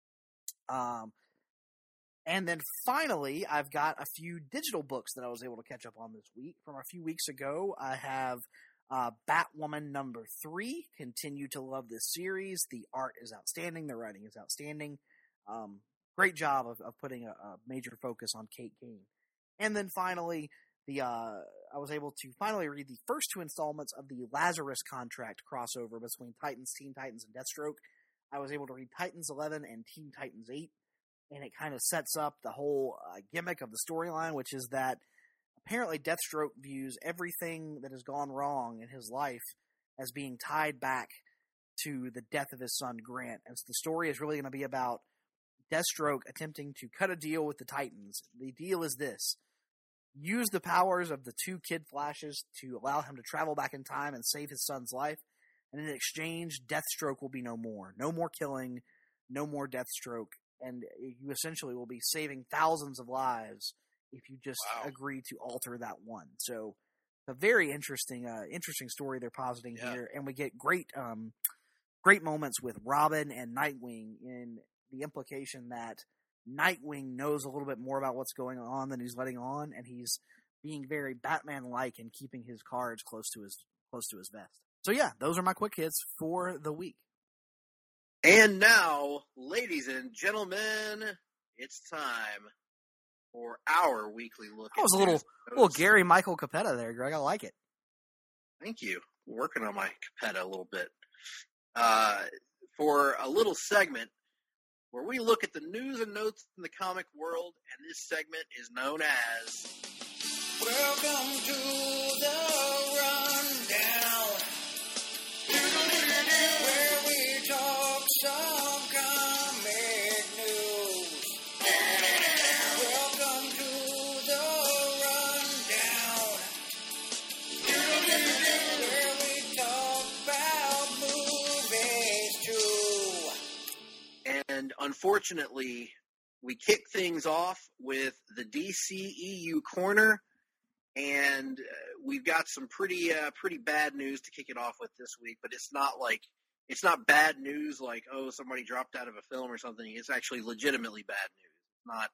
And then finally, I've got a few digital books that I was able to catch up on this week. From a few weeks ago, I have Batwoman #3. Continue to love this series. The art is outstanding. The writing is outstanding. Great job of putting a major focus on Kate Kane. And then finally, I was able to finally read the first 2 installments of the Lazarus Contract crossover between Teen Titans, and Deathstroke. I was able to read Titans 11 and Teen Titans 8, and it kind of sets up the whole gimmick of the storyline, which is that apparently Deathstroke views everything that has gone wrong in his life as being tied back to the death of his son, Grant. And so the story is really going to be about Deathstroke attempting to cut a deal with the Titans. The deal is this: use the powers of the 2 Kid Flashes to allow him to travel back in time and save his son's life, and in exchange, Deathstroke will be no more. No more killing, no more Deathstroke, and you essentially will be saving thousands of lives if you just agree to alter that one. So, a very interesting story they're positing here, and we get great moments with Robin and Nightwing, in the implication that Nightwing knows a little bit more about what's going on than he's letting on, and he's being very Batman-like and keeping his cards close to his vest. So yeah, those are my quick hits for the week. And now, ladies and gentlemen, it's time for our weekly look. That was a little Gary Michael Capetta there, Greg. I like it. Thank you. Working on my Capetta a little bit. For a little segment where we look at the news and notes in the comic world, and this segment is known as Welcome to the Rundown, where we talk some comic news. Welcome to the Rundown, where we talk about movies too. And unfortunately, we kick things off with the DCEU corner, and we've got some pretty bad news to kick it off with this week. But it's not bad news like, oh, somebody dropped out of a film or something. It's actually legitimately bad news. It's not,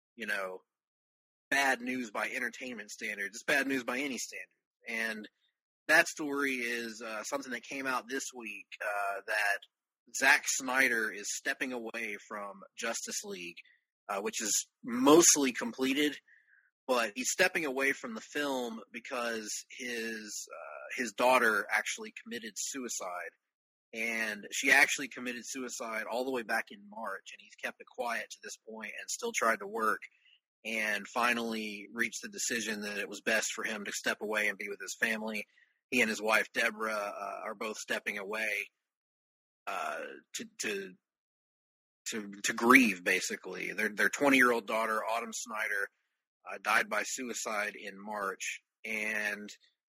bad news by entertainment standards. It's bad news by any standard. And that story is something that came out this week, that Zack Snyder is stepping away from Justice League, which is mostly completed, but he's stepping away from the film because his daughter actually committed suicide, and she actually committed suicide all the way back in March, and he's kept it quiet to this point and still tried to work, and finally reached the decision that it was best for him to step away and be with his family. He and his wife Deborah are both stepping away to grieve, basically. Their 20-year-old daughter, Autumn Snyder, died by suicide in March, and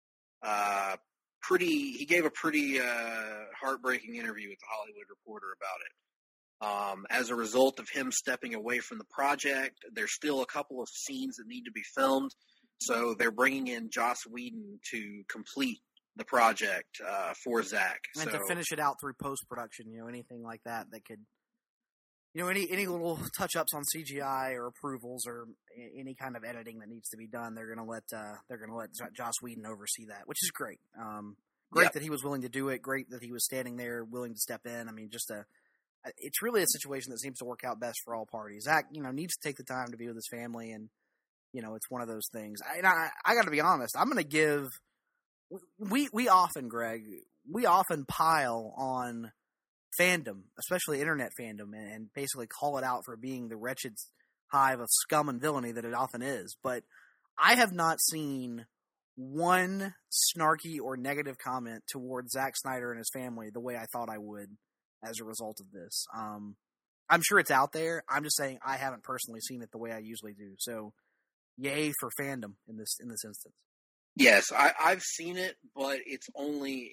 he gave a pretty heartbreaking interview with the Hollywood Reporter about it. As a result of him stepping away from the project, there's still a couple of scenes that need to be filmed, so they're bringing in Joss Whedon to complete the project for Zack. And to finish it out through post-production, anything like that could, any little touch-ups on CGI or approvals or any kind of editing that needs to be done, they're going to let Joss Whedon oversee that, which is great. Great that he was willing to do it. Great that he was standing there willing to step in. I mean, it's really a situation that seems to work out best for all parties. Zack, needs to take the time to be with his family, and it's one of those things. I got to be honest. I'm going to give. We often, Greg, pile on fandom, especially internet fandom, and basically call it out for being the wretched hive of scum and villainy that it often is. But I have not seen one snarky or negative comment towards Zack Snyder and his family the way I thought I would as a result of this. I'm sure it's out there. I'm just saying I haven't personally seen it the way I usually do. So, yay for fandom in this instance. Yes, I've seen it, but it's only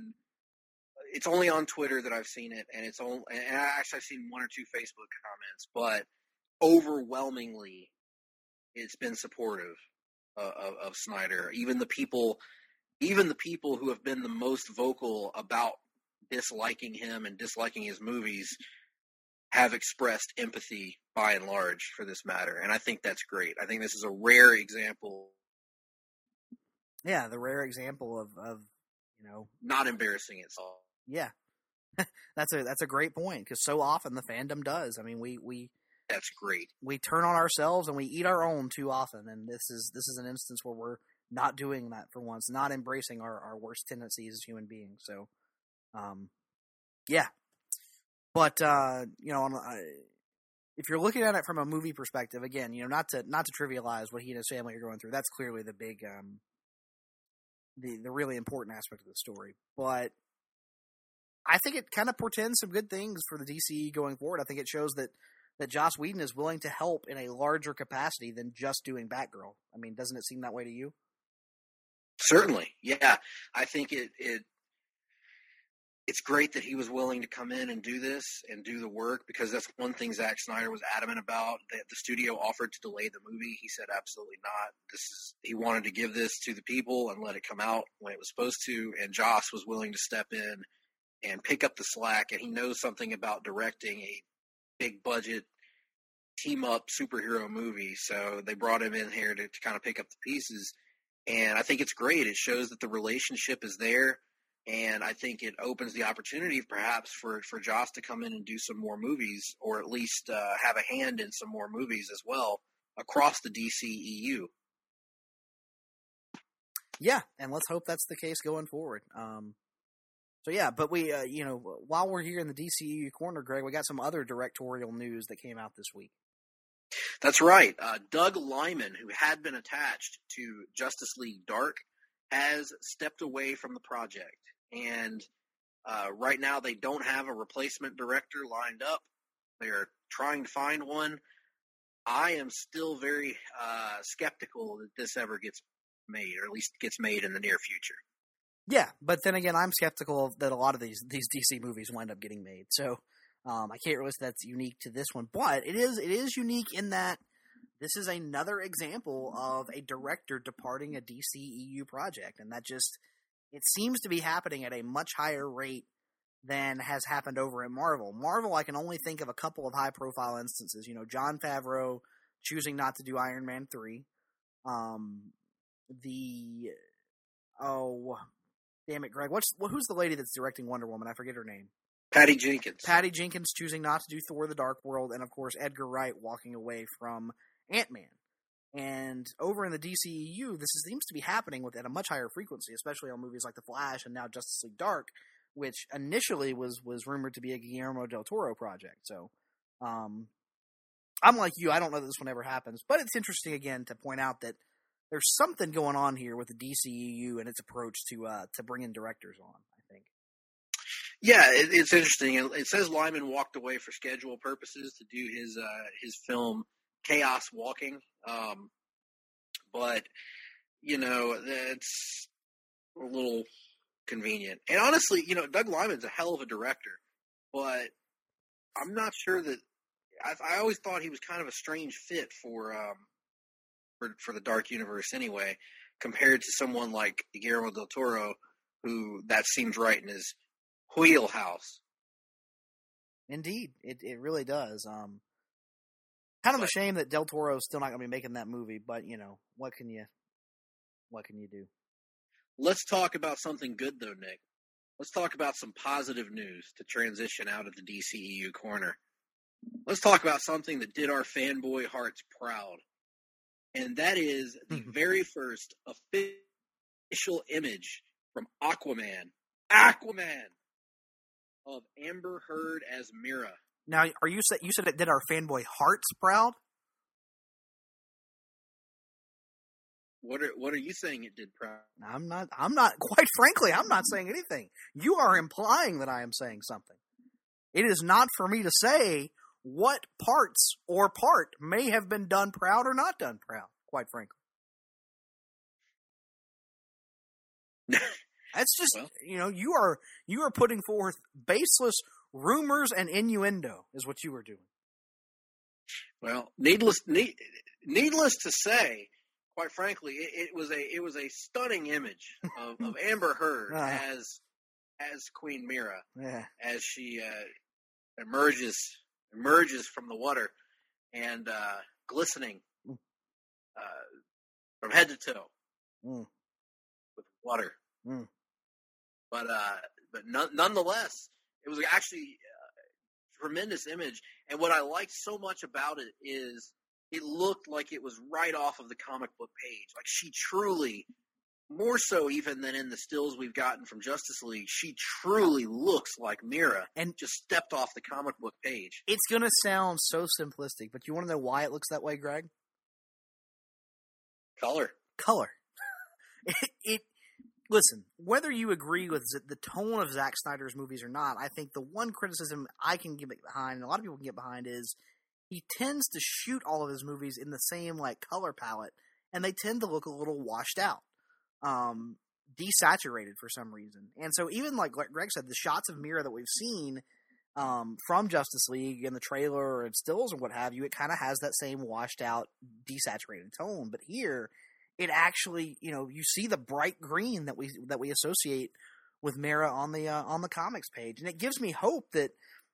on Twitter that I've seen it, and I've seen one or two Facebook comments, but overwhelmingly, it's been supportive. of Snyder. Even the people who have been the most vocal about disliking him and disliking his movies have expressed empathy by and large for this matter, and I think that's great. I think this is a rare example. Yeah, the rare example of not embarrassing itself. Yeah, that's a great point, because so often the fandom does. I mean, we that's great. We turn on ourselves and we eat our own too often, and this is an instance where we're not doing that for once, not embracing our worst tendencies as human beings. So, yeah. But if you're looking at it from a movie perspective, again, not to trivialize what he and his family are going through, that's clearly the big, the really important aspect of the story. But I think it kind of portends some good things for the DCE going forward. I think it shows that Joss Whedon is willing to help in a larger capacity than just doing Batgirl. I mean, doesn't it seem that way to you? Certainly, yeah. I think it's great that he was willing to come in and do this and do the work, because that's one thing Zack Snyder was adamant about, that the studio offered to delay the movie. He said absolutely not. He wanted to give this to the people and let it come out when it was supposed to, and Joss was willing to step in and pick up the slack, and he knows something about directing a big budget team up superhero movie, so they brought him in here to kind of pick up the pieces, and I think it's great. It shows that the relationship is there. And I think it opens the opportunity perhaps for Joss to come in and do some more movies, or at least have a hand in some more movies as well across the DCEU. Yeah, and let's hope that's the case going forward. So yeah, but we, while we're here in the DCEU corner, Greg, we got some other directorial news that came out this week. That's right. Doug Liman, who had been attached to Justice League Dark, has stepped away from the project. And right now they don't have a replacement director lined up. They're trying to find one. I am still very skeptical that this ever gets made, or at least gets made in the near future. Yeah, but then again, I'm skeptical that a lot of these DC movies wind up getting made. So I can't really say that's unique to this one. But it is unique in that this is another example of a director departing a DCEU project, and that just... it seems to be happening at a much higher rate than has happened over at Marvel. Marvel, I can only think of a couple of high-profile instances. Jon Favreau choosing not to do Iron Man 3. Damn it, Greg. Who's the lady that's directing Wonder Woman? I forget her name. Patty Jenkins. Patty Jenkins choosing not to do Thor: The Dark World, and of course Edgar Wright walking away from Ant-Man. And over in the DCEU, this seems to be happening at a much higher frequency, especially on movies like The Flash and now Justice League Dark, which initially was rumored to be a Guillermo del Toro project. So, I'm like you, I don't know that this one ever happens, but it's interesting again to point out that there's something going on here with the DCEU and its approach to bringing directors on, I think. Yeah, it's interesting. It says Lyman walked away for schedule purposes to do his film Chaos Walking. But, that's a little convenient. And honestly, Doug Liman's a hell of a director, but I'm not sure that I always thought he was kind of a strange fit for the Dark Universe anyway, compared to someone like Guillermo del Toro, who that seems right in his wheelhouse. Indeed, it really does. Kind of a shame that Del Toro is still not going to be making that movie, but what can you do? Let's talk about something good though, Nick. Let's talk about some positive news to transition out of the DCEU corner. Let's talk about something that did our fanboy hearts proud. And that is the very first official image from Aquaman of Amber Heard as Mera. Now, you said it did our fanboy hearts proud? What are you saying it did proud? I'm not, quite frankly, I'm not saying anything. You are implying that I am saying something. It is not for me to say what parts or part may have been done proud or not done proud, quite frankly. That's just, you are putting forth baseless rumors and innuendo is what you are doing. Well, needless to say, quite frankly, it was a stunning image of Amber Heard as Queen Mira, as she emerges from the water and glistening from head to toe with water. But nonetheless, it was actually a tremendous image. And what I liked so much about it is it looked like it was right off of the comic book page. Like she truly, more so even than in the stills we've gotten from Justice League, she truly looks like Mira and just stepped off the comic book page. It's going to sound so simplistic, but you want to know why it looks that way, Greg? Color. Listen, whether you agree with the tone of Zack Snyder's movies or not, I think the one criticism I can get behind, and a lot of people can get behind, is he tends to shoot all of his movies in the same color palette, and they tend to look a little washed out, desaturated for some reason. And so even like Greg said, the shots of Mira that we've seen from Justice League in the trailer and stills and what have you, it kind of has that same washed out, desaturated tone. But here, it actually, you see the bright green that we associate with Mira on the comics page, and it gives me hope that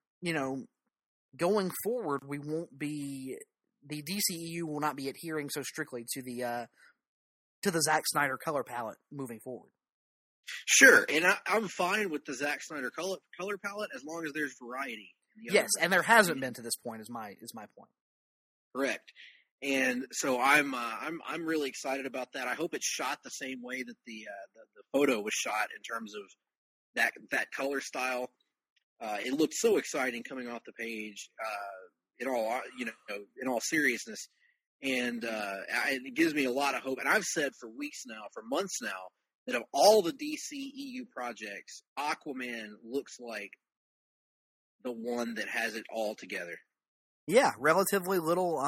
going forward the DCEU will not be adhering so strictly to the Zack Snyder color palette moving forward. Sure, and I'm fine with the Zack Snyder color palette as long as there's variety. Yes, and there hasn't been to this point. Is my point. Correct. And so I'm really excited about that. I hope it's shot the same way that the photo was shot in terms of that color style. It looked so exciting coming off the page. In all seriousness, and it gives me a lot of hope. And I've said for months now, that of all the DCEU projects, Aquaman looks like the one that has it all together. Yeah, relatively little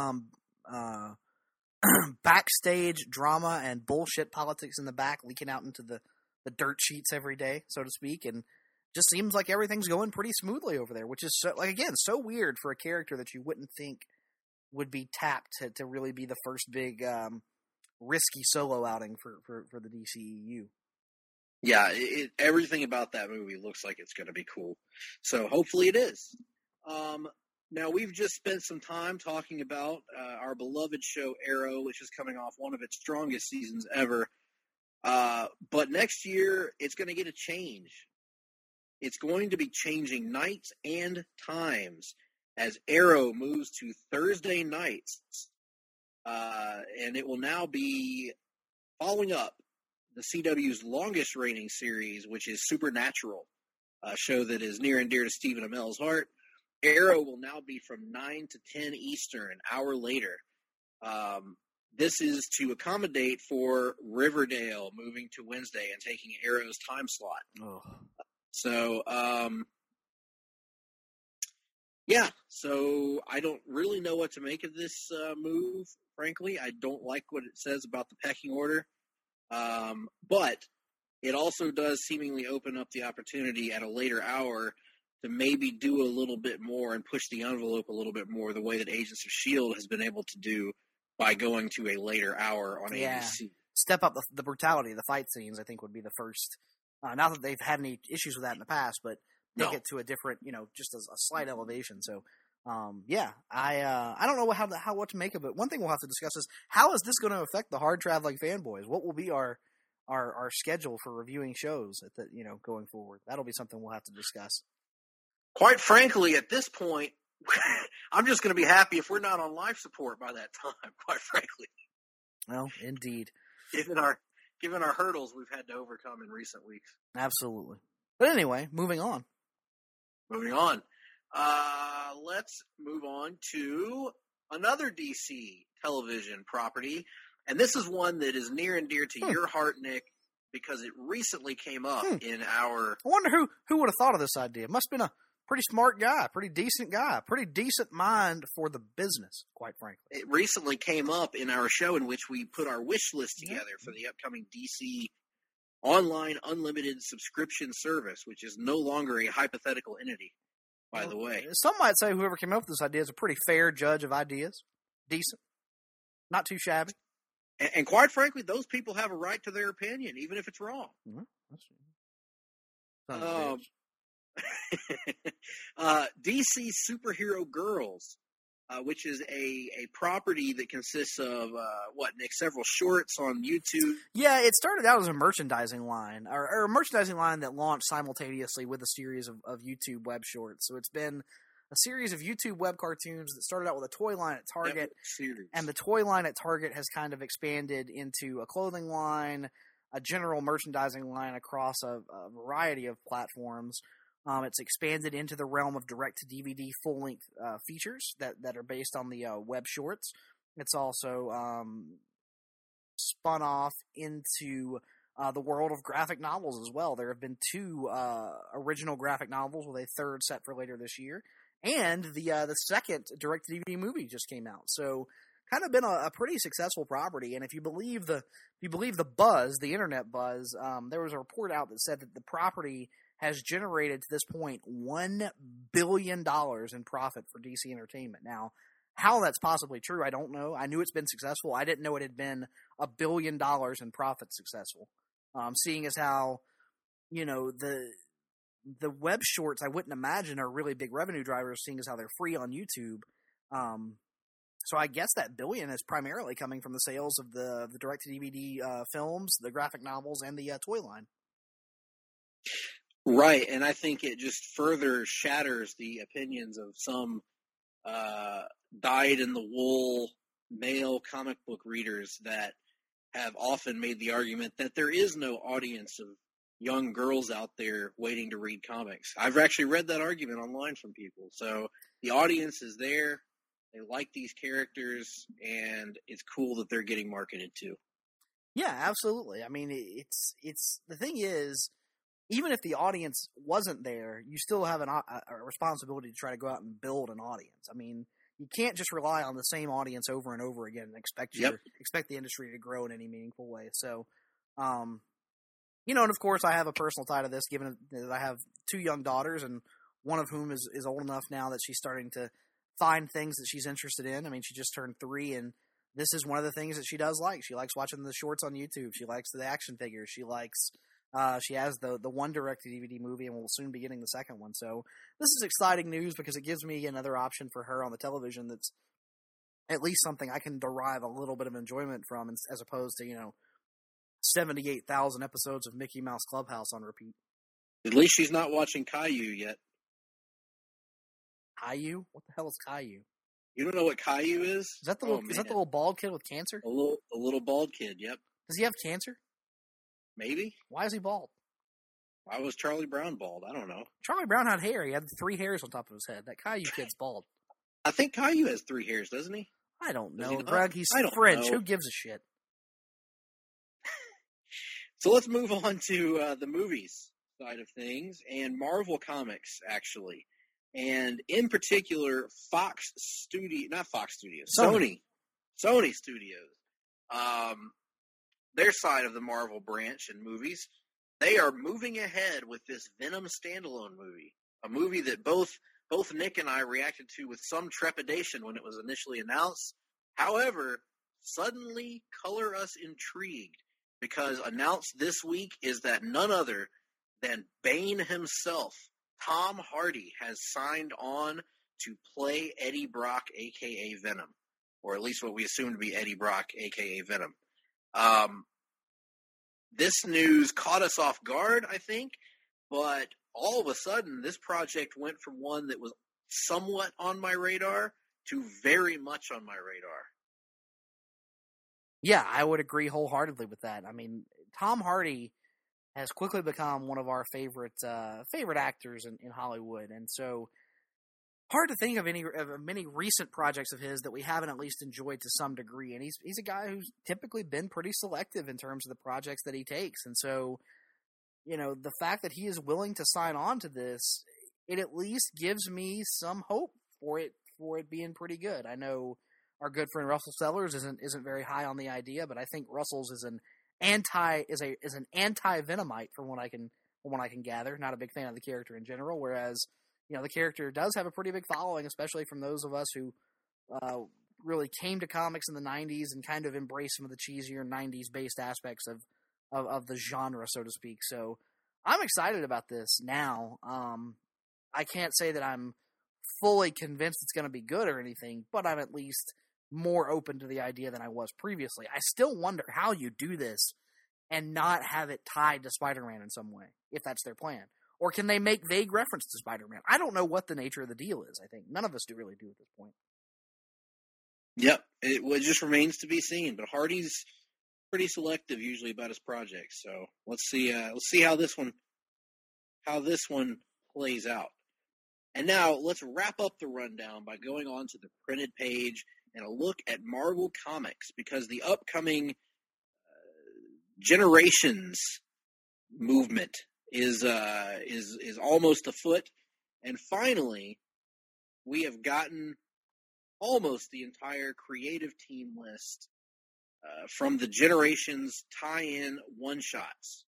backstage drama and bullshit politics in the back leaking out into the dirt sheets every day, so to speak, and just seems like everything's going pretty smoothly over there, which is so weird for a character that you wouldn't think would be tapped to really be the first big risky solo outing for the DCEU. Yeah, everything about that movie looks like it's going to be cool. So hopefully it is. Now, we've just spent some time talking about our beloved show Arrow, which is coming off one of its strongest seasons ever. But next year, it's going to get a change. It's going to be changing nights and times as Arrow moves to Thursday nights. And it will now be following up the CW's longest reigning series, which is Supernatural, a show that is near and dear to Stephen Amell's heart. Arrow will now be from 9 to 10 Eastern, an hour later. This is to accommodate for Riverdale moving to Wednesday and taking Arrow's time slot. Oh. So I don't really know what to make of this move, frankly. I don't like what it says about the pecking order. But it also does seemingly open up the opportunity at a later hour to maybe do a little bit more and push the envelope a little bit more the way that Agents of S.H.I.E.L.D. has been able to do by going to a later hour on ABC. Step up the brutality of the fight scenes, I think, would be the first. Not that they've had any issues with that in the past, but take it to a different, just a slight elevation. So, I don't know what to make of it. One thing we'll have to discuss is how is this going to affect the hard traveling fanboys? What will be our schedule for reviewing shows going forward? That'll be something we'll have to discuss. Quite frankly, at this point, I'm just going to be happy if we're not on life support by that time. Quite frankly. Well, indeed. Given our hurdles we've had to overcome in recent weeks. Absolutely. But anyway, moving on. Let's move on to another DC television property. And this is one that is near and dear to your heart, Nick, because it recently came up in our... I wonder who would have thought of this idea. Must have been a pretty smart guy, pretty decent mind for the business, quite frankly. It recently came up in our show in which we put our wish list together for the upcoming DC online unlimited subscription service, which is no longer a hypothetical entity, by the way. Some might say whoever came up with this idea is a pretty fair judge of ideas. Decent. Not too shabby. And quite frankly, those people have a right to their opinion, even if it's wrong. DC Superhero Girls, which is a property that consists of, Nick, several shorts on YouTube. Yeah, it started out as a merchandising line, or a merchandising line that launched simultaneously with a series of YouTube web shorts. So it's been a series of YouTube web cartoons that started out with a toy line at Target, and the toy line at Target has kind of expanded into a clothing line, a general merchandising line across a variety of platforms. It's expanded into the realm of direct-to-DVD full-length features that are based on the web shorts. It's also spun off into the world of graphic novels as well. There have been 2 original graphic novels with a third set for later this year. And the second direct-to-DVD movie just came out. So kind of been a pretty successful property. And if you believe the buzz, the internet buzz, there was a report out that said that the property has generated to this point $1 billion in profit for DC Entertainment. Now, how that's possibly true, I don't know. I knew it's been successful. I didn't know it had been $1 billion in profit successful. Seeing as how, the web shorts, I wouldn't imagine, are really big revenue drivers, seeing as how they're free on YouTube. So I guess that $1 billion is primarily coming from the sales of the direct-to-DVD films, the graphic novels, and the toy line. Right, and I think it just further shatters the opinions of some dyed-in-the-wool male comic book readers that have often made the argument that there is no audience of young girls out there waiting to read comics. I've actually read that argument online from people. So the audience is there. They like these characters, and it's cool that they're getting marketed to. Yeah, absolutely. I mean, it's the thing is, even if the audience wasn't there, you still have a responsibility to try to go out and build an audience. I mean, you can't just rely on the same audience over and over again and expect the industry to grow in any meaningful way. So, and of course, I have a personal tie to this, given that I have 2 young daughters, and one of whom is old enough now that she's starting to find things that she's interested in. I mean, she just turned 3, and this is one of the things that she does like. She likes watching the shorts on YouTube. She likes the action figures. She likes, she has the one direct-to-DVD movie, and will soon be getting the second one. So this is exciting news because it gives me another option for her on the television that's at least something I can derive a little bit of enjoyment from, as opposed to, 78,000 episodes of Mickey Mouse Clubhouse on repeat. At least she's not watching Caillou yet. Caillou? What the hell is Caillou? You don't know what Caillou is? Is that the little bald kid with cancer? A little bald kid, yep. Does he have cancer? Maybe. Why is he bald? Why was Charlie Brown bald? I don't know. Charlie Brown had hair. He had 3 hairs on top of his head. That Caillou kid's bald. I think Caillou has 3 hairs, doesn't he? I don't know, Greg. He's French. Who gives a shit? So let's move on to the movies side of things, and Marvel Comics, actually. And in particular, Sony Studios. Their side of the Marvel branch in movies, they are moving ahead with this Venom standalone movie, a movie that both Nick and I reacted to with some trepidation when it was initially announced. However, suddenly color us intrigued, because announced this week is that none other than Bane himself, Tom Hardy, has signed on to play Eddie Brock, a.k.a. Venom, or at least what we assume to be Eddie Brock, a.k.a. Venom. This news caught us off guard, I think, but all of a sudden, this project went from one that was somewhat on my radar to very much on my radar. Yeah, I would agree wholeheartedly with that. I mean, Tom Hardy has quickly become one of our favorite actors in Hollywood, and so hard to think of many recent projects of his that we haven't at least enjoyed to some degree. And he's a guy who's typically been pretty selective in terms of the projects that he takes, and so the fact that he is willing to sign on to this, it at least gives me some hope for it being pretty good. I know our good friend Russell Sellers isn't very high on the idea, but I think Russell's is an anti-Venomite from what I can gather. Not a big fan of the character in general, whereas the character does have a pretty big following, especially from those of us who really came to comics in the 90s and kind of embraced some of the cheesier 90s-based aspects of the genre, so to speak. So I'm excited about this now. I can't say that I'm fully convinced it's going to be good or anything, but I'm at least more open to the idea than I was previously. I still wonder how you do this and not have it tied to Spider-Man in some way, if that's their plan. Or can they make vague reference to Spider-Man? I don't know what the nature of the deal is, I think. None of us do really at this point. Yep, it just remains to be seen. But Hardy's pretty selective usually about his projects, so let's see how this one plays out. And now let's wrap up the rundown by going on to the printed page and a look at Marvel Comics, because the upcoming Generations movement is almost afoot, and finally we have gotten almost the entire creative team list from the Generations tie-in one-shots.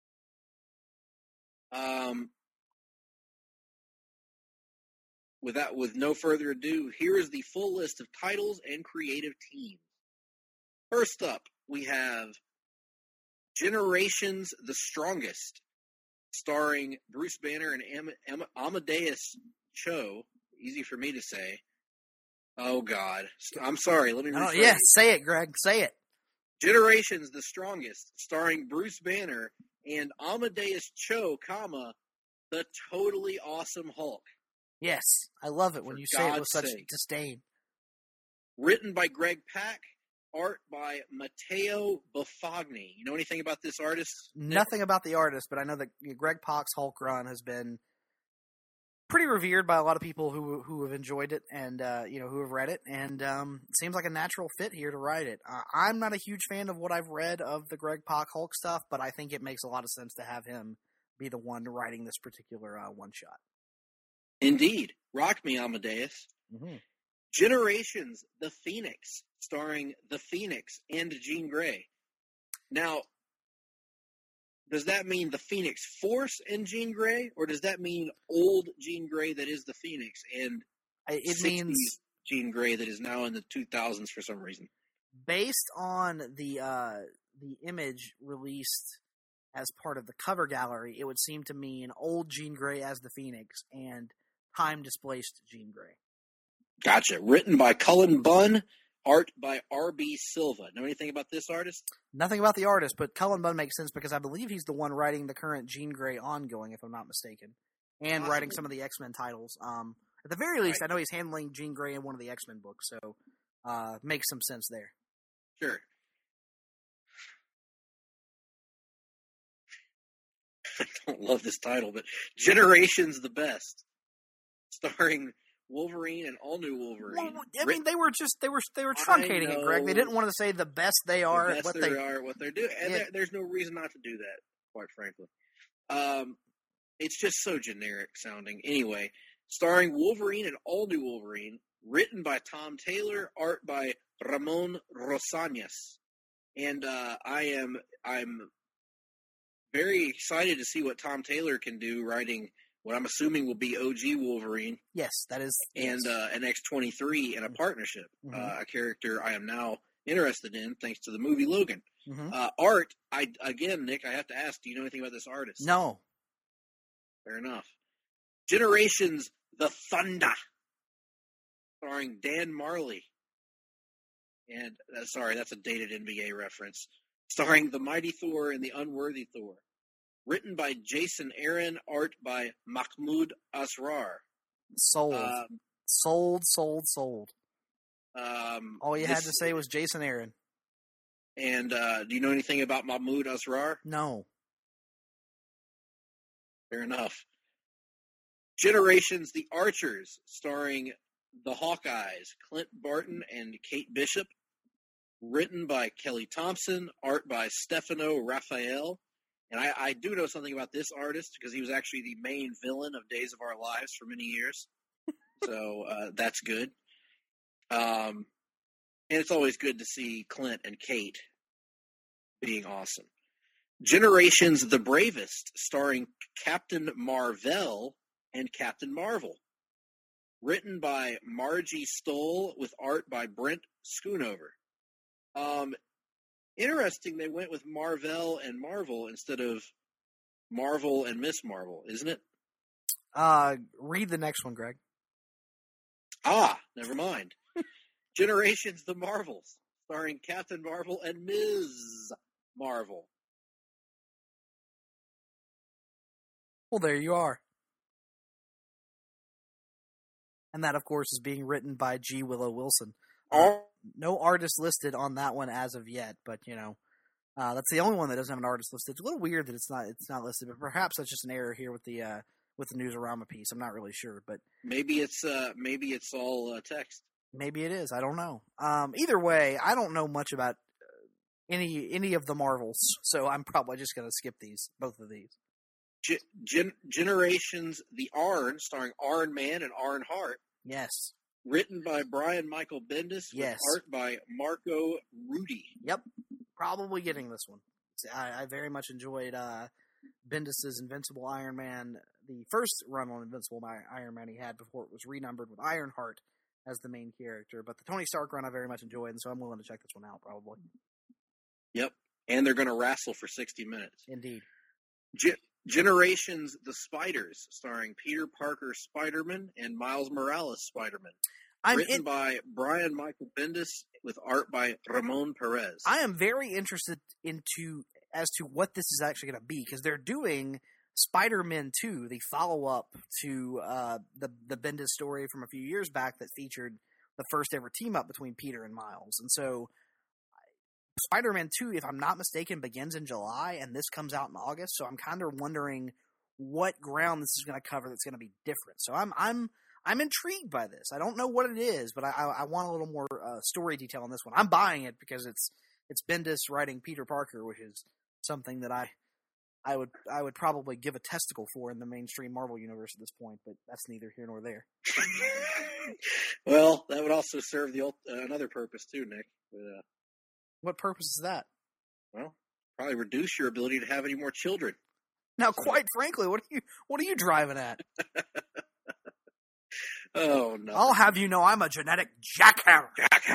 With no further ado, here is the full list of titles and creative teams. First up, we have Generations: The Strongest, starring Bruce Banner and Amadeus Cho. Easy for me to say. Oh, God. I'm sorry. Let me rephrase. Yeah, say it, Greg. Say it. Generations: The Strongest, starring Bruce Banner and Amadeus Cho, the totally awesome Hulk. Yes, I love it when you say it with such disdain. Written by Greg Pak, art by Matteo Buffagni. You know anything about this artist? Nothing about the artist, but I know that Greg Pak's Hulk run has been pretty revered by a lot of people who have enjoyed it and who have read it, and it seems like a natural fit here to write it. I'm not a huge fan of what I've read of the Greg Pak Hulk stuff, but I think it makes a lot of sense to have him be the one writing this particular one-shot. Indeed. Rock me, Amadeus. Mm-hmm. Generations: The Phoenix, starring The Phoenix and Jean Grey. Now, does that mean the Phoenix Force and Jean Grey, or does that mean old Jean Grey that is the Phoenix and it means Jean Grey that is now in the 2000s for some reason? Based on the image released as part of the cover gallery, it would seem to mean old Jean Grey as the Phoenix and time-displaced Jean Grey. Gotcha. Written by Cullen Bunn, art by R.B. Silva. Know anything about this artist? Nothing about the artist, but Cullen Bunn makes sense because I believe he's the one writing the current Jean Grey ongoing, if I'm not mistaken, and writing some of the X-Men titles. At the very least, I know he's handling Jean Grey in one of the X-Men books, so makes some sense there. Sure. I don't love this title, but Generations: The Best, starring Wolverine and all new Wolverine. Well, I mean, they were truncating it, Greg. They didn't want to say the best they are. What they're doing, and there's no reason not to do that, quite frankly. It's just so generic sounding. Anyway, starring Wolverine and all new Wolverine, written by Tom Taylor, art by Ramon Rosales, and I'm very excited to see what Tom Taylor can do writing what I'm assuming will be OG Wolverine. Yes, that is. And an X-23 in a partnership, a character I am now interested in thanks to the movie Logan. Mm-hmm. Art, Nick, I have to ask, do you know anything about this artist? No. Fair enough. Generations: The Thunder, starring Dan Marley. And, sorry, that's a dated NBA reference. Starring the Mighty Thor and the Unworthy Thor. Written by Jason Aaron, art by Mahmoud Asrar. Sold. All you had to say was Jason Aaron. And do you know anything about Mahmoud Asrar? No. Fair enough. Generations: The Archers, starring the Hawkeyes, Clint Barton and Kate Bishop. Written by Kelly Thompson, art by Stefano Raphael. And I do know something about this artist because he was actually the main villain of Days of Our Lives for many years. So that's good. And it's always good to see Clint and Kate being awesome. Generations: The Bravest, starring Captain Marvel and Captain Marvel. written by Margie Stoll with art by Brent Schoonover. Interesting, they went with Marvel and Marvel instead of Marvel and Miss Marvel, isn't it? Read the next one, Greg. Never mind. Generations the Marvels, starring Captain Marvel and Ms. Marvel. Well, there you are. And that, of course, is being written by G. Willow Wilson. No artist listed on that one as of yet, but, that's the only one that doesn't have an artist listed. It's a little weird that it's not listed, but perhaps that's just an error here with the Newsarama piece. I'm not really sure, but maybe it's all text. Maybe it is. I don't know. Either way, I don't know much about any of the Marvels, so I'm probably just going to skip both of these. Generations the Arn, starring Arn Man and Arn Hart. Yes. Written by Brian Michael Bendis with art by Marco Rudy. Yep. Probably getting this one. I very much enjoyed Bendis' Invincible Iron Man, the first run on Invincible Iron Man he had before it was renumbered with Ironheart as the main character. But the Tony Stark run I very much enjoyed, and so I'm willing to check this one out, probably. Yep. And they're going to wrestle for 60 minutes. Indeed. Generations the Spiders, starring Peter Parker Spider-Man and Miles Morales Spider-Man. Written by Brian Michael Bendis with art by Ramon Perez. I am very interested as to what this is actually going to be, because they're doing Spider-Man 2, the follow-up to the Bendis story from a few years back that featured the first ever team-up between Peter and Miles. And so Spider-Man 2, if I'm not mistaken, begins in July, and this comes out in August, so I'm kind of wondering what ground this is going to cover that's going to be different. So I'm intrigued by this. I don't know what it is, but I want a little more story detail on this one. I'm buying it because it's Bendis writing Peter Parker, which is something that I would probably give a testicle for in the mainstream Marvel universe at this point, but that's neither here nor there. Well, that would also serve another purpose too, Nick. What purpose is that? Well, probably reduce your ability to have any more children. Now, quite frankly, what are you driving at? Oh, no. I'll have you know I'm a genetic jackhammer.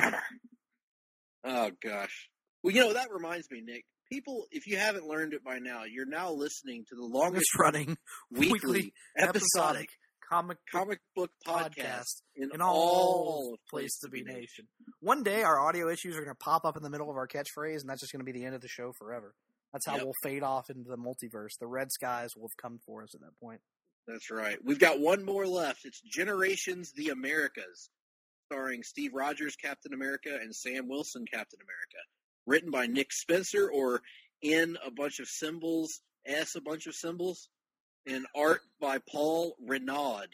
Oh, gosh. Well, that reminds me, Nick. People, if you haven't learned it by now, you're now listening to the longest running weekly episodic comic book podcast in all of Place to Be Nation. One day, our audio issues are going to pop up in the middle of our catchphrase, and that's just going to be the end of the show forever. That's how we'll fade off into the multiverse. The red skies will have come for us at that point. That's right. We've got one more left. It's Generations the Americas, starring Steve Rogers, Captain America, and Sam Wilson, Captain America. Written by Nick Spencer, or N a bunch of symbols, S a bunch of symbols, and art by Paul Renaud.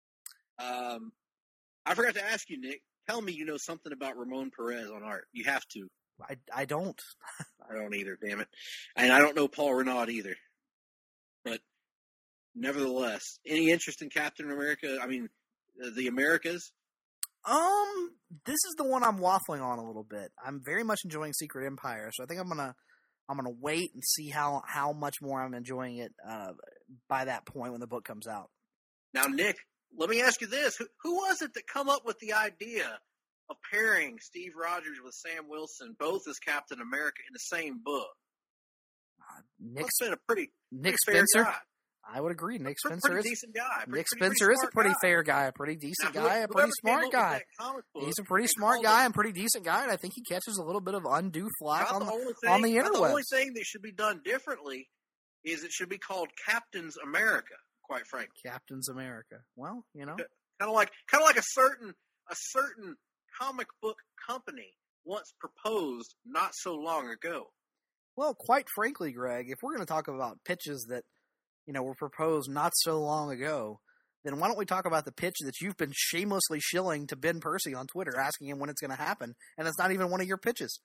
I forgot to ask you, Nick. Tell me you know something about Ramon Perez on art. You have to. I don't. I don't either, damn it. And I don't know Paul Renaud either. But nevertheless, any interest in Captain America? I mean, the Americas? This is the one I'm waffling on a little bit. I'm very much enjoying Secret Empire, so I think I'm gonna wait and see how much more I'm enjoying it by that point when the book comes out. Now, Nick, let me ask you this: who was it that come up with the idea of pairing Steve Rogers with Sam Wilson, both as Captain America, in the same book? Nick Spencer. Guy. I would agree. Nick Spencer pretty decent guy. Nick Spencer is a pretty fair guy, a pretty decent guy, a pretty smart guy. He's a pretty smart guy and pretty decent guy, and I think he catches a little bit of undue flack on the interwebs. The only thing that should be done differently is it should be called Captain's America. Quite frankly, Captain's America. Well, kind of like a certain comic book company once proposed not so long ago. Well, quite frankly, Greg, if we're going to talk about pitches that were proposed not so long ago, then why don't we talk about the pitch that you've been shamelessly shilling to Ben Percy on Twitter, asking him when it's going to happen, and it's not even one of your pitches.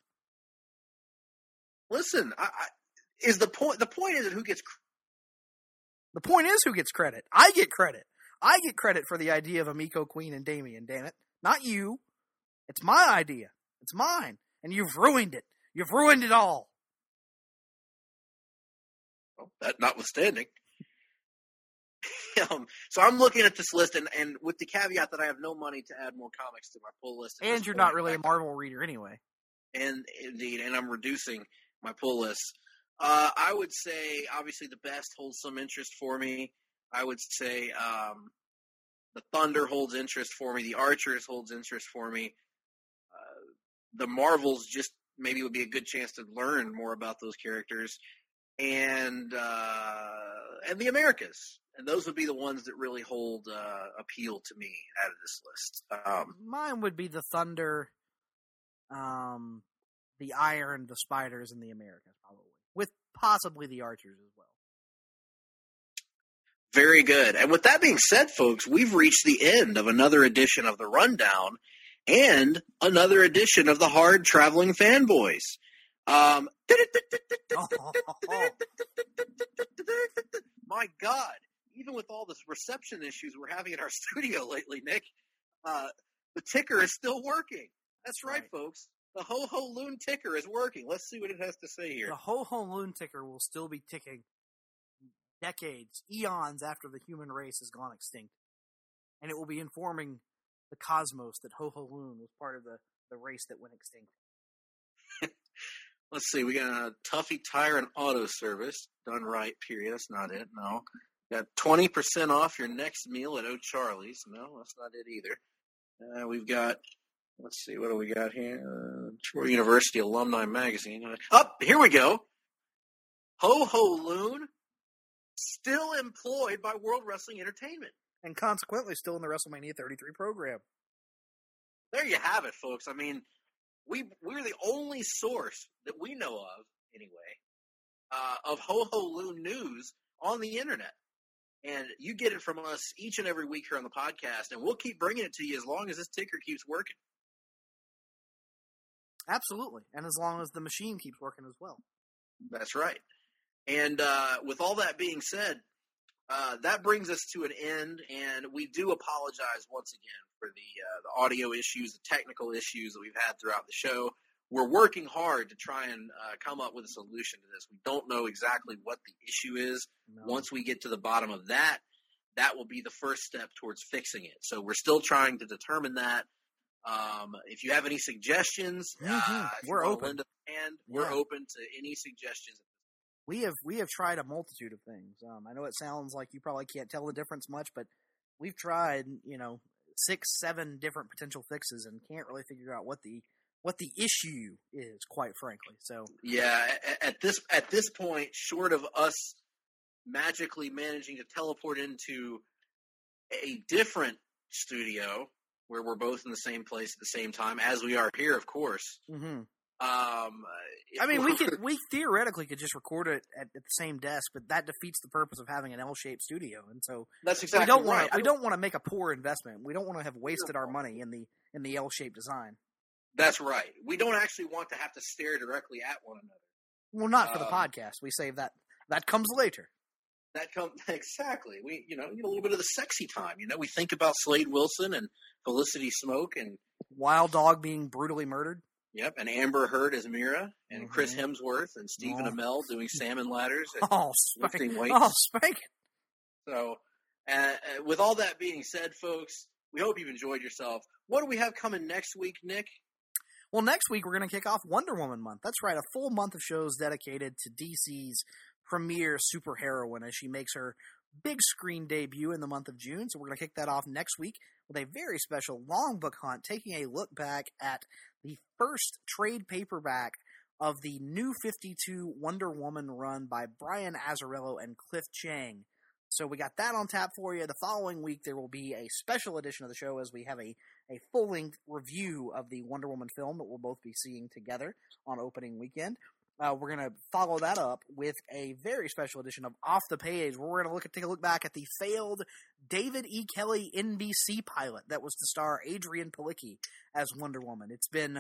Listen, the point isn't who gets credit. The point is who gets credit. I get credit. I get credit for the idea of Amico Queen and Damian, damn it. Not you. It's my idea. It's mine. And you've ruined it. You've ruined it all. Well, that notwithstanding. So I'm looking at this list, and with the caveat that I have no money to add more comics to my pull list. And you're not really a Marvel reader anyway. And indeed, and I'm reducing my pull list. I would say, obviously, the Best holds some interest for me. I would say the Thunder holds interest for me. The Archers holds interest for me. The Marvels just maybe would be a good chance to learn more about those characters. And the Americas. And those would be the ones that really hold appeal to me out of this list. Mine would be the Thunder, the Iron, the Spiders, and the Americans, probably. With possibly the Archers as well. Very good. And with that being said, folks, we've reached the end of another edition of The Rundown and another edition of the Hard Traveling Fanboys. My God. Even with all the reception issues we're having in our studio lately, Nick, the ticker is still working. That's right, folks. The Ho-Ho Loon ticker is working. Let's see what it has to say here. The Ho-Ho Loon ticker will still be ticking decades, eons after the human race has gone extinct. And it will be informing the cosmos that Ho-Ho Loon was part of the race that went extinct. Let's see. We got a Tuffy Tire and Auto Service. Done right, period. That's not it. No. Got 20% off your next meal at O'Charlie's. No, that's not it either. We've got, let's see, what do we got here? Troy University Alumni Magazine. Here we go. Ho-Ho Loon, still employed by World Wrestling Entertainment. And consequently still in the WrestleMania 33 program. There you have it, folks. I mean, we're the only source that we know of, anyway, of Ho-Ho Loon news on the internet. And you get it from us each and every week here on the podcast, and we'll keep bringing it to you as long as this ticker keeps working. Absolutely. And as long as the machine keeps working as well. That's right. And with all that being said, that brings us to an end, and we do apologize once again for the audio issues, the technical issues that we've had throughout the show. We're working hard to try and come up with a solution to this. We don't know exactly what the issue is. No. Once we get to the bottom of that, that will be the first step towards fixing it. So we're still trying to determine that. If you have any suggestions, we're open. We're open to any suggestions. We have tried a multitude of things. I know it sounds like you probably can't tell the difference much, but we've tried, 6-7 different potential fixes and can't really figure out what the issue is, quite frankly. So yeah, at this point, short of us magically managing to teleport into a different studio where we're both in the same place at the same time, as we are here, of course. Mm-hmm. I mean, we theoretically could just record it at the same desk, but that defeats the purpose of having an L-shaped studio. And so that's exactly right. We don't want to make a poor investment. We don't want to have wasted our money in the L-shaped design. That's right. We don't actually want to have to stare directly at one another. Well, not for the podcast. We save that. That comes later. That comes exactly. We get a little bit of the sexy time. We think about Slade Wilson and Felicity Smoke and Wild Dog being brutally murdered. Yep, and Amber Heard as Mira, and Chris Hemsworth and Stephen Amell doing salmon ladders and lifting weights. Oh, spank it. So, with all that being said, folks, we hope you've enjoyed yourself. What do we have coming next week, Nick? Well, next week we're going to kick off Wonder Woman month. That's right, a full month of shows dedicated to DC's premier superheroine as she makes her big screen debut in the month of June. So we're going to kick that off next week with a very special long book hunt, taking a look back at the first trade paperback of the New 52 Wonder Woman run by Brian Azzarello and Cliff Chiang. So we got that on tap for you. The following week there will be a special edition of the show as we have a full-length review of the Wonder Woman film that we'll both be seeing together on opening weekend. We're going to follow that up with a very special edition of Off the Page, where we're going to take a look back at the failed David E. Kelly NBC pilot that was to star Adrienne Palicki as Wonder Woman.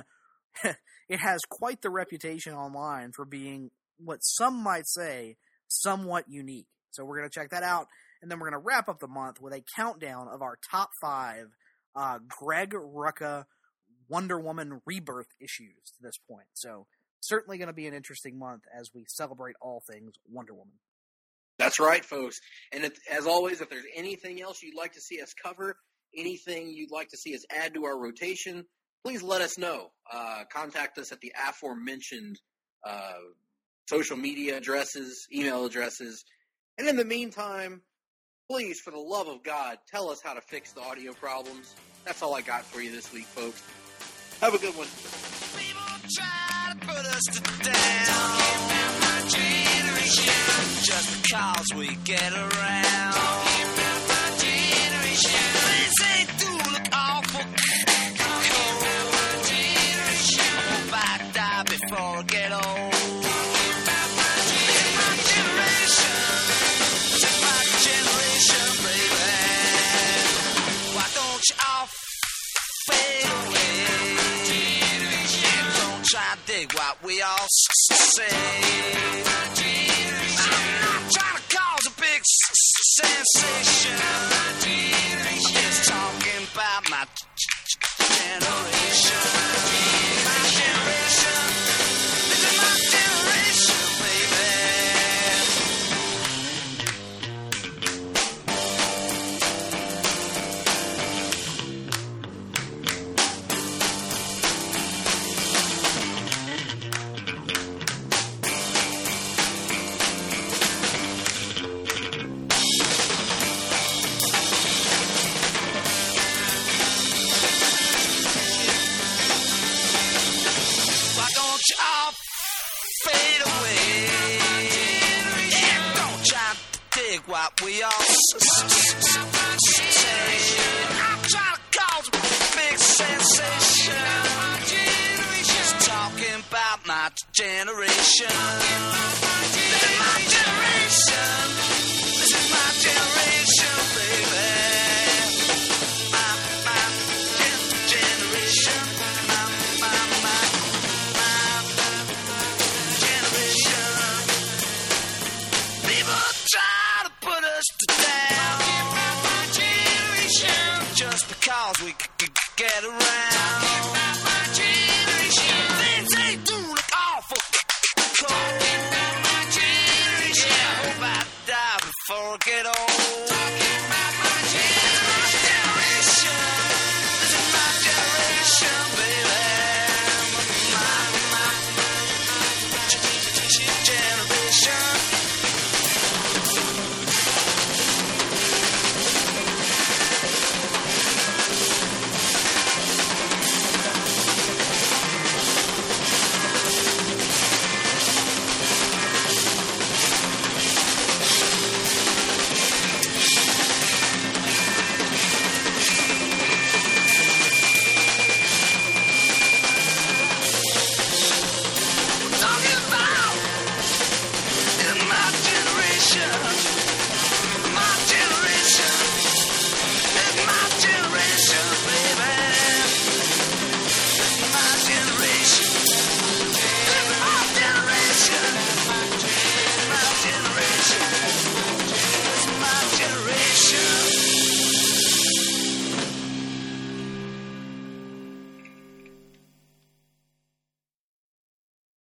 It has quite the reputation online for being what some might say somewhat unique. So we're going to check that out, and then we're going to wrap up the month with a countdown of our top 5 Greg Rucka Wonder Woman Rebirth issues to this point. So certainly going to be an interesting month as we celebrate all things Wonder Woman. That's right, folks. And as always, if there's anything else you'd like to see us cover, anything you'd like to see us add to our rotation, please let us know. Contact us at the aforementioned social media addresses, email addresses. And in the meantime, please, for the love of God, tell us how to fix the audio problems. That's all I got for you this week, folks. Have a good one. People try to put us down. Talking about my generation. Just because we get around. Talking about my generation. Things they do look awful cold. My generation. I hope I die before I get old. Talking about my generation. This is my generation, baby. Why don't you all fade away? Don't try to dig what we all say. I'm not trying to cause a big sensation. I'm just talking about my generation. My generation. This is my generation, baby. Why don't you all fade away? Yeah, don't try to dig what we all say. I'm trying to cause a big sensation. Just talking about my generation. This is my generation. This is my generation, baby. My generation. My generation. People try to put us down. Just because we get around.